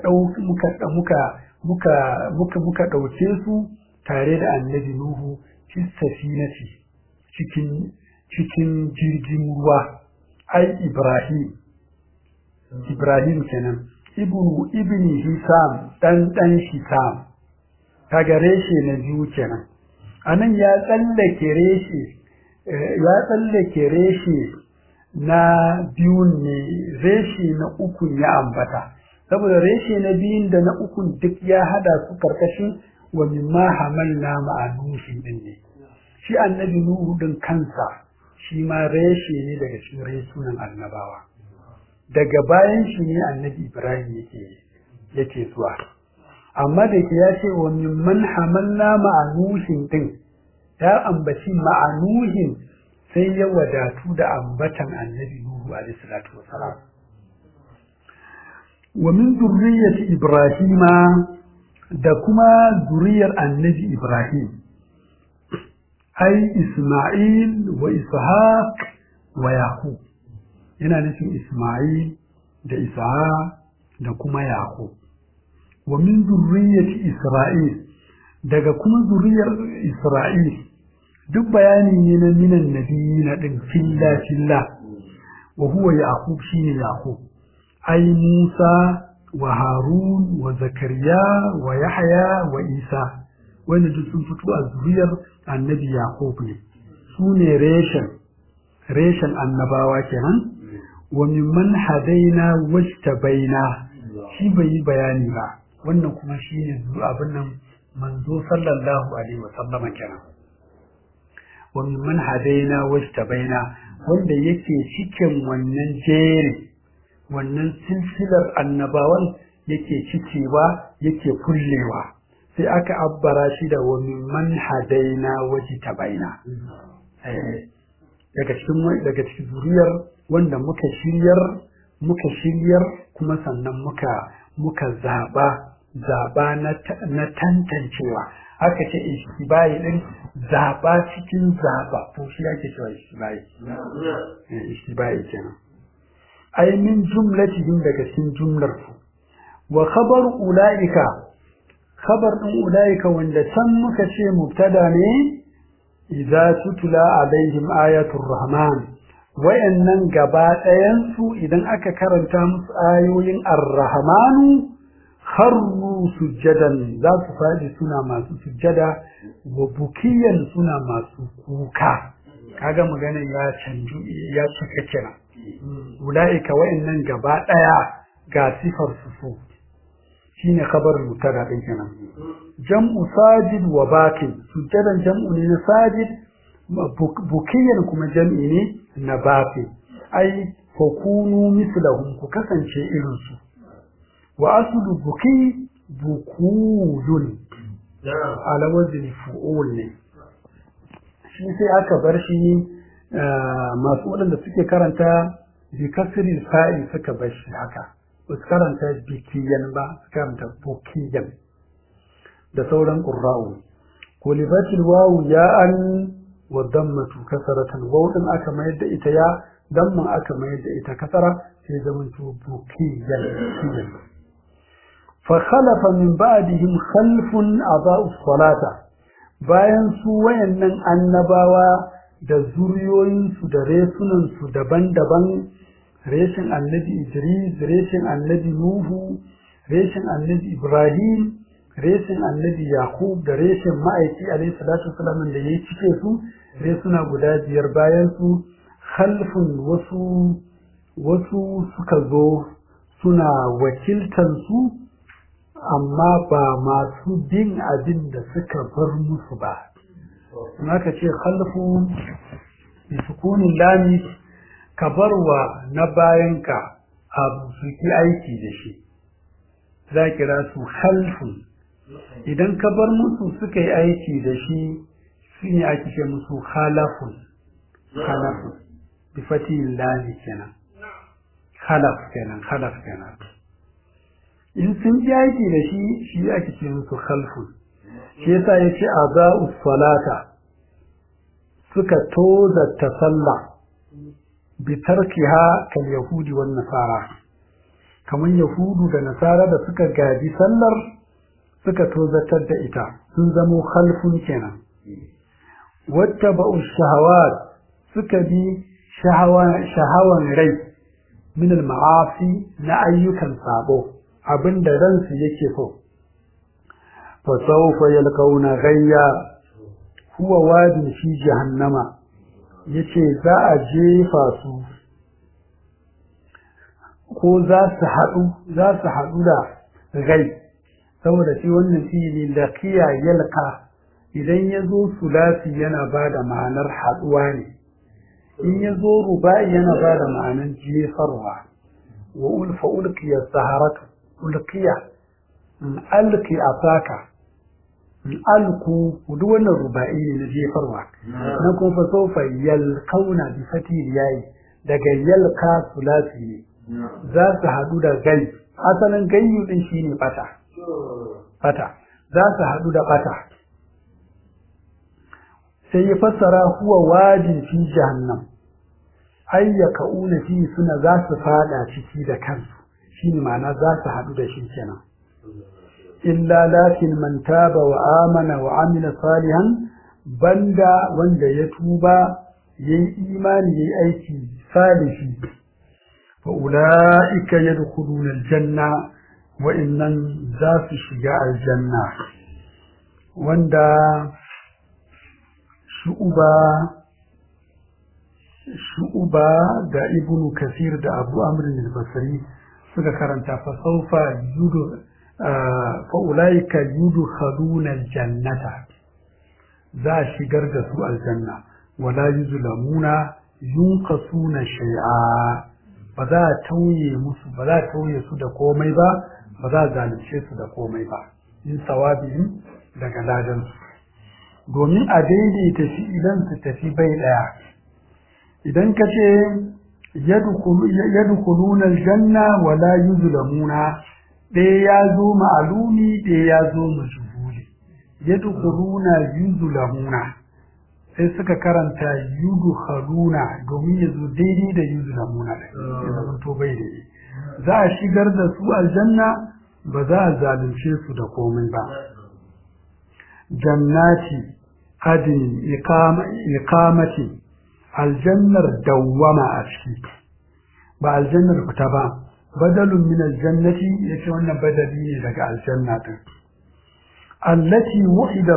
ɗauke su tare da annabi Nuhu fi safinati cikin jirgin ruwa ai Ibrahim kenan ibni Hisam dan Hisam kaga reshe na biyu kenan anan ya tsallake reshe na biyun ne reshe na uku ya ambata saboda reshe na biyun da na ukun duk ya hada su karkashin wa mimma hamalna ma'anushi din ne shi annabi Nuhu din kansa shi ma reshe ne daga cikin resunan annabawa daga bayan shi ne annabi Ibrahim yake zuwa amma da ke ya ce wa mimman hamalna ma'anuhin din ya ambaci ma'anuhin sai ya wadatu da ambatan annabi Nuhu alaihi salatu wasalam wa min zurriyyati Ibrahima da kuma zuriyar annabi Ibrahim ai Isma'il wa Ishaq wa Yaqub yana nufin Isma'il da Ishaq da kuma Yaqub wa min zurriyyati Isra'il daga kuma zuriyar Isra'il duk bayani ne na minan nabiyina din filla wa huwa Yaqub shine Yaqub ai Musa wa Harun wa Zakariya wa Yahya wa Isa wanda duk sun fito a zuriyar annabi Yaqub ne su ne reshen annabawa kenan wa mimman hadaina wajtabaina shi bai yi bayani ba wannan kuma shine abin nan manzo sallallahu alaihi wasallama kenan wa mimman hadaina wajtabaina wanda yake cikin wannan jeri wannan silsilar annabawan yake cikewa yake kullewa sai aka abbara shi da wa mimman hadaina wajtabaina daga cikin zuriyar wanda muka shiryar kuma sannan muka zaba na tantancewa aka ce ishtibai din zaba cikin zaba to shi ake cewa ishtibai kenan ai min jumlatihim daga cikin jumlar su wa khabar ulaika khabar din ulaika wanda can muka ce mubtada ne idza tutla alaihim ayatul rahman wayannan gaba ɗayan su idan aka karanta musu ayoyin ar-rahmanu kharru sujjadan za su faɗi suna masu sujjada wa bukiyan suna masu kuka kaga maganar ya canju ya cika kira ulaika wa'annan gaba daya ga sifar su shine khabar mutada din kenan jam'u sajid wa bakin sujjadan jam'u ne na sajid bukiyan kuma jam'i ne na bakin ai fakunu mislahum ku kasance irin su wa aslu buki bukulun ala wazni fu'ul ne shi sai aka bar shi masu wadanda suke karanta bi kasri fa'i suka bar shi haka su karanta bikiyan ba su karanta bukiyan da sauran qurra'u kulibatil wawu ya'an wa dammatu kasratan wawu din aka mayar da ita ya damman aka mayar da ita kasara sai zaman to bukiyan فخلف من بعدهم خلف أضاءوا الصلاة bayan su wayannan annabawa da zuriyoyinsu da resunansu daban-daban reshen annabi Idris reshen annabi Nuhu reshen annabi Ibrahim reshen annabi Yaqub da reshen ma'aiki alayhi salatu wasallam da yayi cike su resuna guda biyar bayan su khalfun wasu suka zo suna wakiltan su amma ba masu bin abin da suka bar musu ba naka ce khalfu bi sukunin lami ka barwa na bayanka abu su ki aiki da shi za kira su khalfun idan ka bar musu suka yi aiki da shi shine ake ce musu khalafun bi fatil lami kenan khalaf kenan in sun ji aiki da shi ake ce musu khalfun shi yasa yace aza'us salata suka toza ta sallah bi tarkiha kal yahudi wan nasara kaman yahudu da nasara da suka gaji sallar suka tozatar da ita sun zamo khalfun kenan wattaba'u shahawat suka bi shahawan rai min al ma'asi na ayyukan sabo abinda ransu yake so fa sawfa yalqauna ghayya huwa wadin fi jahannama yace za a jefa su ko za su haɗu da gai saboda shi wannan fi'ili laqiya yalqa idan yazo sulasi yana bada ma'anar haɗuwa ne in ya zo ruba'i yana ba da ma'anan jefarwa wa ulfa ulqiya saharatu ulqiya alqi asaka alku duk wannan ruba'i ne na jefarwa na kuma fa sofa yalqauna bi fatil yayi daga yalka sulasi ne za su hadu da gai asalin gayyu din shine fata za su hadu da fata sai ya fassara huwa wajin fi jahannam ayyakauna fi suna za su fada ciki da kansu shine ma'ana za su hadu da shi kenan illa lakin man taba wa amana wa amila salihan banda wanda ya tuba yayi imani yayi aiki salihi fa ulaika yadkhuluna aljanna wa innan za su shiga aljanna wanda shu'uba da ibnu kasir da abu amr al-basri suka karanta fa sawfa yudu fa ulaika yudkhuluna aljannata za shigar da su aljanna wala yuzlamuna yunqasuna shay'a ba za tauye musu ba za tauye su da komai ba ba za zalunce su da komai ba in sawabin daga ladan su domin a daidaita shi idan su tafi bai daya idan ka ce yadkhuluna aljanna wala yuzlamuna ɗaya ya zo ma'alumi ɗaya ya zo majhuli yadkhuluna yuzlamuna sai suka karanta yudkhaluna domin ya zo daidai da yuzlamuna ya zama to bai daidai za a shigar da su aljanna ba za a zalunce su da komai ba jannati adin iqamati aljannar dawwama a ciki ba aljannar fita ba badalun min aljannati yace wannan badali ne daga aljanna din allati wa'ida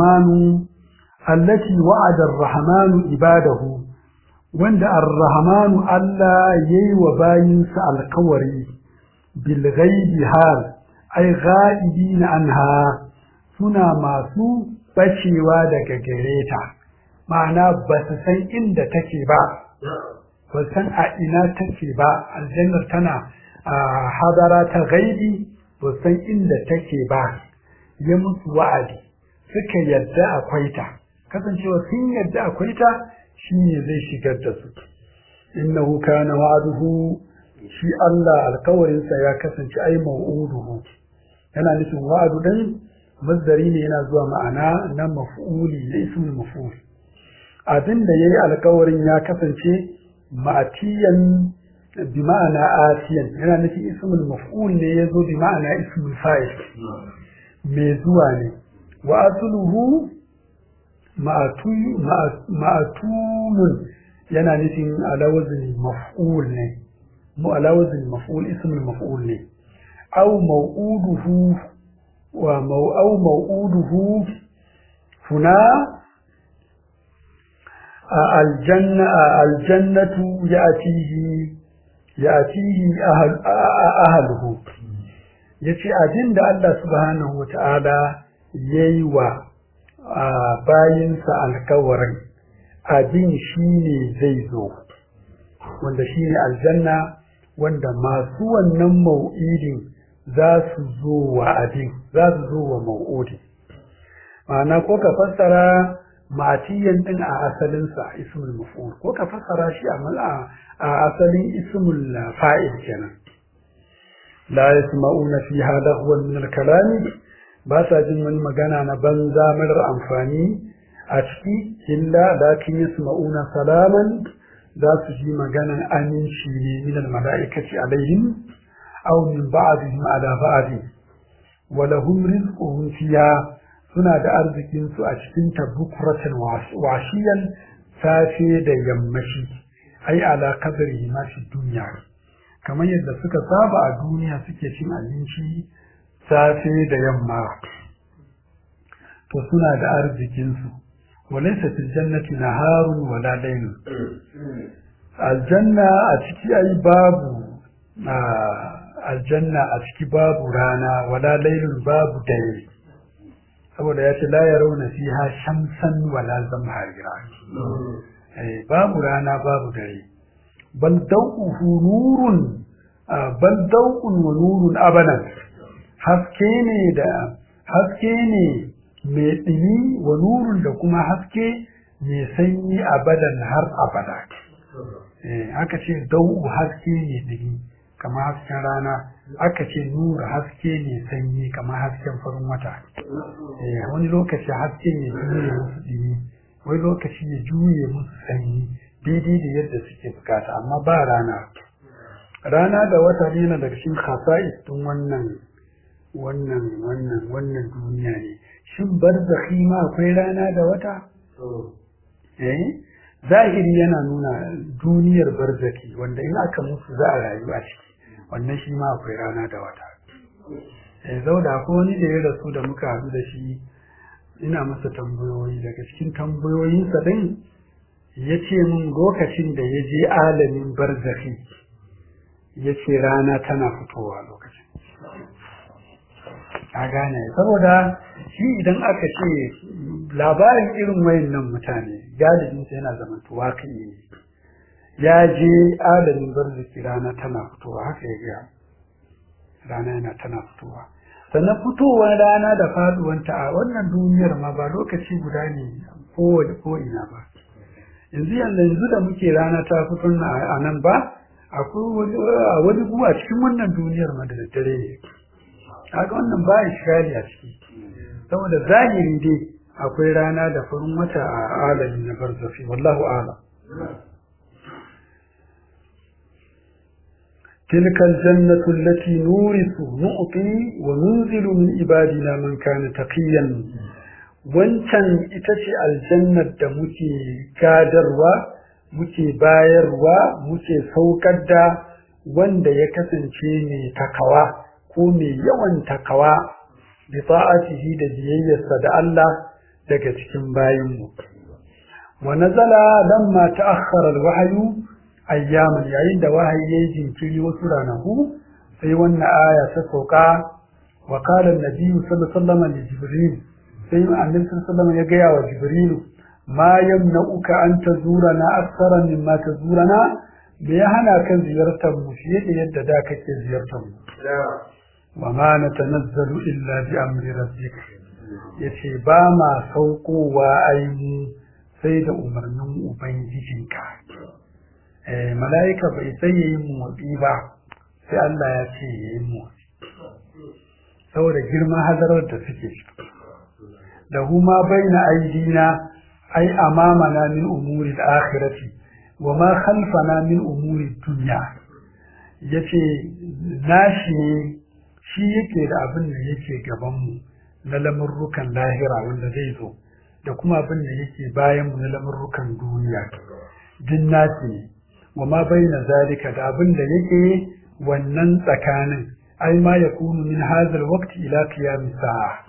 ar-rahmanu ibadahu wanda ar-rahmanu Allah yayi wa bayinsa alkawari bil ghaibi hal ay ghaibina anha suna masu bacewa daga gareta ma'ana ba su san inda take ba ba san a ina take ba aljannar tana hadara ta ghaibi ba san inda take ba ya musu wa'adi suka yadda akwai ta kasancewa sun yadda akwai ta shine zai shigar da su innahu kana wa'aduhu shi Allah alkawarinsa ya kasance ai mau'uduhu yana nufin wa'adu din masdari ne yana zuwa ma'ana na maf'uli da ismul maf'ul abin da yayi alkawarin ya kasance ma'atiyan bi ma'ana atiyan yana nufin ismul maf'ul ne yazo bi ma'ana ismul fa'il mai zuwa ne wa asluhu ma'atumun yana nufin alawazin maf'ul ne mu alawazin maf'ul ismul maf'ul ne aw maw'uduhu wa maw'uduhu huna aljannatu ya'tihi ahluhu yace abinda Allah subhanahu wata'ala yayi wa bayinsa alkawarin abin shine zai zo wanda shine aljanna wanda masu wannan mau'idin za su zo wa abin za su zo wa mau'udi ma'ana ko ka fassara ma'atiyan din a asalinsa ismul maf'ul ko ka fassara shi a asalin ismul fa'il kenan la yasma'una fiha lahwan min al-kalam ba sa jin wani magana na banza marar amfani a ciki illa lakin yasma'una salaman za su ji maganan aminci ne min al-mala'ikati alaihim aw min ba'dihim ala ba'd wa lahum rizquhum fiha suna da arzikin su a cikin tabukuratan washiyan safe da yammaci ai ala kadri ma fi dunya kamar yadda suka saba a duniya suke cin abinci safe da yamma to suna da arzikin su walaysa fil jannati naharun wala layl aljanna a ciki ai babu aljanna a ciki babu rana wala laylun babu dare saboda ya ce la yarawna fiha shamsan wala zamharira babu rana babu dare bal dawuhu nurun bal dawun wa nurun abadan haske ne mai ɗini wa nurun da kuma haske mai sanyi abadan har abada aka ce dawu haske ne ɗini kamar hasken rana aka ce nuru haske ne sanyi kamar hasken farin wata wani lokaci haske ne juye musu ɗini wani lokaci ne juye musu sanyi daidai da yadda suke bukata amma ba rana da wata ne na daga cikin khasa'is din wannan duniya ne shin barzakhi ma akwai rana da wata zahiri yana nuna duniyar barzaki wanda in aka musu za a rayu a ciki wannan shi ma akwai rana da wata zauda ko wani da ya rasu da muka haɗu da shi ina masa tambayoyi daga cikin tambayoyinsa din ya ce min lokacin da ya je alamin barzakhi ya ce rana tana fitowa lokacin a gane saboda shi idan aka ce labarin irin wayannan mutane galibin sa yana zamantowa kai ne ya je alamin barzakhi rana tana fitowa haka ya ga rana yana tana fitowa sannan fitowar rana da faduwanta a wannan duniyar ma ba lokaci guda ne ko ina ba yanzu da muke rana ta fito a nan ba akwai wani guwa cikin wannan duniyar ma da daddare ne kaga wannan ba ishgali a ciki saboda zahiri dai akwai rana da farin wata a alami na barzafi wallahu a'lam تلك الجنة التي نورث نعطي وننزل من عبادنا من كان تقيا wancan ita ce aljannar da muke gadarwa muke bayarwa muke saukar da wanda ya kasance mai takawa ko mai yawan takawa bi ta'atihi da biyayyarsa da Allah daga cikin bayinmu wa nazala lamma ta'akhkhara al-wahyu ayyaman yayin da wahayi ya jinkiri wasu ranaku sai wannan aya ta sauka wa qala an-nabi sallallahu alaihi wasallam li jibril sai annabi sallallahu alaihi ya gaya wa jibril ma yamna'uka an tazurana akthara mimma tazurana me ya hana kan ziyartar mu fiye da yadda da kake ziyartar mu wa ma natanazzalu illa bi amri rabbik yace ba ma saukowa aini sai da umarnin ubangijinka mala'ika bai sai yayin motsi ba sai Allah ya ce yayin motsi saboda girman hadarar da suke da huma baina aidina ai amamana min umuri al-akhirati wa ma khalfana min umuri dunya yace nashi ne shi yake da abin da yake gaban mu na lamurrukan lahira wanda zai zo da kuma abin da yake bayan mu na lamurrukan duniya din nashi ne wa ma baina zalika da abin da yake wannan tsakanin ai ma yakunu min hadha alwaqti ila qiyam sa'a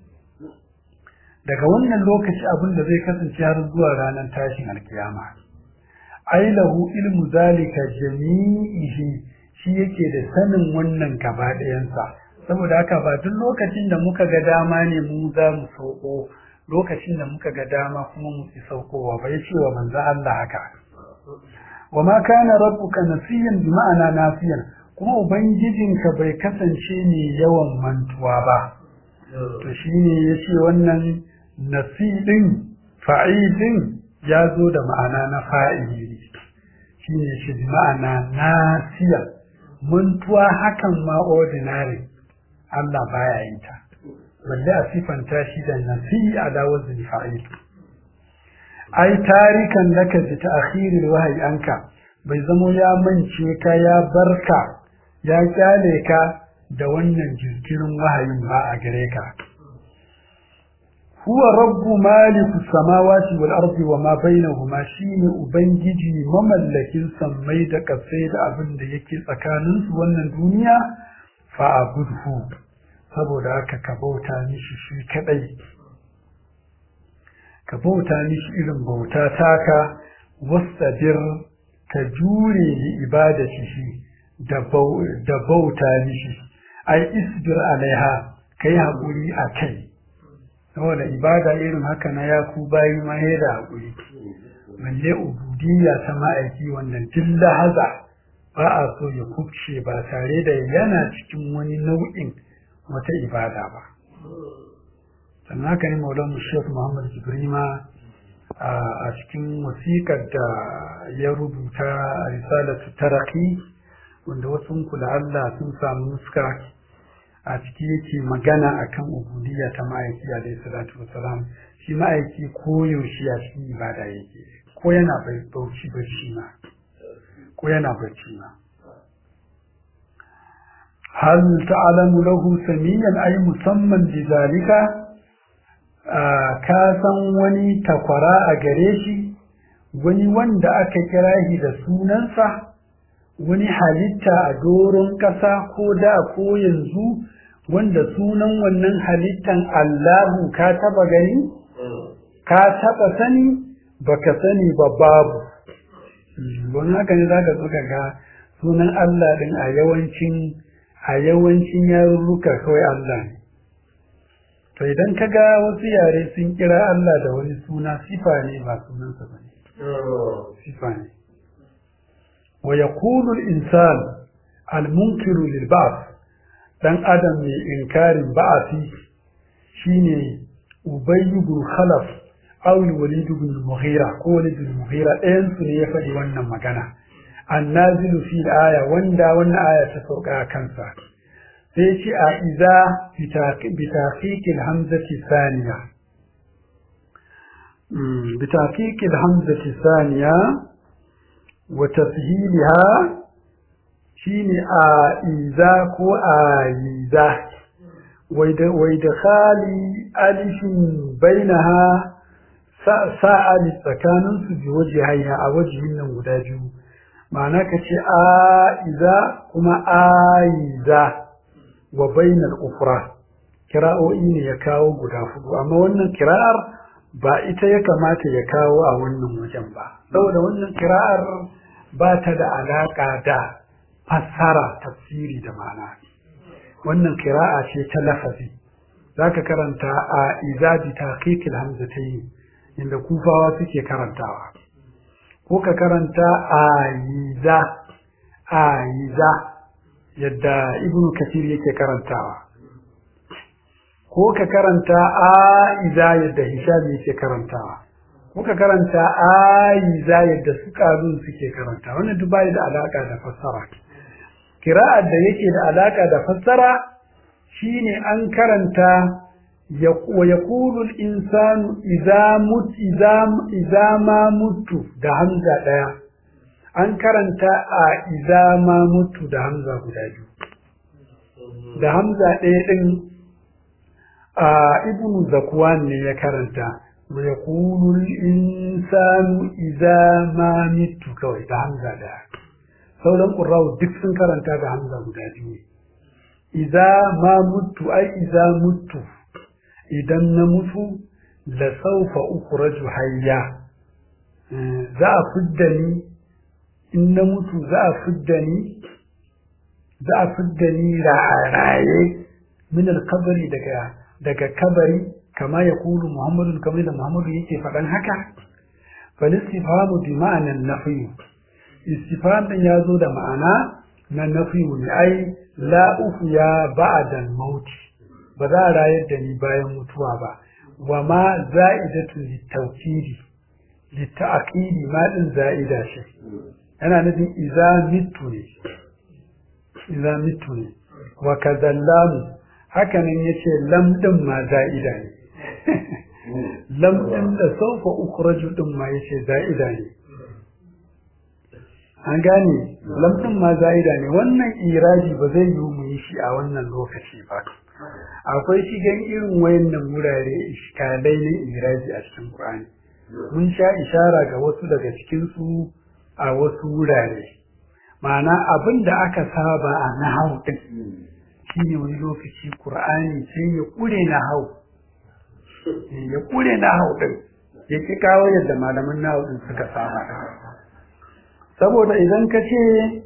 daga wannan lokaci abin da zai kasance har zuwa ranar tashin alkiyama ai lahu ilmu zalika jami'ihi shi yake da sanin wannan gaba ɗayansa saboda haka ba duk lokacin da muka ga dama ne mu za mu sauko lokacin da muka ga dama kuma mu ci saukowa bai ce wa manzo Allah haka وما كان ربك نسيا بمعنى ناسيا kuma ubangijinka bai kasance ne yawan mantuwa ba to shine yace wannan nasidin fa'idin ya zo da ma'ana na fa'ili shine shi ma'ana nasiya mantuwa hakan ma ordinary Allah baya yin ta balle a sifanta shi da nasiya da wazin fa'il ai tarikan laka bi ta'khiril wahyi anka bai zamo ya mance ka ya barka ya kyale ka da wannan jinkirin wahayin ba a gare ka huwa rabbu maliku samawati wal ardi wama bainahuma shine ubangiji mamallakin sammai da kasai da abin da yake tsakanin su wannan duniya fa abudhu saboda haka ka bauta mishi shi kadai ka bauta mishi irin bauta taka wastabir ka jure li ibadatihi da bauta mishi ai isbir alaiha kai hakuri akai saboda ibada irin haka na yaku bayi ma da hakuri balle ubudiyya ta ma'aiki wannan duk lahaza ba a so ya kubce ba tare da yana cikin wani nau'in wata ibada ba. Sannan haka ne Maulana Sheikh Muhammad Jibrima a cikin wasiƙar da ya rubuta Risalatu Taraqi wanda wasu kula Allah sun samu nuska a ciki yake magana akan ubudiyya ta ma'aiki alaihi salatu wassalam. Shi ma'aiki koyaushe a cikin ibada yake, ko yana bacci ma. Hal ta'lamu lahu samiyan ay musamman bizalika, ka san wani takwara a gare shi, wani wanda aka kira shi da sunansa, wani halitta a doron ƙasa ko da ko yanzu wanda sunan wannan halittan Allahu ka taba gani? Ka taba sani? Baka sani ba babu. Wani haka ne zaka zo ga sunan Allah din a yawancin yarurruka kawai Allah ne. To idan ka ga wasu yare sun kira Allah da wani suna, sifa ne ba sunansa ba ne. Sifa ne. Wa yaqulu al-insan al-munkiru lil-ba'th, dan adam mai inkarin ba'athi shine Ubay ibn Khalaf aw Walid ibn Mughira ko Walid ibn Mughira, ɗayan su ne ya faɗi wannan magana. Annazilu fi aya, wanda wannan aya ta sauka kansa. Sai ce a iza bitaqiqil hamzati thaniya. Bitaqiqil hamzati thaniya wa tashhiliha shine a iza ko a yiza. وإدخال ألف بينها ساعة tsakanin su bi wajhaiha a wajhin nan guda biyu, ma'ana kace aiza kuma aiza wa bainal ufra. Kira'o'i ne ya kawo guda hudu, amma wannan kira'ar ba ita ya kamata ya kawo a wannan wajen ba, saboda wannan kira'ar ba ta da alaka da fassara tafsiri da ma'ana. Wannan kira'a ce ta lafazi, zaka karanta a iza bi taqiqil hamzatayn inda kufawa suke karantawa, ko ka karanta aiza yadda ibnu kathir yake karantawa, ko ka karanta aiza yadda hisham yake karantawa, ko ka karanta aiza yadda suqalun suke karantawa. Wannan duk bai da alaka da fassara. Kira'ar da yake da alaka da fassara shine an karanta wa yaqulu al-insanu idza ma mutu da hamza daya, an karanta a idza ma mutu da hamza guda biyu. Da hamza daya din ibnu zakwan ne ya karanta wa yaqulu al-insanu idza ma mutu kawai da hamza daya. Sauran ƙurrawu duk sun karanta da hamza guda biyu. Iza ma mutu ai iza mutu, idan na mutu la saufa ukhraju hayya, za a fidda ni, in na mutu za a fidda ni raye min al-qabri daga kabari, kama ya kulu Muhammadun, kamar da Muhammadu yake faɗan haka. Fal istifhamu bi ma'anan nafi, istifham din ya zo da ma'ana na nafiyu ne, ai la uhya ba'da al-maut, ba za a rayar da ni bayan mutuwa ba. Wa ma za'idatu litawkidi lita'qidi, ma din za'ida shi, yana nufin idza mitu ne. Wa kadallam, haka nan yace lam din ma za'ida ne. Lam din da sawfa ukhraju din ma yace za'ida ne. An gane, lamɗin ma za'ida ne. Wannan iraji ba zai yi mu yi shi a wannan lokaci ba. Akwai shigen irin wayannan wurare iskalai na iraji a cikin Qur'ani. Mun sha ishara ga wasu daga cikin su a wasu wurare. Ma'ana abin da aka saba a nahwu din shine wani lokaci Qur'ani sai ya kure nahwu. Ya kure nahwu din. Ya ki kawo yadda malaman nahwu din suka saba. Saboda idan ka ce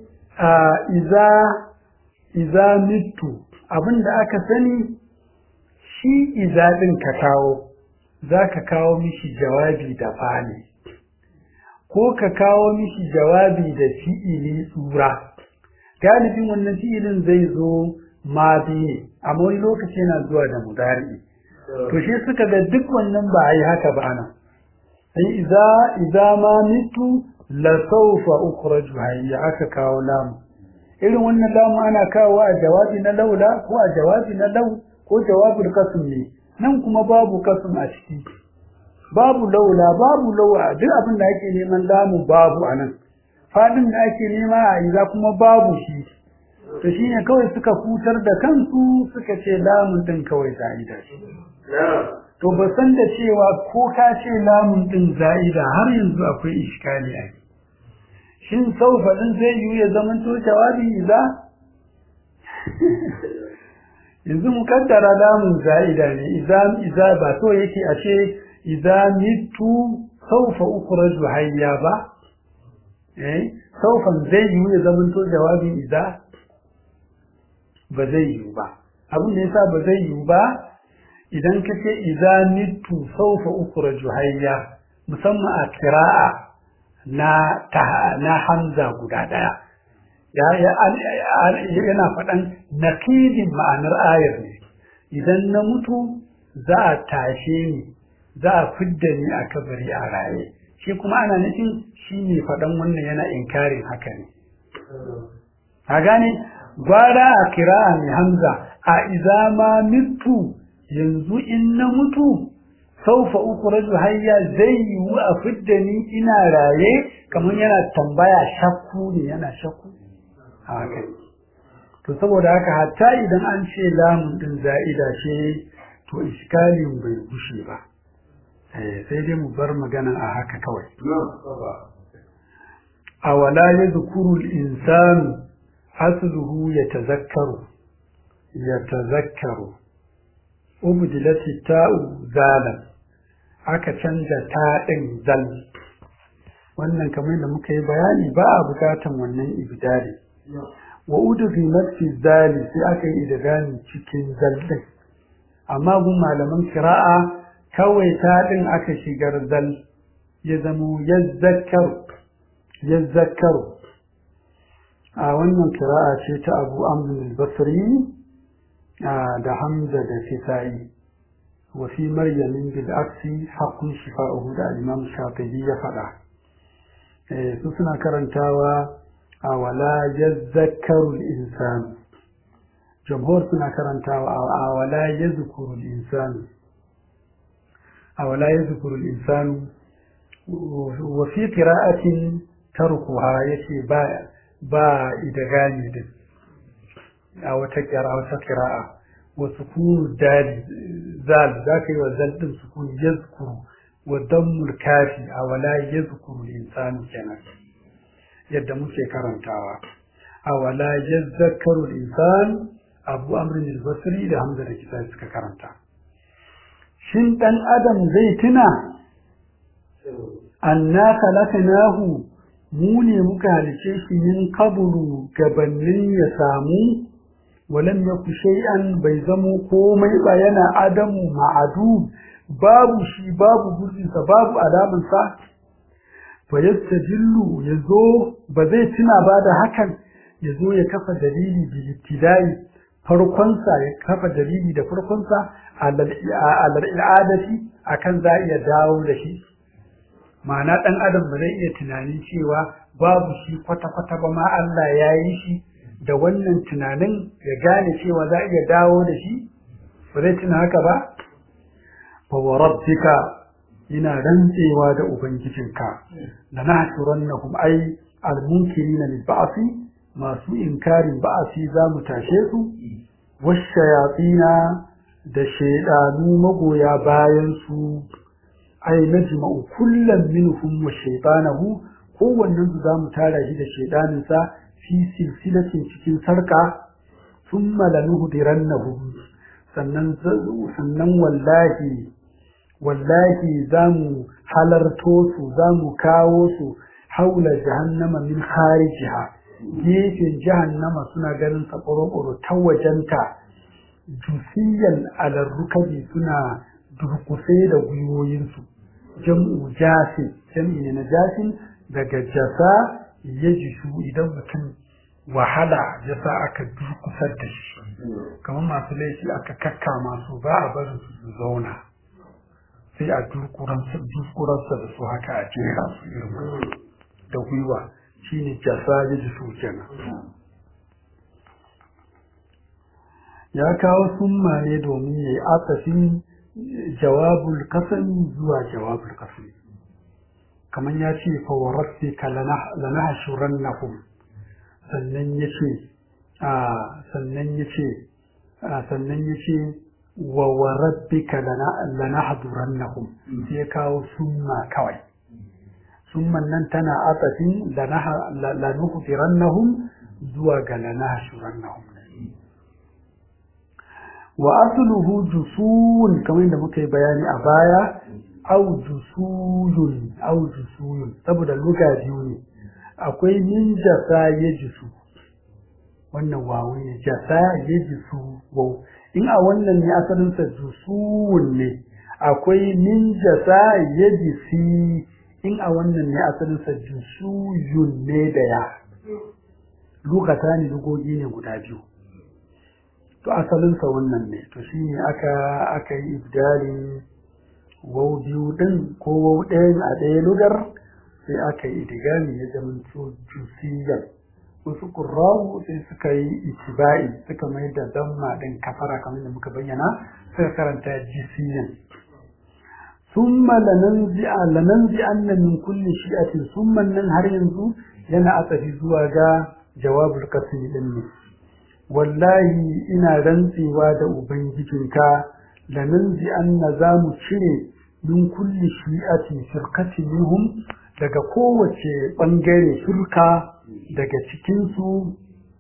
iza mitu, abinda aka sani shi iza din ka kawo, za ka kawo mishi jawabi da fani. ko ka kawo mishi jawabi da fi'ili tsura galibin wannan fi'ilin zai zo madi ne amma wani lokaci yana zuwa da mudari to shi suka ga duk wannan ba a yi haka ba ana sai idza ma mitu la sawfa ukhraju hayya aka kawo lamu irin wannan lamu ana kawo a jawabi na laula ko a jawabi na law ko jawabul qasm ne nan kuma babu qasm a ciki babu laula babu lawa duk abin da ake neman lamu babu anan fadin da ake nema a idza kuma babu shi to shine kawai suka hutar da kansu suka ce lamun din kawai za'ida to ba san da cewa ko ka ce lamun din za'ida har yanzu akwai iskali a shin saufa din zai yi ya zaman to jawabi idza yanzu mukaddara lamun za'ida ne idza ba to yake a ce idza mitu saufa ukhraju hayya ba saufa zai yi ya zaman to jawabi idza ba zai yi ba abin da yasa ba zai yi ba idan ka ce idza mitu sawfa ukhraju hayya musamman a qira'a na hamza guda daya yana faɗan nakidin ma'anar ayar ne idan na mutu za a tashe ni za a fidda ni a kabari a raye shi kuma ana nufin shi ne faɗan wannan yana inkarin haka ne ka gane gwara a kira'a mai hamza a iza ma mitu yanzu in na mutu saufa ukhraju hayya zai yiwu a fidda ni ina raye kamar yana tambaya shakku ne yana shakku haka to saboda haka hatta idan an ce lamun din za'ida ce to iskalin bai gushe ba sai dai mu bar magana a haka kawai awala yadhkuru al-insanu asluhu yatazakkaru ubdilati ta'u zalan aka canza ta din zal wannan kamar da muka yi bayani ba a bukatan wannan ibdali wa udghimat fi zali sai aka yi idgami cikin zal din amma gun malaman qira'a kawai ta din aka shigar zal ya zamo yazakkaru a wannan qira'a ce ta Abu Amr al-Basri da Hamza da Kisa'i wa fi Maryam bil aksi haqqun shifa'uhu da Imam Shafi'i ya fada su suna karantawa awala yazakkaru al-insan jumhur suna karantawa awala yazkuru al-insan awala yazkuru al-insan wa fi qira'atin tarkuha yace ba idgami din a wata qira'a wa sukun dal zal zaka yi wa zal din sukun yazkuru wa dammul kafi awala yazkuru al-insanu kenan yadda muke karantawa awala yazakkaru al-insan Abu Amr al-Basri da Hamza da Kisa'i suka karanta shin dan adam zai tuna anna khalaqnahu mu ne muka halice shi min qablu gabanin ya samu walam yaku shay'an bai zamo komai ba yana adamu ma'adu babu shi babu gurbinsa babu alamansa fa yastajillu yazo ba zai tuna ba da hakan yazo ya kafa dalili bi ibtidai farkonsa ya kafa dalili da farkonsa al'adati akan za iya dawo da shi ma'ana dan adam ba zai iya tunanin cewa babu shi kwata-kwata ba ma Allah ya yi shi da wannan tunanin ya gane cewa za iya dawo da shi ba zai tuna haka ba fa rabbika ina rantsewa da ubangijinka la nahsurannahum ay al-munkirina lil ba'thi masu inkarin ba'asi za mu tashe su washayatina da shaydanu magoya bayan su ay najma'u kullam minhum wa shaytanahu kowannen su za mu tara shi da shaydanin sa fi silsilatin cikin sarka thumma lanuhdirannahu sannan wallahi zamu halarto su zamu kawo su haula jahannama min kharijiha gefen jahannama suna ganin sa ƙoro ta wajenta jusiyan alar rukabi suna durkusai da gwiwoyinsu jam'u jasin jam'i ne na jasin daga jasa ya jisu idan mutum wahala ya sa aka durkusar da shi kamar masu laifi aka kakkama su ba a barin su zauna sai a durkurarsa da su haka a jera su irin da gwiwa shine jasa ya jisu kenan ya kawo summa ne domin ya yi asafin jawabul kasami zuwa jawabul kasami kamar ya ce fawarrabbika lanahshurannahum sannan yace wa warabbika lanahdurannahum sai kawo summa kawai summan nan tana asafin lanuhdirannahum zuwa ga lanahshurannahum wa asluhu jusun kamar yadda muka yi bayani a baya au jusuyun saboda luga biyu ne akwai min jasa ya jisu wannan wawu ne jasa ya jisu wau in a wannan ne asalinsa jusuwun ne akwai min jasa ya jisi in a wannan ne asalinsa jusuyun ne da ya lugata ne lugogi ne guda biyu to asalinsa wannan ne to shine aka yi ibdalin wau biyu din ko wau ɗayan a ɗaya lugar sai aka yi idigami ya zama to jusiyan wasu ƙurrahu sai suka yi itiba'i suka mai da zamma ɗin kafara kamar da muka bayyana suka karanta jisiyan summa lananzi anna min kulli shi'atin summan nan har yanzu yana asafi zuwa ga jawabul qasmi din ne wallahi ina rantsewa da ubangijinka lananzi anna zamu cire min kulli shi'ati firqati minhum daga kowace bangare firka daga cikin su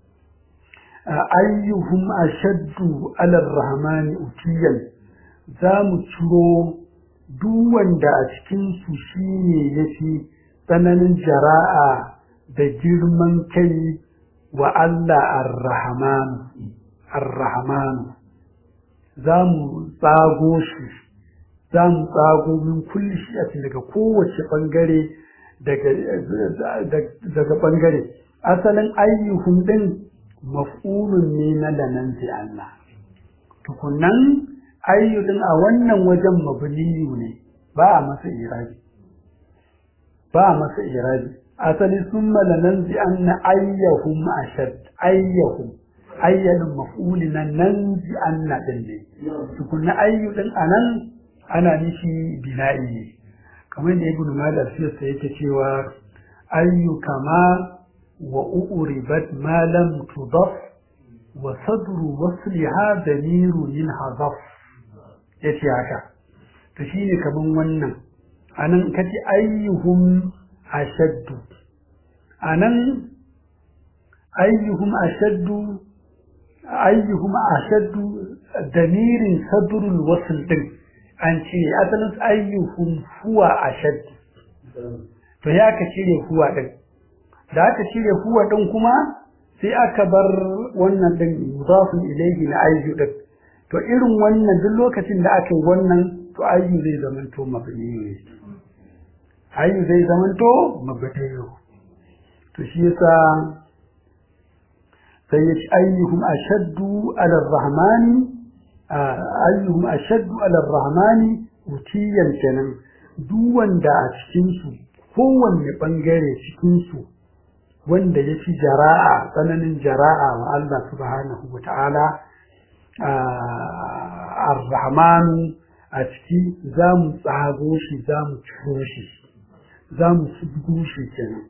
ayyuhum ashaddu ala ar-rahmani utiyan zamu ciro duk wanda a cikin su shine yafi tsananin jara'a da girman kai wa Allah ar-rahman zamu tsago shi zamu tsago min kulli shi'atin daga kowace bangare daga bangare asalin ayyuhum din maf'ulun ne na lananzi Allah tukunnan ayyudin a wannan wajen mabniyu ne ba a masa irabi asali summa lananzi anna ayyuhum ashad ayyadun maf'ulin nanzi anna din ne tukunna ayyudin anan ana nishi bina'i ne kamar da ibnu malik sai yake cewa ayyu kama wa uribat ma lam tudaf wa sadru wasliha damiru min hazaf yace haka to shine kaman wannan anan kace ayyuhum ashaddu anan ayyuhum ashaddu damirin sadrul wasl din an ce asalin ayyuhum huwa ashaddu to ya ka cire huwa din da aka cire huwa din kuma sai aka bar wannan din mudafun ilayhi na ayyu din to irin wannan duk lokacin da aka yi wannan to ayyu zai zamanto mabni ayyu zai zamanto mabni to shi yasa sai ya ci ayyuhum ashaddu ala ar-rahmani ayyuhum ashaddu ala ar-rahmani utiyan kenan duk wanda a cikin su kowanne bangare cikin su wanda yafi jara'a tsananin jara'a wa Allah subhanahu wata'ala ar-rahman a ciki zamu tsago shi zamu ciro shi zamu subgu shi kenan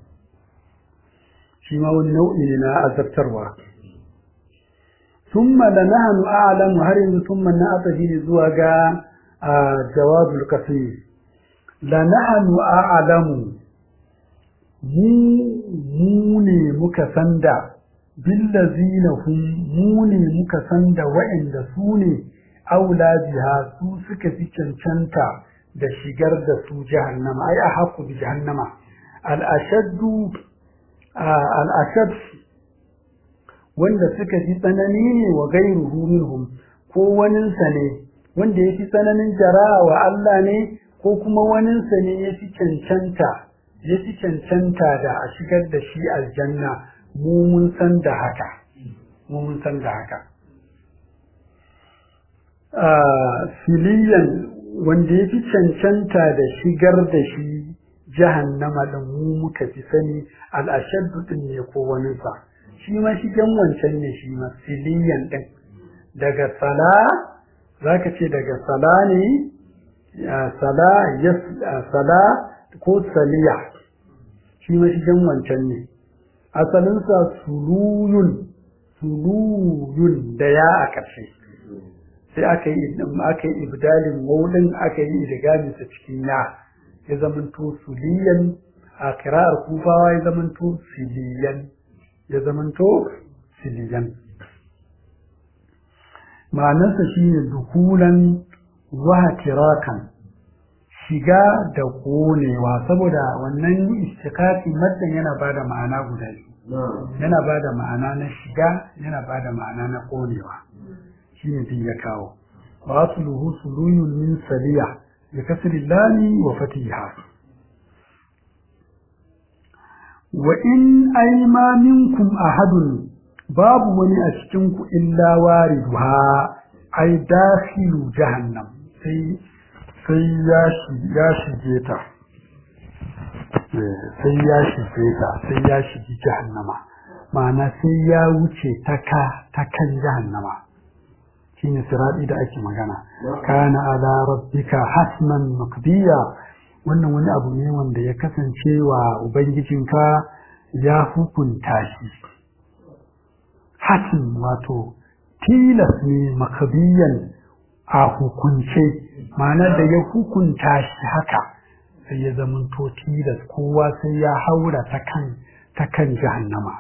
shi ma wani nau'i ne na azabtarwa thumma lanahnu a'lamu har yanzu thumma na atafi zuwa ga jawabul qasmi lanahnu a'lamu mu ne muka sanda billazina hum mu ne muka sanda wa'anda su ne aula biha su suka fi cancanta da shigar da su jahannama ai a haku bi jahannama al-ashaddu al-ashad wanda suka fi tsanani ne wa gairuhu minhum ko waninsa ne wanda ya fi tsananin jara'a wa Allah ne ko kuma waninsa ne ya fi cancanta ya fi cancanta da a shigar da shi aljanna mu mun san da haka filiyan wanda ya fi cancanta da shigar da shi jahannama din mu muka fi sani al'ashaddu din ne ko wani sa shi ma shigen wancan ne shi ma filiyan din daga sala zaka ce daga sala ne sala ko saliya shi ma shigen wancan ne asalinsa suluyun da ya a ƙarshe sai aka yi ibdalin maulin aka yi idgamin sa cikin ya zamanto suliyan a kira'ar kufawa ya zamanto siliyan ma'anarsa shine dukulan wa tirakan shiga da konewa saboda wannan istiqaqi maddan yana bada ma'ana guda biyu yana bada ma'ana na shiga yana bada ma'ana na konewa shine din ya kawo wa asluhu suluyun min saliya bi kasri lami wa fatiha wa in ayma minkum ahadun babu wani a cikin ku illa wariduha ay dakhilu jahannam sai ya shige ta sai ya shige jahannama ma'ana sai ya wuce ta kan jahannama shine sirati da ake magana kana ala rabbika hasman maqdiya wannan wani abu ne wanda ya kasance wa ubangijinka ya hukunta shi hasm wato tilas ne maqdiyan a hukunce ma'ana da ya hukunta shi haka sai ya zamanto tilas kowa sai ya haura ta kan jahannama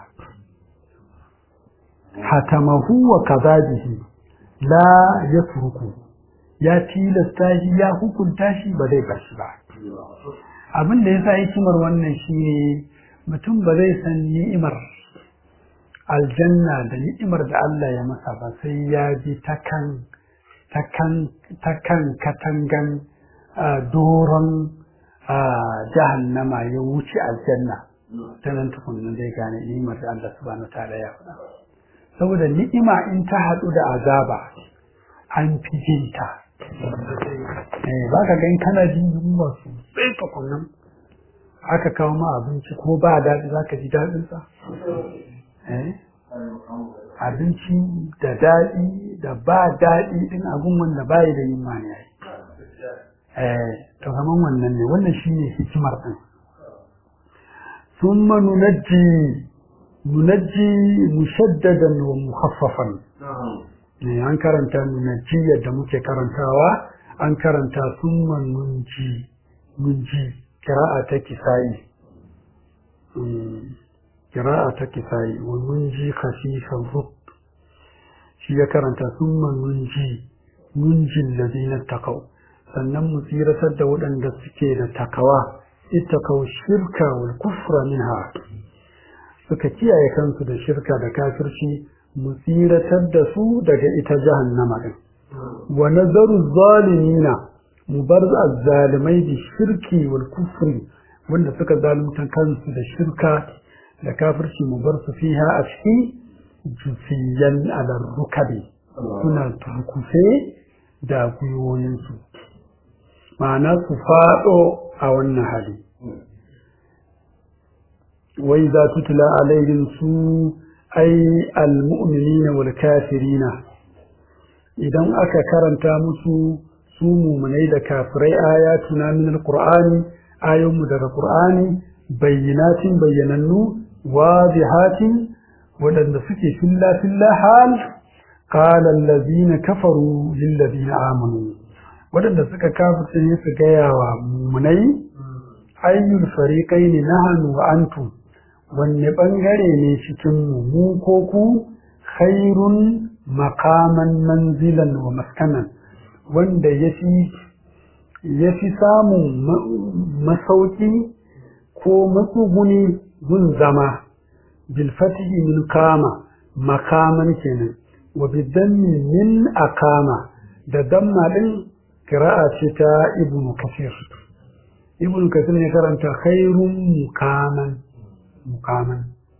hatamahu wa kazabihi la yatruku ya tilasta shi ya hukunta shi ba zai bar shi ba abin da yasa hikimar wannan shine mutum ba zai san ni'imar aljanna da ni'imar da Allah ya masa ba sai ya bi ta kan katangan doron jahannama ya wuce aljanna ta nan tukunan zai gane ni'imar da Allah subhanahu ta'ala ya faɗa saboda ni'ima in ta haɗu da azaba an fi jinta ba ka gani kana jin yunwa sosai tukunan aka kawo ma abinci ko ba daɗi za ka ji daɗinsa abinci da daɗi da ba daɗi ɗin abin wanda bayi da yin mani ya yi to kaman wannan ne wannan shi ne hikimar ɗin sun ma nunajji mushaddadan wa mukhaffafan an karanta nunajji yadda muke karantawa an karanta sun ma nunji kira'a ta kisayi wa nunji khafifan rub shi ya karanta summa nunjin ladina taqaw sannan mu tsiratar da waɗanda suke da takawa ittaqaw shirka wal kufra minha suka kiyaye kansu da shirka da kafirci mu tsiratar da su daga ita jahannama din wa nazaru zalimina mu bar azzalimai bi shirki wal kufri wanda suka zalunta kansu da shirka da kafirci mu bar su fiha a ciki jufiyan ala rukabi suna turkufe da gwiwoyinsu ma'ana su faɗo a wannan hali wai za tutula alaihim su ai almu'minina wal kafirina idan aka karanta musu su mu'minai da kafirai ayatuna min alqur'ani ayoyinmu daga qur'ani bayyinatin bayyanannu wadihatin waɗanda suke filla hal qala allazina kafaru lil ladina amanu waɗanda suka kafirce ne su gaya wa mu'minai ayyul fariqaini nahnu wa antum wanne bangare ne cikin mu ko ku khairun maqaman manzilan wa maskanan wanda yafi samun masauki ko matsuguni gun zama bil fatihi min kama makaman kenan wa bidammi min akama da damma din qira'a ce ta ibnu kasir ibn kasir ya karanta khairun mukaman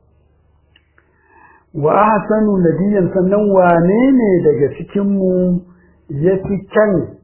wa ahsanu nadiyan, sannan wane ne daga cikin mu yafi kyan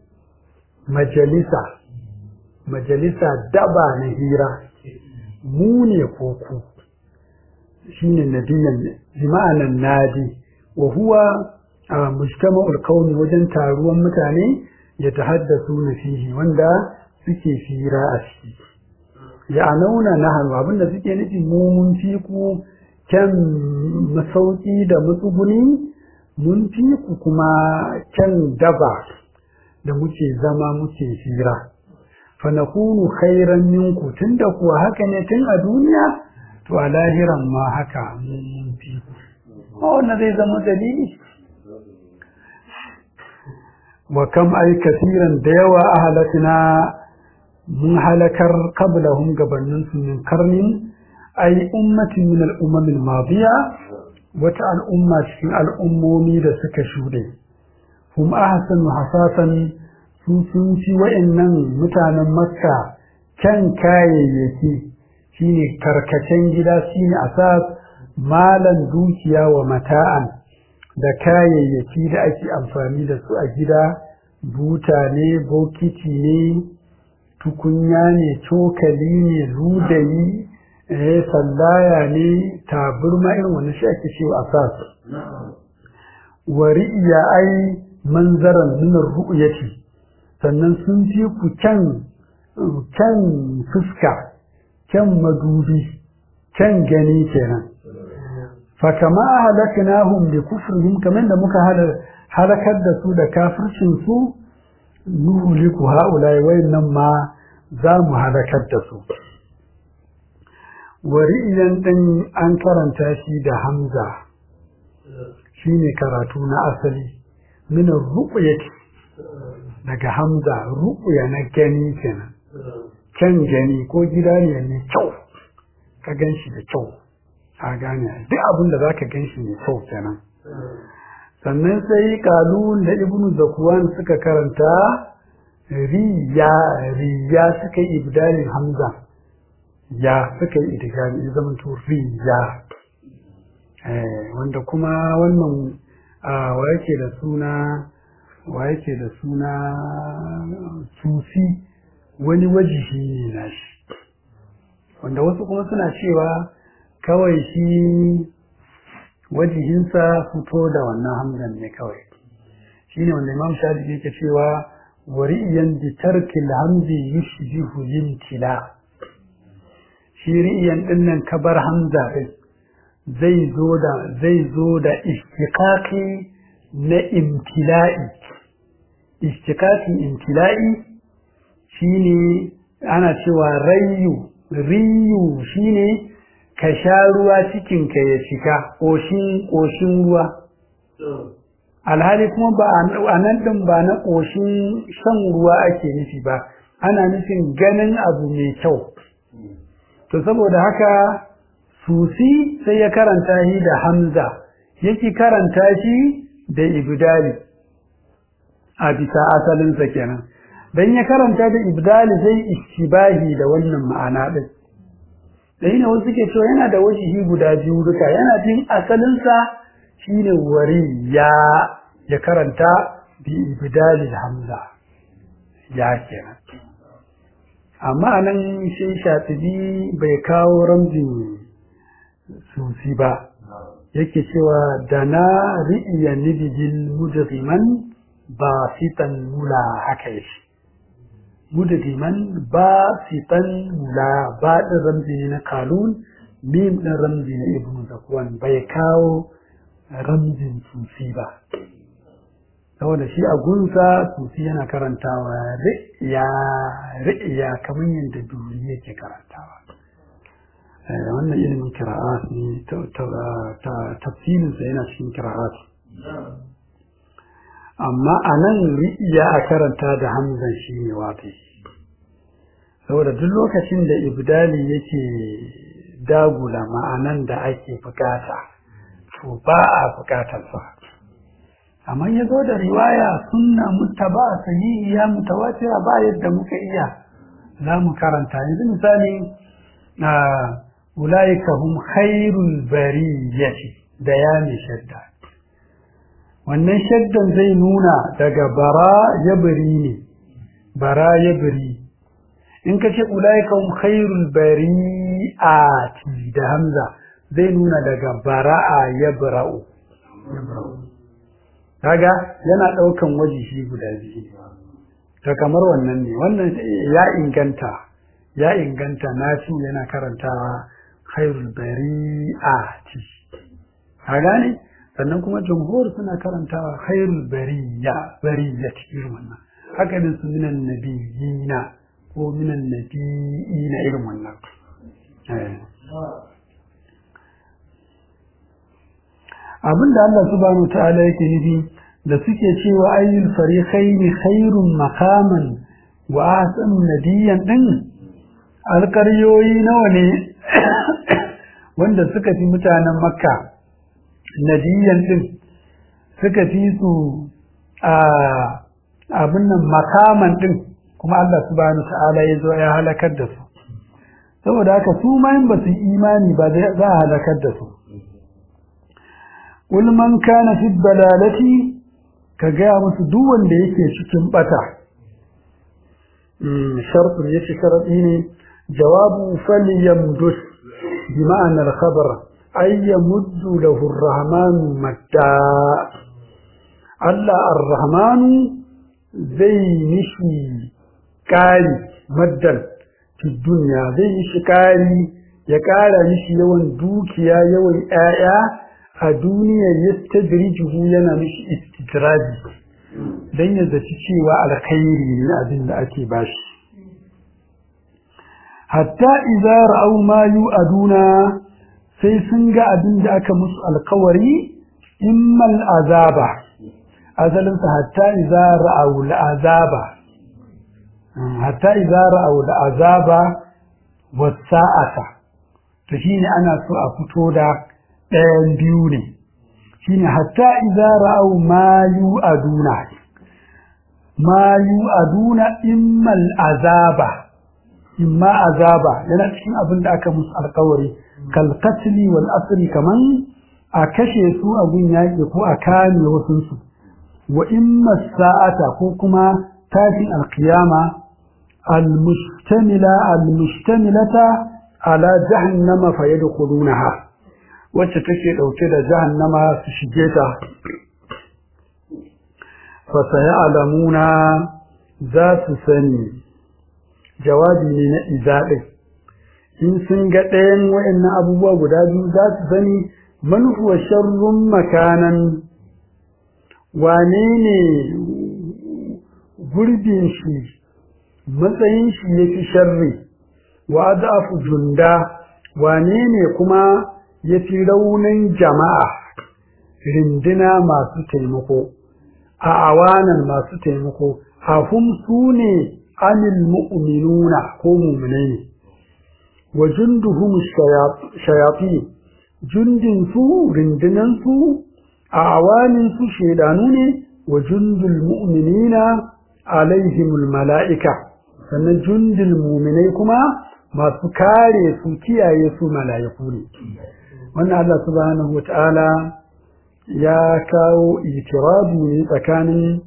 majalisa daba na hira, mu ne ko ku, shine nadiyan bi ma'anan nadi, wa huwa mujtama'ul kauni, wajen taruwan mutane ya tahaddasu fihi, wanda suke fira a ciki. Ya nauna nahanu, abinda suke nufi mu mun fi ku kyan masauki da matsuguni, mun fi ku kuma kyan daba da muke zama muke fira. Fa nakunu khairan minku, tunda kuwa haka ne tun a duniya, to a lahiran ma haka mun fi ku. Wannan zai zama dalili. Wa kam ay kasiran da yawa ahlakna mun halakar qablahum gabanin su min karnin ay ummatin min al-umam al-madiya, wata al'umma cikin al'ummomi da suka shuɗe. Hum ahsanu hasasan, su sun ci wa'annan mutanen Makka kan kayayyaki, shine karkacen gida, shine asas, malan dukiya wa mata'an, da kayayyaki da ake amfani da su a gida, buta ne, bokiti ne, tukunya ne, cokali ne, ludayi, sallaya ne, taburma, irin wannan shi ake cewa asas. Wa ri'ya ai manzaran min ru'yati, sannan sun fi ku kyan fuska, kyan madubi, kyan gani kenan. Fa kama halaknahum bi kufrihim, kaman da muka halakar da su da kafircin su, nuhliku haula'i, wayannan ma za mu halakar da su. Wari'iyan din an karanta shi da hamza, shine karatu na asali, min ruqyati, daga hamza, ruqya na gani kenan, kyan gani, ko gida ne mai kyau ka ganshi da kyau, a gane duk abin da zaka ganshi mai kyau kenan. Sannan sai kalun da ibnu zakwan suka karanta riya suka yi ibdalin hamza, ya suka yi idgami, ya zama to riya. Wanda kuma wannan wa yake da suna sufi, wani wajihi ne nashi, wanda wasu kuma suna cewa kawai shi wajihinsa fito da wannan hamzan ne kawai. Shine wanda Imam Shafi'i yake cewa wariyan bi tarkil hamzi yushbihu limtila, shi riyan dinnan kabar hamza din zai zo da istiqaqi na imtila'i. Istiqaqi imtila'i shine ana cewa riyu shine ka sha ruwa cikinka ya cika, ƙoshin ruwa. Alhali kuma ba a nan ɗin ba na ƙoshin shan ruwa ake nufi ba, ana nufin ganin abu mai kyau. To saboda haka Susi sai ya karanta shi da hamza, yake karanta shi da ibdali a bisa asalinsa kenan. Dan ya karanta da ibdali zai istibahi da wannan ma'ana ɗin. Dai ne wasu ke cewa yana da wajihi guda biyu duka, yana jin asalinsa shine wariya, ya karanta bi ibdali hamza ya kenan. Amma nan sai Shatibi bai kawo ramzin Susi ba, yake cewa dana ri'iya nibijil mujriman ba fitan mula, haka yake. Mudadiman ba fitan mula, ba ɗin ramzi ne na kalun, mim ɗin ramzi na ibn zakwan, bai kawo ramzin Susi ba. Saboda shi a gunsa Susi yana karantawa ri'iya kamar yadda duri yake karantawa. Wannan ilimin kira'at ne, tafsirinsa yana cikin kira'at. Amma a nan ri'iya a karanta da hamzan shi ne wafi. Saboda duk lokacin da ibdali yake dagula ma'anan da ake bukata, to ba a bukatarsa. Amma ya zo da riwaya sunna muttaba sahihiya mutawatira, ba yadda muka iya zamu karanta yanzu misali ulaika hum khairul bariyati da ya mai shadda wannan shaddan zai nuna daga bara yabri ne bara yabri in ka ce ulaika hum khairul bari'ati da hamza zai nuna daga bara'a yabra'u kaga yana daukan waje shi guda biyu to kamar wannan ne wannan ya inganta nasu yana karantawa khairul bari'ati kaga ne sannan kuma jumhur suna karantawa khairul bariyati irin wannan haka din su minan nabiyina ko minan nabiyina irin wannan abinda Allah subhanahu wataala yake nufi da suke cewa ayyul fariqaini khairun maqaman wa ahsan nadiyan din alƙaryoyi nawa ne wanda suka fi mutanen makka nadiyan din suka fi su abin nan makaman din kuma Allah subhanahu wataala ya zo ya halakar da su saboda haka su ma in ba su imani ba za a halakar da su قل من كان في الضلالة كجاء مسدوا wanda yake cikin bata شرط يشي شرطين جواب فليمدس بمعنى الخبر أي يمد له الرحمن مدا الله الرحمن زي نشي كاري مدا في الدنيا زي نشي كاري يكاري نشي يوان دوكيا يوان آية a duniya yastadrijuhu yana mishi istidraji dan ya zaci cewa alkhairi ne abin da ake bashi hatta idza ra'aw ma yu'aduna sai sun ga abin da aka musu alkawari imma al'azaba azalin sa hatta idza ra'aw al'azaba hatta idza ra'aw al'azaba was-sa'ata to shine ana so a fito da ɗayan biyu ne shine hatta idza ra'aw ma yu'aduna imma azaba yana cikin abin da aka musu alƙawari kal qatli wal asri kaman a kashe su a gun yaƙi ko a kame wasu su wa imma sa'ata ko kuma tashin alqiyama al-mustamilata ala jahannama fayadkhulunaha wacce take dauke da jahannama su shige ta fa sayalamuna za su sani jawabi ne na izaɗi in sun ga ɗayan waɗannan abubuwa guda biyu za su sani man huwa sharrun makanan wane ne gurbin shi matsayin shi yafi sharri wa adafu junda wane ne kuma ya fi raunin jama'a rindina masu taimako a awanan masu taimako a hum su ne anil mu'minuna ko mu'minai ne wa junduhum shayafi jundin su rindinan su a awanin su shedanu ne wa jundul mu'minina alaihimul mala'ika sannan jundul mu'minai kuma masu kare su kiyaye su mala'iku ne wannan Allah subhanahu wata'ala ya kawo itirabi ne tsakanin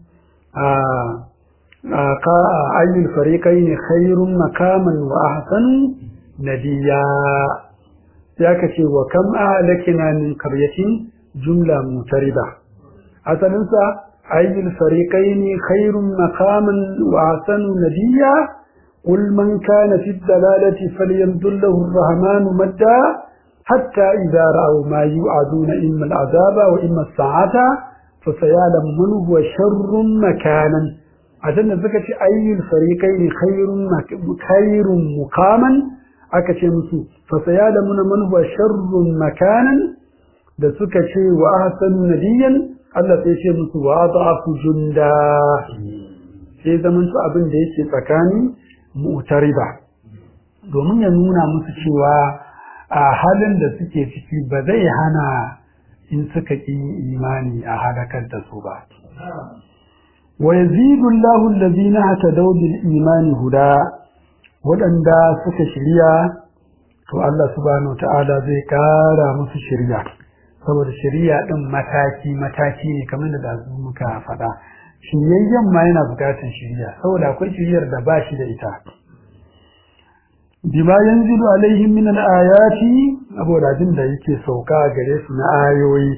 ayyul fariqayn khairun makaman wa ahsanu nadiya ya kace wa kam ahlakina min qaryatin jumla mutariba asalin sa ayyul fariqayn khairun makaman wa ahsanu nadiya قل من كان في الضلالة فليمدد له الرحمن مدا حتى إذا رأوا ما يوعدون إما العذاب وإما الساعة فسيعلم من هو شر مكانا عشان ذكرت أي الفريقين خير مقاما أكشمسو فسيعلمون من هو شر مكانا da suka ce wa ahsanu nadiyan Allah sai ce musu wa adafu junda sai zaman su abin da yake tsakani mu'tariba domin ya nuna musu cewa a halin da suke ciki ba zai hana in suka ƙi imani a halakar da su ba wa yazidu Allahu allazina hatadaw bil imani huda waɗanda suka shirya to Allah subhanahu ta'ala zai kara musu shirya saboda shirya din mataki ne kamar da muka faɗa shiryayyen ma yana bukatar shirya saboda akwai shiryar da ba shi da ita bima yanzilu alaihim min al-ayati saboda abin da yake sauka gare su na ayoyi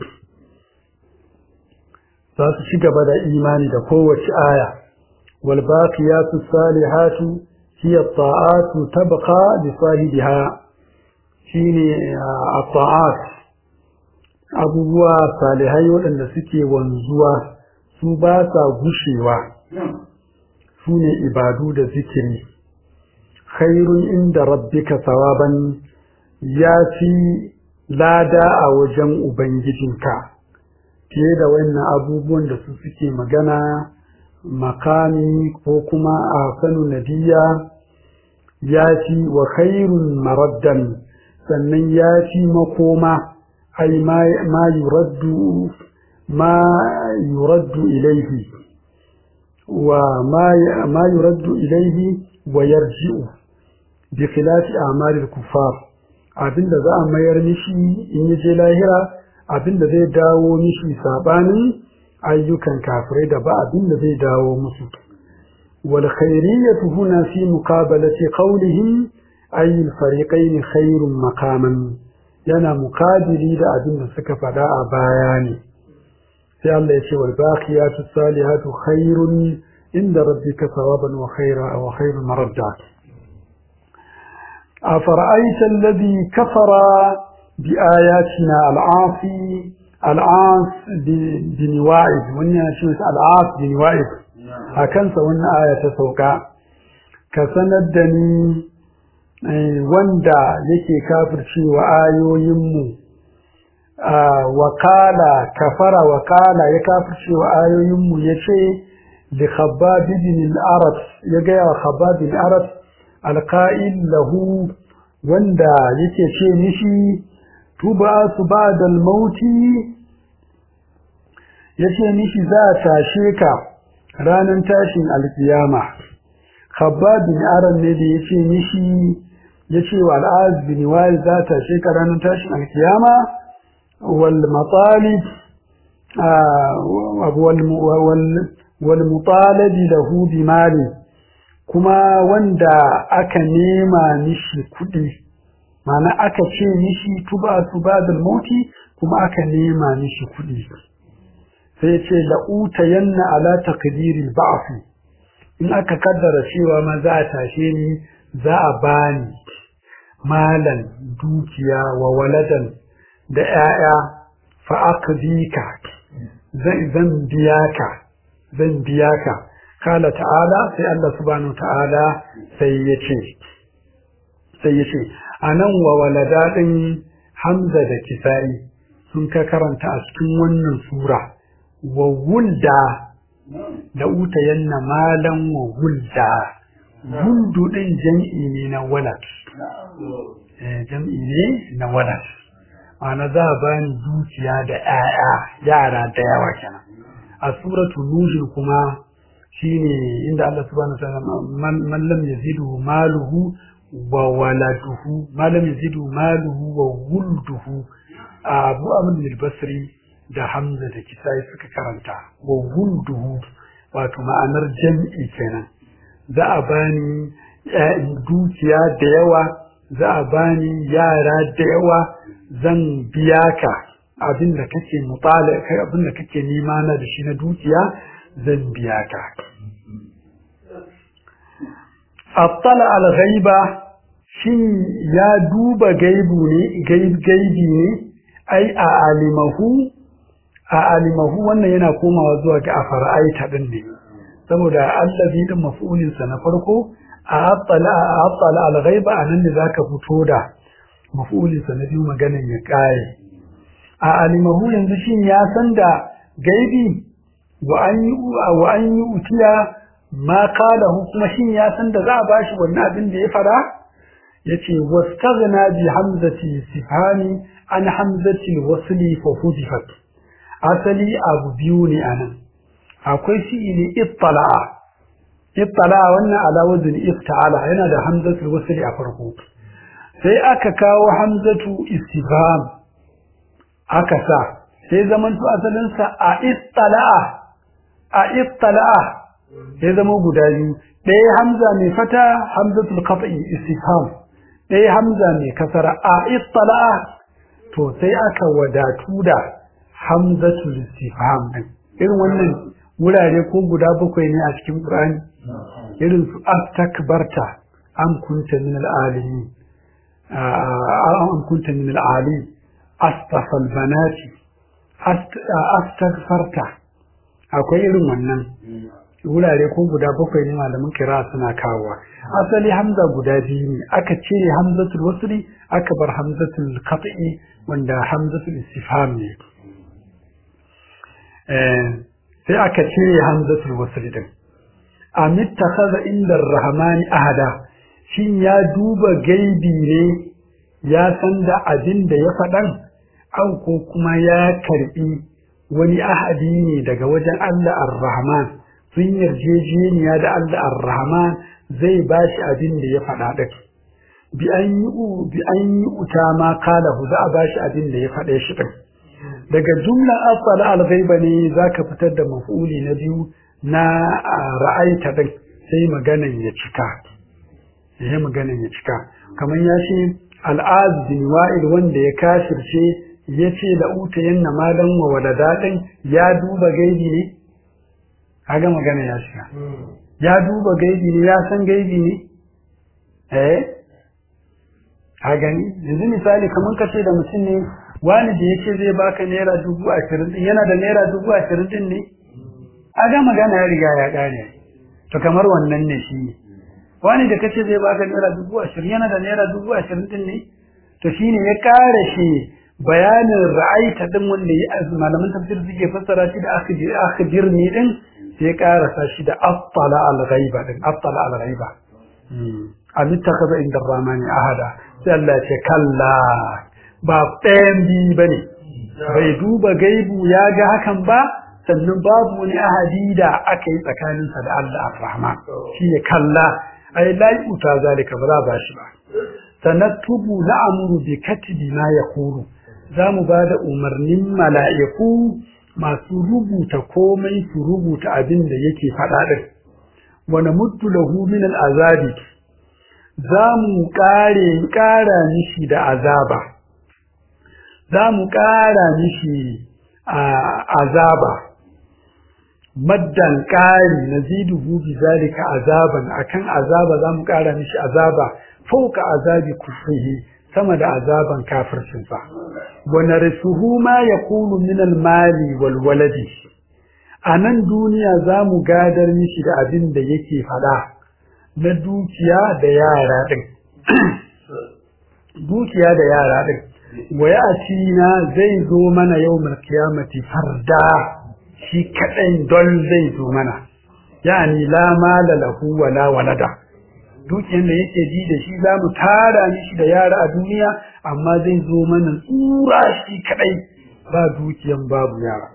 za su ci gaba da imani da kowace aya wal baqiyatu salihatu hiya at-ta'atu tabqa li sahibiha shine at-ta'at abubuwa salihai waɗanda suke wanzuwa su ba sa gushewa su ne ibadu da zikiri khairun inda rabbika sawaban ya fi lada a wajen ubangijinka fiye da wannan abubuwan da su suke magana makami ko kuma a sanu nadiya ya fi wa khairun maraddan sannan ya fi makoma ai ma yuraddu ilaihi wa ma yuraddu ilaihi wa yarji'u bi khilafi a'malil kuffar abinda za a mayar mishi in yaje lahira abinda zai dawo mishi sabanin ayyukan kafirai da ba abinda zai dawo musu wal khairiyyatu huna fi muqabalati qawlihim ay al fariqayn khairun maqaman yana muqabili da abinda suka fada a bayani sai Allah ya ce wal baqiyatu salihatu khairun inda rabbika thawaban wa khairun maradda أفرأيت الذي كفر بآياتنا العاص بنواعد وإنها شمس العاص بنواعد هكذا وإن آية سوكا كسندني وندا يكي كافر شي وآيو يمو وقال كفر وقال يكافر شي وآيو يمو يشي لخباب بن الأرث يجي خباب بن الأرث alƙa'il lahu wanda yake ce mishi tuba su ba da mauti ya ce mishi za a tashe ka ranar tashin alƙiyama khabbabin aran ne da ya ce mishi ya ce wa al'az bin wa'il za a tashe ka ranar tashin alƙiyama wal matsalib wal mutalabi lahu bi mali kuma wanda aka nema mishi kuɗi mana aka ce mishi tuba su badal mauti kuma aka nema mishi kuɗi sai ce la'uta yanna ala taqdiril ba'th in aka kaddara cewa ma za a tashe ni za a bani malan dukiya wa waladan da 'ya'ya fa aqdika zan biya ka kala ta'ala sai Allah subhanahu ta'ala sai yace anan wa walada din Hamza da Kisai sun ka karanta a cikin wannan sura wa wulda da utayanna malan wa wulda wuldu din jam'i ne na walad jam'i ne na walad ana za bani dukiya da yara da yawa kenan a suratul nuh kuma shine inda Allah subhanahu wa ta'ala man lam yazidu maluhu wa waladuhu ma lam yazidu maluhu wa wulduhu Abu Amr al-Basri da Hamza da Kisai suka karanta wa wulduhu wato ma'anar jam'i kenan za a bani dukiya da yawa za a bani yara da yawa zan biya ka abinda kake mutala kai abinda kake nema na da shi na dukiya zan biya ka attala al-ghaiba shin ya duba gaibi ne ai a alimahu wannan yana komawa zuwa ga afara'aita din ne saboda allazi din maf'ulin sa na farko attala al-ghaiba anan ne zaka fito da maf'ulin sa na biyu maganan ya kare a alimahu yanzu shin ya san da gaibi wa an yi utiya ma qalahu kuma shin ya san da za a bashi wannan abin da ya fara yace wastaghna bi hamzati sifani an hamzati wasli fa hudifat asali abu biyu ne anan akwai fi'ili ittala'a ittala wannan ala wazni ifta'ala yana da hamzatul wasli a farko sai aka kawo hamzatu istifham aka sa sai zaman to asalin sa a ittala'a sai zama guda biyu ɗaya hamza mai fata hamzatul qat'i istifham ɗaya hamza mai kasara a ittala'a to sai aka wadatu da hamzatul istifham din irin wannan wurare ko guda 7 ne a cikin Qur'ani irin su astakbarta am kunta min al-alimin am kunta min al-ali astafal banati astagfarta akwai irin wannan wurare ko guda 7 ne malamin kira suna kawowa asali hamza guda biyu ne aka cire hamzatul wasli aka bar hamzatul qat'i wanda hamzatul istifham ne sai aka cire hamzatul wasli din amittakhadha inda ar-rahmani ahada shin ya duba gaibi ne ya san da abin da ya faɗan an ko kuma ya karbi wani ahadi ne daga wajen Allah ar-rahman sun yarjejeniya da Allah ar-rahman zai bashi abin da ya faɗa din bi an yi uta ma kalahu za a bashi abin da ya faɗe shi din daga jumla afala al-ghaiba ne zaka fitar da maf'uli na biyu na ra'aita din sai maganan ya cika kamar ya ce al-az bin wa'il wanda ya kafirce yace da uta yanna malan wa walada din ya duba gaibi ne kaga magana ya shiga ya duba gaibi ne ya san gaibi ne a gani yanzu misali kamar kace da mutum ne wani da yake zai baka naira 20,000 din yana da naira 20,000 din ne aga magana ya riga ya kare to kamar wannan ne shi wani da kace zai baka naira 20,000 yana da naira 20,000 din ne to shine ya kare shi bayanin ra'aita din wanda ya malaman tafsir suke fassara shi da akhdir ne din sai karasa shi da attala al-ghaiba din attala al-ghaiba amittakhadha inda ar-rahmani ahada sai Allah ya ce kalla ba ɗayan biyu ba ne bai duba gaibu ya ga hakan ba sannan babu wani ahadi da aka yi tsakaninsa da Allah ar-Rahman shi ne kalla ai la yuta zalika ba za ba shi ba sanatubu na'muru bi katibi ma yaqulu zamu ba da umarnin mala'iku masu rubuta komai su rubuta abin da yake faɗa din wa namuddu lahu min al-azabi zamu ƙara mishi da azaba za mu ƙara mishi azaba maddan ƙari na ziduhu bi zalika azaban akan azaba za mu ƙara mishi azaba fauka azabi kufrihi sama da azaban kafircinsa wa narisuhu ma yaqulu min al-mali wal waladi anan duniya za mu gadar mishi da abin da yake fada na dukiya da yara din dukiya da yara din ويأتينا زي زومنا يوم القيامة فردا شي كدين دول زي زومنا يعني لا مال له ولا ولدا dukiyar da yake ji da shi za mu tara mishi da yara a duniya amma zai zo mana tsura shi kadai ba dukiyan babu yara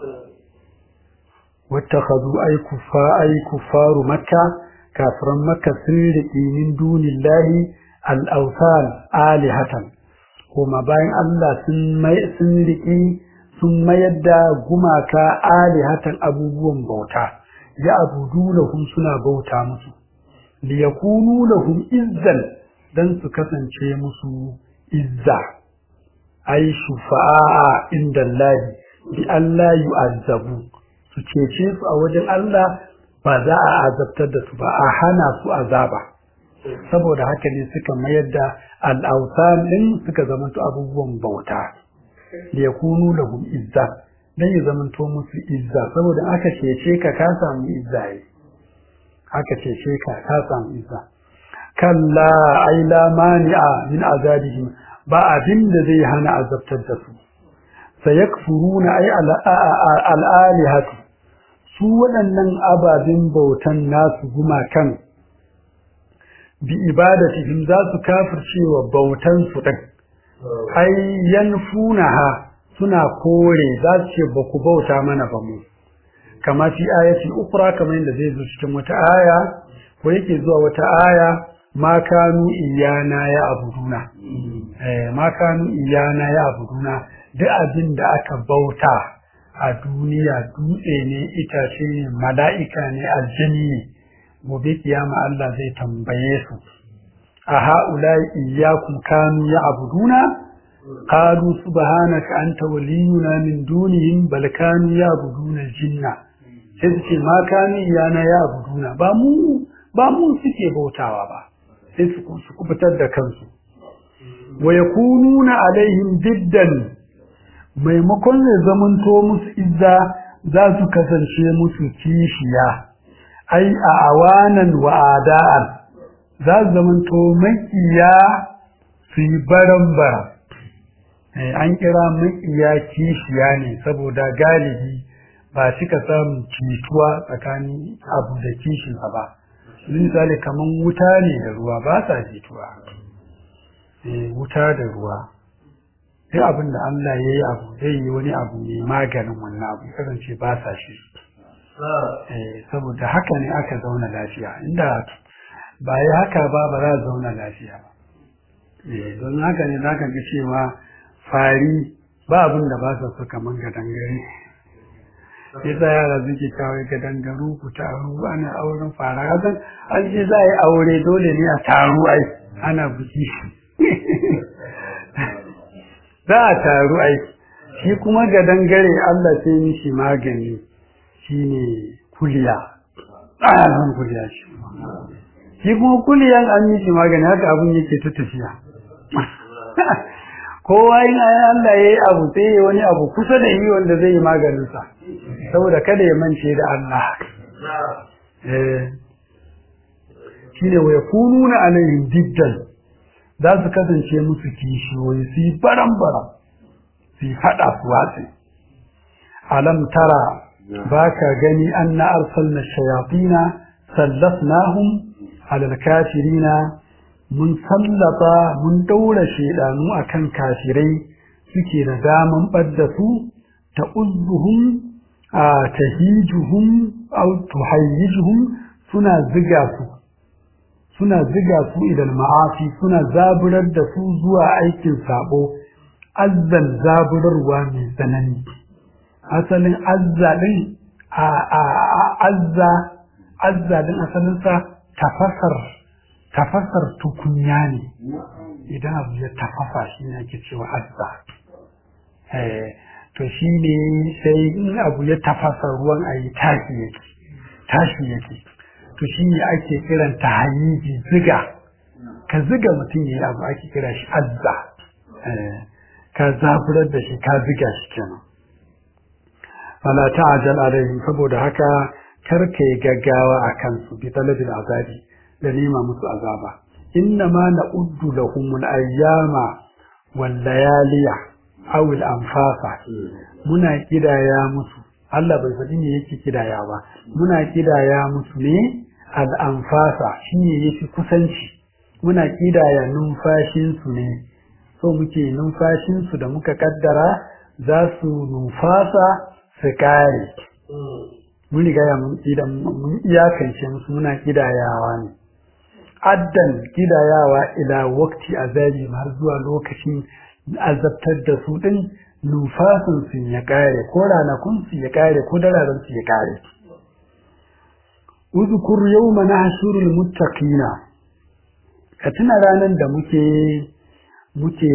wattakhadhu ay kuffaru makka kafiran makka sun riƙi min dunillahi al-awsan alihatan kuma bayan Allah sun riƙi sun mayar da gumaka alihatan abubuwan bauta ya abudu lahum suna bauta musu liyakunu lahum izzan dan su kasance musu izza ay shufa'a inda Allah bi Allah yu'azzabu su cece su a wajen Allah ba za a azabtar da su ba a hana su azaba saboda haka ne suka mayar da al'autan din suka zamanto abubuwan bauta da ya kunu lahum izza dan ya zamanto musu izza saboda aka cece ka ka samu izza aka cece ka ka samu izza kalla ay la mani'a min azabihim ba abin da zai hana azabtar da su sayakfuruna ay al'alihatu su waɗannan ababen bautan nasu gumakan bi ibadatihim za su kafircewa bautan su din ai yanfunaha suna kore za su ce ba ku bauta mana ba mu kama fi ayati ukra kamar yadda zai zo cikin wata aya ko yake zuwa wata aya ma kanu iyana ya abuduna ma kanu iyana ya abuduna duk abin da aka bauta a duniya dutse ne itace ne mala'ika ne aljini ne gobe kiyama Allah zai tambaye su a ha'ulai iyyakum kanu ya abuduna qalu subhanaka anta waliyuna min dunihim bal kanu ya abuduna jinna sai su ce ma kanu iyana ya abuduna ba mu suke bautawa ba sai su kubutar da kansu wa yakununa alaihim diddan maimakon ne zamanto musu izza za su kasance musu kishiya ai a awanan wa ada'an za su zamanto makiya su yi barambara an kira makiya kishiya ne saboda galibi ba cika samun cituwa tsakanin abu da kishinsa ba misali kaman wuta ne da ruwa ba sa jituwa wuta da ruwa duk abin da Allah ya yi abu zai yi wani abu mai maganin wannan abu kasance ba sa shi saboda haka ne aka zauna lafiya inda ba yi haka ba za a zauna lafiya ba don haka ne za ka ga cewa fari ba abin da ba sa so kaman gadangare yasa yara suke kawai gadangaru ku taru ana auren fara kasan an ce za a yi aure dole ne a taru ai ana buki za a taru ai shi kuma gadangare Allah sai mishi magani shine kuliya san kuliya shi kuma kuliyan an mishi magani haka abun yake ta tafiya kowa in Allah ya yi abu sai ya wani abu kusa da yi wanda zai yi maganinsa saboda kada ya mance da Allah shi ne wa yakununa alaihim diddan za su kasance musu kishiyoyi su yi baran-baran su yi haɗa su watsi alam tara ba ka gani an na arsalna shayatina sallasnahum alal kafirina mun sallata mun daura shedanu akan kafirai suke da daman badda su ta uzzuhum tahijuhum aw tuhayyijuhum suna ziga su idan ma'afi suna zaburar da su zuwa aikin sabo azzan zaburarwa mai tsanani asalin azza din azza din asalinsa tafasar tukunya ne idan abu ya tafasa shi ne ake cewa azza to shi ne sai in abu ya tafasa ruwan a yi tashi yake to shi ne ake kiran tahayyiji ziga ka ziga mutum ya yi abu ake kira shi azza ka zaburar da shi ka ziga shi kenan fala ta'jal alaihim saboda haka kar ka yi gaggawa a kansu bi talabil azabi da nema musu azaba inna ma na'uddu lahum al-ayyama wal layaliya aw al-anfasa muna kidaya musu Allah bai faɗi ne yake kidaya ba muna kidaya musu ne al-anfasa shine yake kusanci muna kidaya numfashin su ne so muke numfashin su da muka kaddara za su numfasa su kare mun riga ya mun iyakance musu muna kidayawa ne addan kidayawa ila waqti azabi har zuwa lokacin azabtar da su din nufasin su ya kare ko ranakun su ya kare ko dararan su ya kare uzkur yawma nahshurul muttaqina ka tuna ranan da muke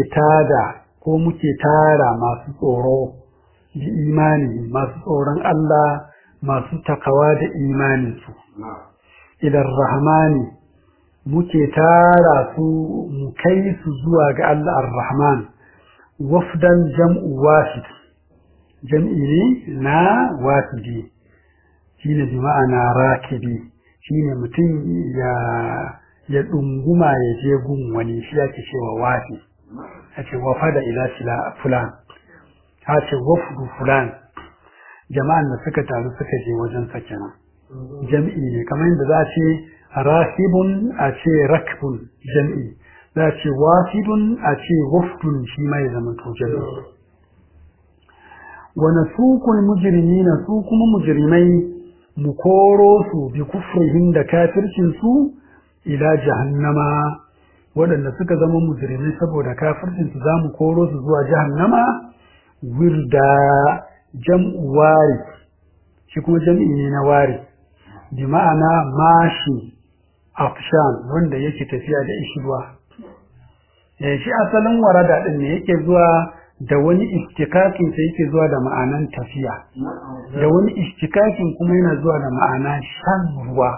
tara masu tsoro da imani masu tsoron Allah masu takawa da imaninsu idan rahmani muke tara su mu kai su zuwa ga Allah ar-Rahman wafdan jam'u wafid jam'i ne na wafidi shine bi ma'ana rakibi shine mutum ya dunguma ya je gun wani shi yake cewa wafi yace wafada ila fulan hace wafdu fulan jama'an da suka taru suka je wajen sa kenan jam'i ne kamar yadda za ce rakibun a ce rakbun jam'i za ce wafidun a ce wafdun shi mai zama to jam'i wa nasuqul mujrimina su kuma mujrimai mu koro su bi kufrihim da kafircin su ila jahannama waɗanda suka zama mujrimai saboda kafircin su zamu koro su zuwa jahannama wirda jam'u wari shi kuma jam'i ne na wari bi ma'ana mashi afshan wanda yake tafiya da ishirwa shi asalin warada din ne yake zuwa da wani istikakin sai yake zuwa da ma'anan tafiya da wani istikakin kuma yana zuwa da ma'ana shan ruwa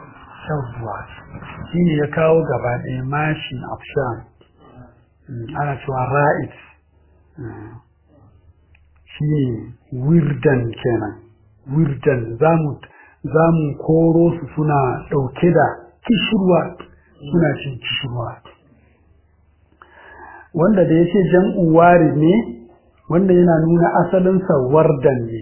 shine ya kawo gaba ɗaya mashin afshan ana cewa ra'id shine wirdan kenan wirdan zamu koro su suna ɗauke da kishirwa suna cin kishirwa wanda da yake jam'u warid ne wanda yana nuna asalinsa wardan ne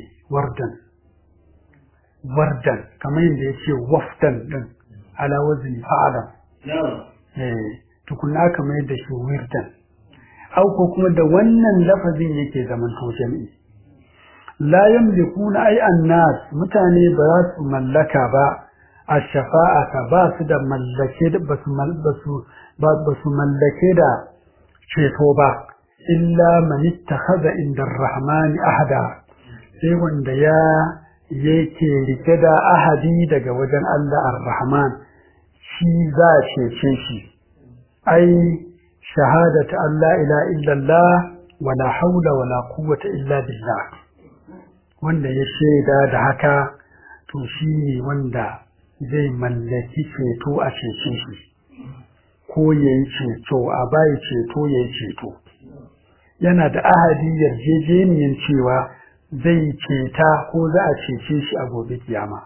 wardan kamar yadda yake wafdan din ala wazni fa'ala tukunna kamar yadda shi wirdan au ko kuma da wannan lafazin yake zaman to jami'i la yamlikuna ay annas mutane ba za su mallaka ba ash-shafa'ata ba su da mallake da ba su mallake da ceto ba illa man ittakhadha inda ar-rahman ahada sai wanda yake rike da ahadi daga wajen Allah ar-rahman shi za cece shi ai shahadatu an la ilaha illa Allah wala hawla wala quwwata illa billah wanda ya shaida da haka to shi ne wanda zai mallaki ceto a cece shi ko ya yi ceto a bayi ceto ya yi ceto yana da ahadi yarjejeniyan cewa zai ceta ko za a cece shi a gobe kiyama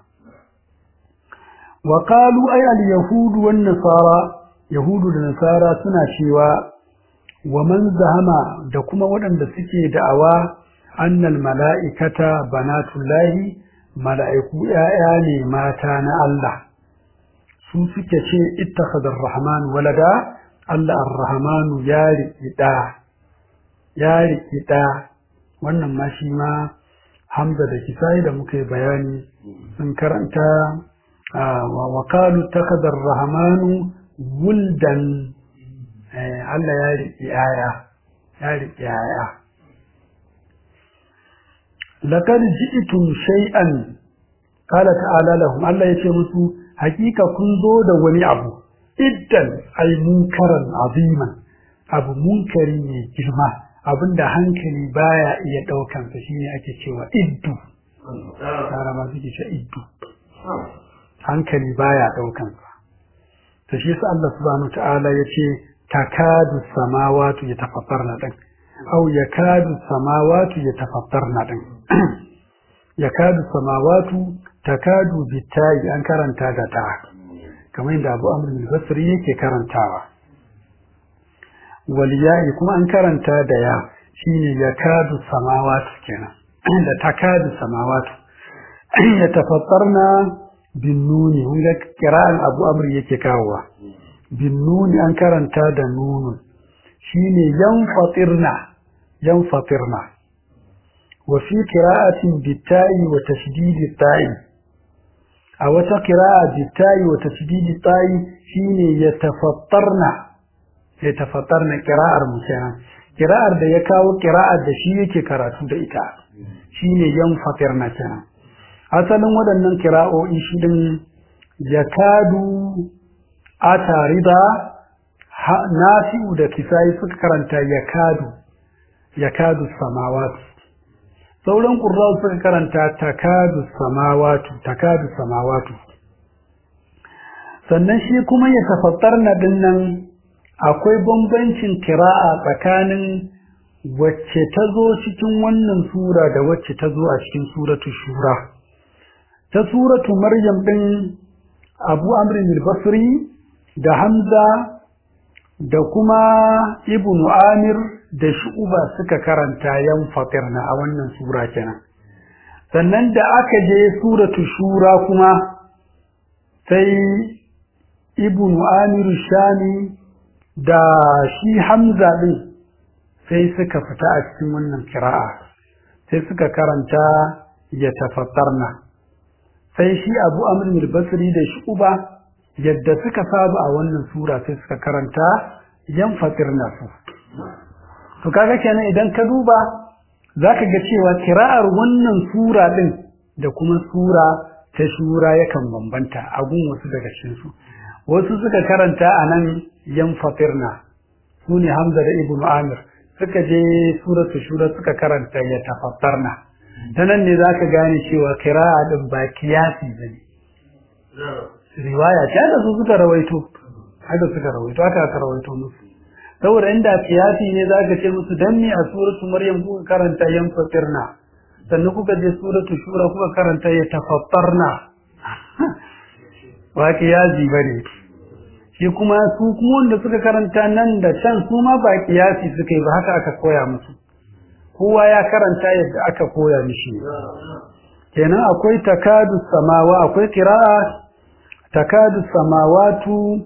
wa qalu ay al yahudu wan nasara yahudu da nasara suna cewa wa man zahama da kuma waɗanda suke da'awa annal mala'ikata banatullahi mala'iku ya'ya ne mata na Allah su suke ce ittakhadha ar-rahman walada Allah ar-rahmanu ya riƙida wannan ma shi ma Hamza da Kisai da muka yi bayani sun karanta wa qalu ittakhadha ar-rahmanu wuldan Allah ya riƙi aya laqad ji'tum shay'an qala ta'ala lahum Allah yace musu hakika kun zo da wani abu iddan ay munkaran aziman abu munkari ne girma abinda hankali baya iya daukan sa shine ake cewa iddu tsara ma suke cewa iddu hankali baya daukan sa to shi yasa Allah subhanahu wa ta'ala yace takadu samawati yatafattarna dan aw yakadu samawati yatafattarna din yakadu samawati takadu bitai an karanta da ta kamar yadda Abu Amr al-Basri yake karantawa wal ya'i kuma an karanta da ya shine yakadu samawati kenan da takadu samawati yatafattarna bin nuni wanda kira'an Abu Amr yake kawowa bin nuni an karanta da nunun shine yanfatirna wa fi qira'atin bitai wa tashdidi ta'i a wata qira'a bitai wa tashdidi ta'i shine yatafattarna qira'ar musayan qira'ar da ya kawo qira'ar da shi yake karatu da ita shine yanfatirna kenan asalin waɗannan qira'o'i shi din yakadu atarida nafi'u da kisai suka karanta yakadu samawati sauran qurra'u suka karanta takadu samawati sannan shi kuma ya tafattarna dinnan akwai bambancin qira'a tsakanin wacce ta zo cikin wannan sura da wacce ta zo a cikin suratu shura ta suratu maryam din Abu Amr al-Basri da Hamza da kuma Ibn Amir da Shu'ba suka karanta yan fatirna a wannan sura kenan sannan da aka je suratu shura kuma sai Ibn Amir Shami da shi Hamza din sai suka fita a cikin wannan qira'a sai suka karanta yatafattarna. Sai shi Abu Amr al-Basri da Shu'ba yadda suka saba a wannan sura sai suka karanta yanfatirna su. To kaga kenan idan ka duba zaka ga cewa kira'ar wannan sura din da kuma sura ta shura yakan bambanta a gun wasu daga cikin su. Wasu suka karanta anan yanfatirna, sune Hamza da Ibn Amir, suka je suratu shura suka karanta yatafattarna. Ta nan ne zaka gane cewa kira'a din ba kiyasi bane. Riwaya ta da su suka rawaito, haka aka rawaito musu. Saboda inda kiyasi ne zaka ce musu dan ne a suratu Maryam kuka karanta yanfatirna, sannan kuka je suratu shura kuka karanta yatafattarna. Ba kiyasi bane. Shi kuma su kuma wanda suka karanta nan da can su ma ba kiyasi suka yi ba, haka aka koya musu. Kowa ya karanta yadda aka koya mishi. Kenan akwai akwai qira'a takadu samawatu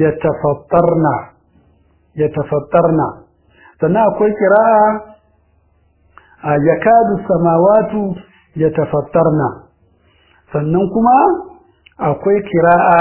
yatafattarna, sannan akwai qira'a yakadu samawatu yatafattarna, sannan kuma akwai qira'a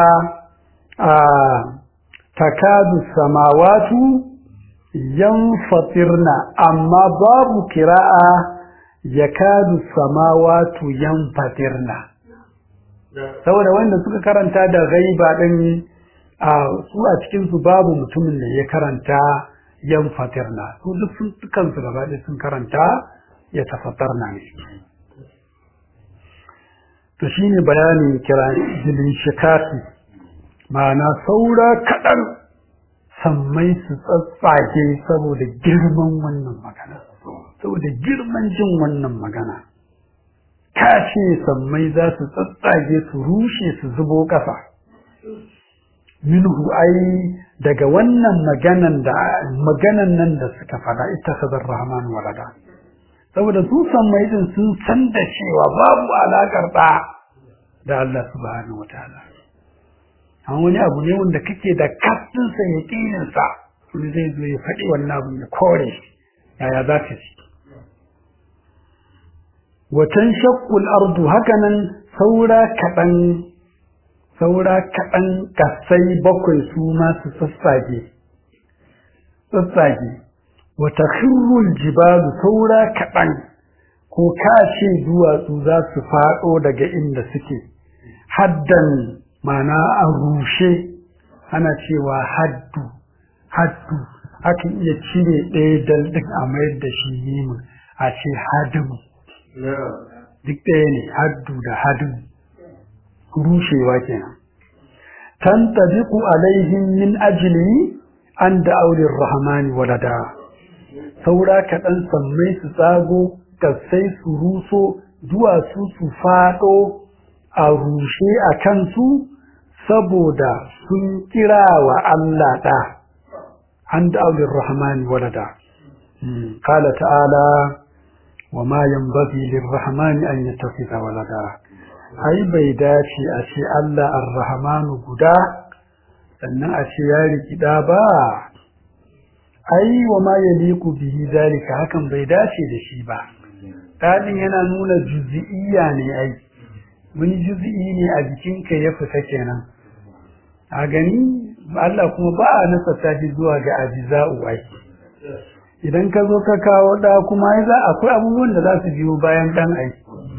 takadu samawatu yanfatirna, amma babu qira'a yakadu samawatu yanfatirna. Saboda wanda suka karanta da ghaiba din su a cikin su babu mutumin da ya karanta yanfatirna, su duk sun kansu gaba ɗaya sun karanta yatafattarna ne. To shine bayanin kira jilin shikati, ma'ana saura kaɗan sammai su tsatsage saboda girman wannan magana, saboda girman jin wannan magana. Kashe sammai za su tsatsage su rushe su zubo ƙasa. Minhu ai daga wannan maganan nan da suka fada ittakhadar rahman walada. Saboda su sammai din sun san da cewa babu alakar da Allah subhanahu wataala. An wani abu ne wanda kake da kafin sa yaqinin sa, wani zai zo ya faɗi wannan abu ya kore, yaya za ka ci? Watan shakkul ardu, hakanan saura kaɗan kasai bakwai su ma su sassage. Wata khirrul jibalu, saura kaɗan ko kashe duwatsu za su faɗo daga inda suke. Haddan mana a rushe, ana cewa haddu, akan iya cire ɗaya daldin a mayar da shi yimin a ce hadimu. Duk ɗaya ne, haddu da hadin, rushewa kenan. Tantabiqu alaihim min ajli an da'u lirrahmani walada. Saura kaɗan sammai su tsago, kasai su ruso, duwatsu su faɗo a rushe a kansu saboda sun kira wa Allah ɗa. An da'u lirrahmani walada. Qala ta'ala وما ينبغي للرحمن أن يتخذ ولدا. أي بيداتي أشي الله الرحمن قدا أن أشي يالك دابا، أي وما يليق به ذلك هكذا بيداتي لشيبا. هذه هنا نقول جزئية أي من جزئي أجتنك يفتكنا أغني الله كما بقى نستاجي زواج أجزاء أي. Idan ka zo ka kawo da kuma akwai abubuwan da za su biyo bayan dan ai.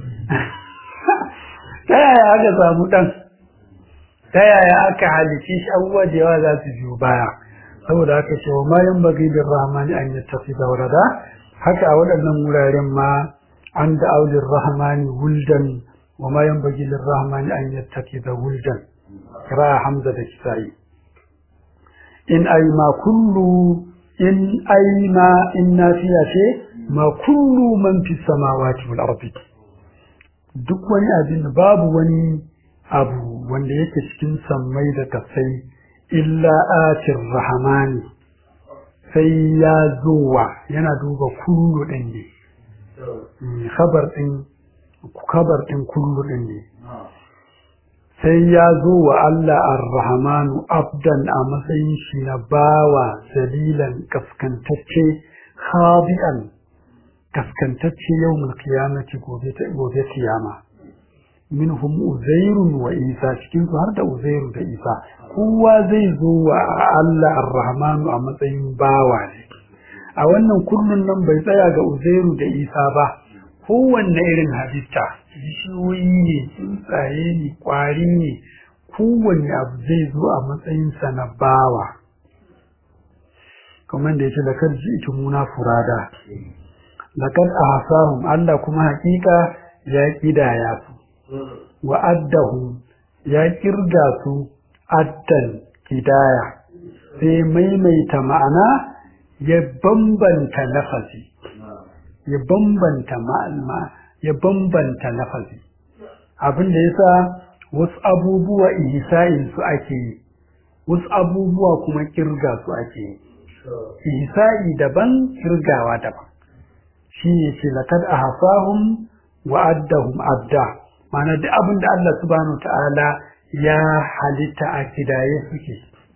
Ta yaya aka samu dan? Ta yaya aka halice shi, abubuwa da yawa za su biyo baya. Saboda haka ce wa ma yanbaghi lirrahmani an yattakhidha walada, haka a waɗannan wuraren ma an da aulir rahmani wuldan wa ma yanbaghi lirrahmani an yattakhidha wuldan. Kira Hamza da Kisa'i. In ay ma kullu in nafiya ce ma kullu man fi samawati wal ardi, duk wani abin da babu wani abu wanda yake cikin sammai da kasai illa atir rahmani, sai ya zowa, yana duba kullu din ne, khabar din kullu din ne, sai ya zo wa Allah ar-Rahmanu abdan a matsayin shi na bawa dalilan kaskantacce, khadi'an kaskantacce yawmul qiyamati gobe kiyama minhum uzairun wa isa cikin su har da uzairu da isa kowa zai zo wa Allah ar-rahmanu a matsayin bawa ne a wannan kullun nan bai tsaya ga uzairu da isa ba kowanne irin halitta bishiyoyi ne tsuntsaye ne kwari ne kowanne abu zai zo a matsayin sa na bawa kamar da yace lakar ji'tu muna furada lakad ahsahum Allah kuma hakika ya kidaya su wa addahu ya kirga su addan kidaya sai maimaita ma'ana ya bambanta lafazi ya bambanta ma'ana ya bambanta lafazi abin da yasa wasu abubuwa ihsa'in su ake yi wasu abubuwa kuma kirga su ake yi ihsa'i daban kirgawa daban shi ne ce laqad ahsahum wa addahum adda mana duk abin da Allah subhanahu ta'ala ya halitta a kidaye suke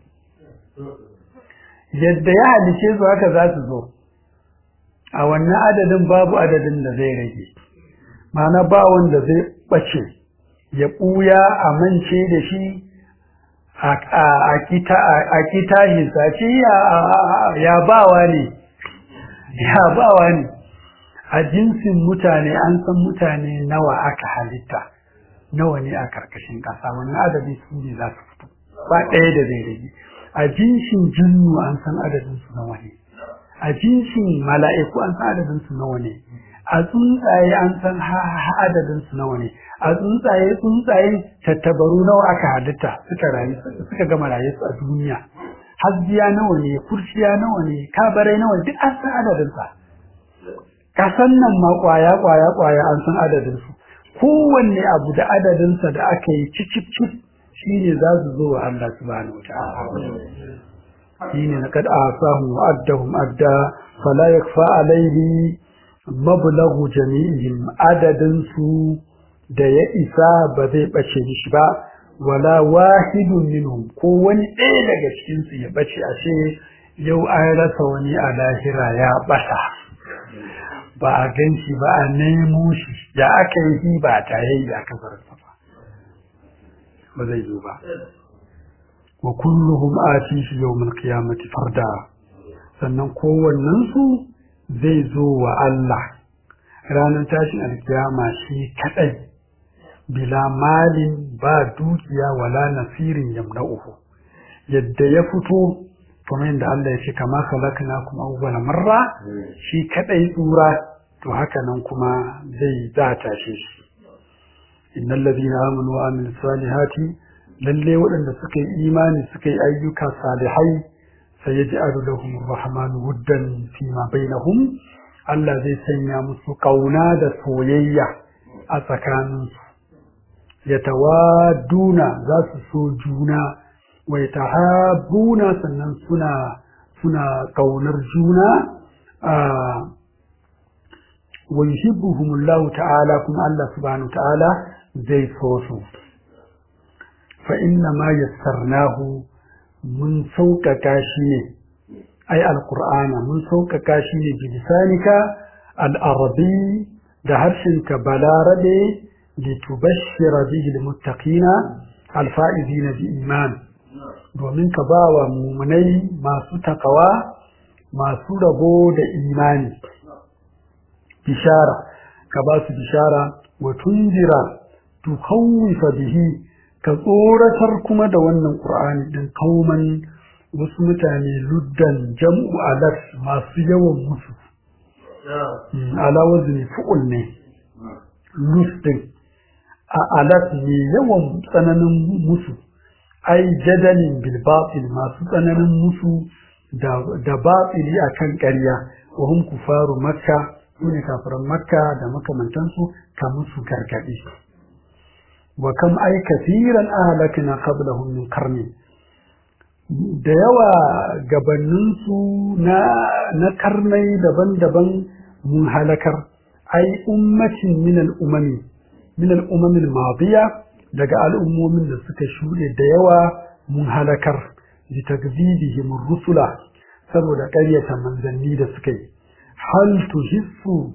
yadda ya halice su haka za su zo a wannan adadin babu adadin da zai rage mana ba wanda zai bace ya ɓuya a mance da shi a kita hisaci ya bawa ne a jinsin mutane an san mutane nawa aka halitta nawa ne a karkashin ƙasa wannan adadi su ne za su fito ba ɗaya da zai rage a jinsin jinnu an san adadin su nawa ne a jinsin mala'iku an san adadin su nawa ne a tsuntsaye an san adadin su nawa ne a tsuntsaye tattabaru nawa aka halitta suka gama rayuwa a duniya hasbiya nawa ne kurciya nawa ne kabarai nawa duk an san adadin sa kasan nan ma kwaya an san adadin su kowanne abu da adadin sa da aka yi cicip shine za su zo wa Allah subhanahu wataala shine na kad asahu wa addahum adda fala yakfa alaihi mablaghu jami'ihim adadin su da ya isa ba zai bace shi ba wala wahidun minhum ko wani ɗaya daga cikin su ya bace ashe yau an rasa wani a lahira ya bata ba a gan shi ba a nemo shi da aka yi ba tare da aka zarta ba zai zo ba wa kulluhum atihi yawmal qiyamati farda sannan kowannen su zai zo wa Allah ranar tashin alkiyama shi kadai bila malin ba dukiya wala nasirin yamna'uhu yadda ya fito kuma yadda Allah ya ce kama khalaqnakum awwala marra shi kadai tsura to haka nan kuma zai za tashe shi innal ladina amanu wa amilus salihati lalle waɗanda suka yi imani suka yi ayyuka salihai sayaj'alu lahum arrahmanu wuddan fi ma bainahum Allah zai sanya musu kauna da soyayya a tsakaninsu yatawaduna za su so juna wa yatahabuna sannan suna kaunar juna wa yuhibbuhumullahu ta'ala kuma Allah subhanahu ta'ala zai so su fa inna ma yassarnahu mun sauƙaƙa shi ne ai alqur'ana mun sauƙaƙa shi ne bilisanika al-arabi da harshenka balarabe litubashshira bihi almuttaqina alfaizina bi iman domin ka bawa mu'minai masu takawa masu rabo da imani bishara ka ba su bishara wa tunzira tukawwifa bihi ka tsoratar kuma da wannan qur'ani din kauman wasu mutane luddan jam'u alat masu yawan musu ala wazni fu'ul ne lustin a alat ne yawan tsananin musu ai jadalin bil batil masu tsananin musu da batili akan ƙarya wa hum kufaru makka sune kafiran makka da makamantansu ka musu gargadi wa kam ay kaseeran ahlakna qablahum min qarni da yawa gabaninsu na karnai daban-daban mun halakar ai ummatin min al-umam al-madiya daga al'ummomin da suka shuɗe da yawa mun halakar bi takdibihim rusula saboda ƙaryata manzanni da suka yi hal tuhissu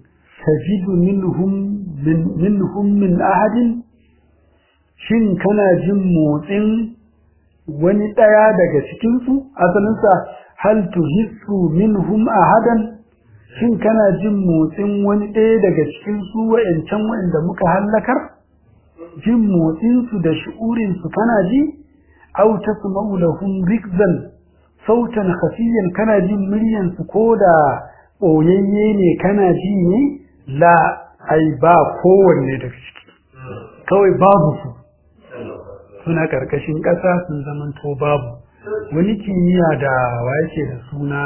tajidu minhum min ahadin shin kana jin motsin wani daya daga cikin su asalinsa hal tuhissu minhum ahadan shin kana jin motsin wani daya daga cikin su wa'ancan wa'anda muka halakar jin motsin su da shu'urin su kana ji aw tasma'u lahum rikzan sautan khafiyan kana jin muryan su koda boyayye ne kana ji ne la ai ba kowanne daga ciki kawai babu su suna karkashin ƙasa sun zamanto babu wani kimiyya da wace da suna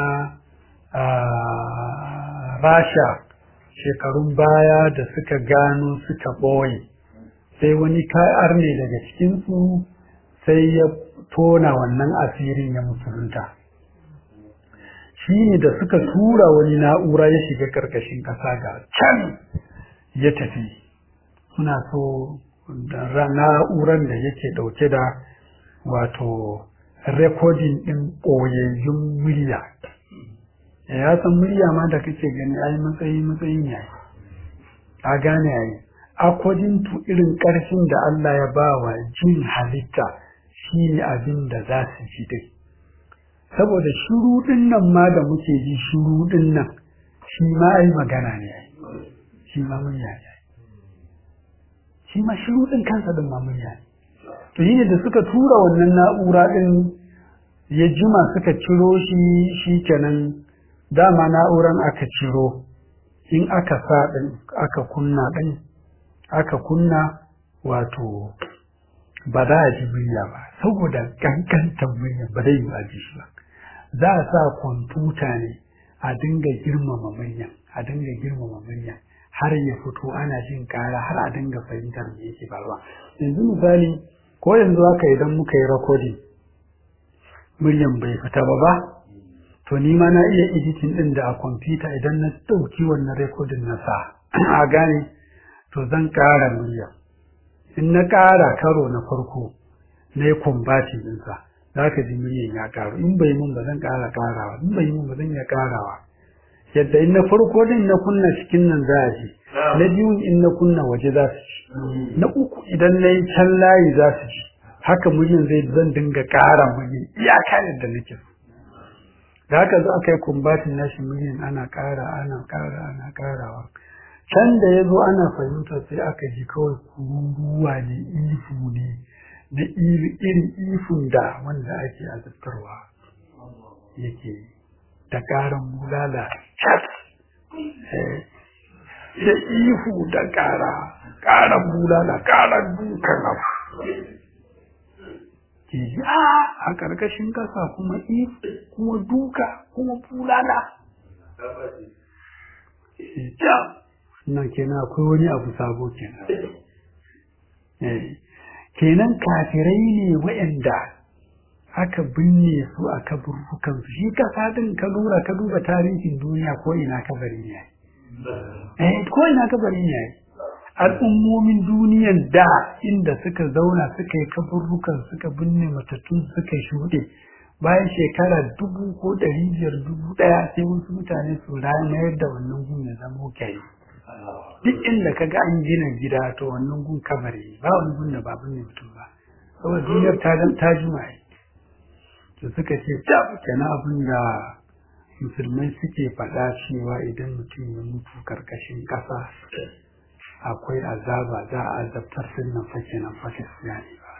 Rasha shekarun baya da suka gano suka ɓoye sai wani ka'ar ne daga cikinsu sai ya tona wannan asirin ya musulunta shi ne da suka tura wani na'ura ya shiga karkashin ƙasa ga can ya tafi suna so da na'uran da yake ɗauke da wato rekodin ɗin ɓoyayyun murya ya san murya ma da kake gani ai matsayin yayi a gane yayi according to irin ƙarfin da Allah ya ba wa jin halitta shi ne abin da za su ji dai saboda shuruɗin nan ma da muke ji shuruɗin nan shi ma ai magana ne shi ma murya ne shi ma shuruɗin kansa din ma murya ne to yi da suka tura wannan na'ura ɗin ya jima suka ciro shi kenan dama na'uran aka ciro in aka sa ɗin aka kunna wato ba za a ji murya ba saboda kankantar murya ba zai yi a ji shi ba za a sa kwamfuta ne a dinga girmama murya har ya fito ana jin kara har a dinga fahimtar me yake faruwa yanzu misali ko yanzu haka idan muka yi recording muryan bai fita ba to ni ma na iya editing din da a kwamfuta idan na dauki wannan recording na sa a gane to zan kara murya in na kara karo na farko na yi converting din sa zaka ji muryan ya karu in bai mun ba zan karawa in bai mun ba zan ya karawa yadda in na farko din na kunna cikin nan za a ji na biyun in na kunna waje za su ji na uku idan na yi can layi za su ji haka muryan zan dinga ƙara muryan iyaka yadda nake so da haka za ka yi kumbatin nashi muryan ana ƙarawa can da ya zo ana fahimta sai aka ji kawai kururuwa ne ifu ne da irin ifun da wanda ake azabtarwa yake da ƙaran bulala da ihu da ƙaran bulala ƙaran dukan abu ke ji a ƙarƙashin ƙasa kuma ihu kuma duka kuma bulala nan kenan akwai wani abu sabo kenan kafirai ne waɗanda aka binne su a kaburbukan su shi kasa din ka duba tarihin duniya ko ina kabari ne ko ina kabari ne al'ummomin duniyan da inda suka zauna suka yi kaburbukan suka binne matattun suka shuɗe bayan shekara 1000 ko 500 1000 sai wasu mutane su mayar da wannan gun ya zama kai duk inda kaga an gina gida to wannan gun kabari ba wani gun da ba binne mutum ba saboda duniyar ta juma'a da suka ce kenan abin da musulmai suke faɗa cewa idan mutum ya mutu karkashin ƙasa akwai azaba za a azabtar sunnan fake nan fake siyani ba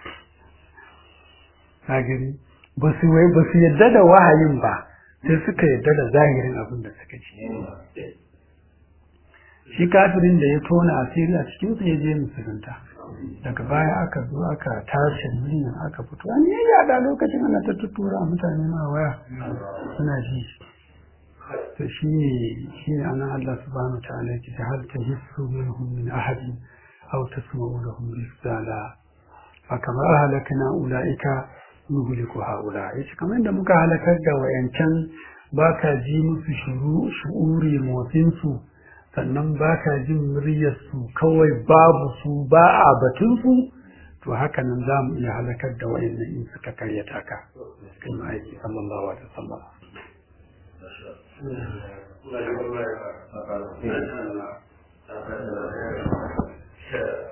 gani ba su yadda da wahayin ba sai suka yadda da zahirin abin da suka ce shi kafirin da ya tona asiri a cikin su ya je musulunta daga baya aka zo aka tashi miliyan aka fito an yi yada lokacin ana ta tuttura a mutane ma waya suna ji to shi ne anan Allah subhanahu wa ta'ala yake ta hal tahissu minhum min ahadin aw tasma'u lahum rizala fa kama ahlakna ulaika nuhliku haula yace kamar da muka halakar da wayancan baka ji musu shu'uri motsin su sannan ba ka jin muryarsu kawai babu su ba a batunsu to haka nan za mu iya halakar da wayannan in suka karyata ka kai ma'aiki sallallahu alaihi wasallam Allah ya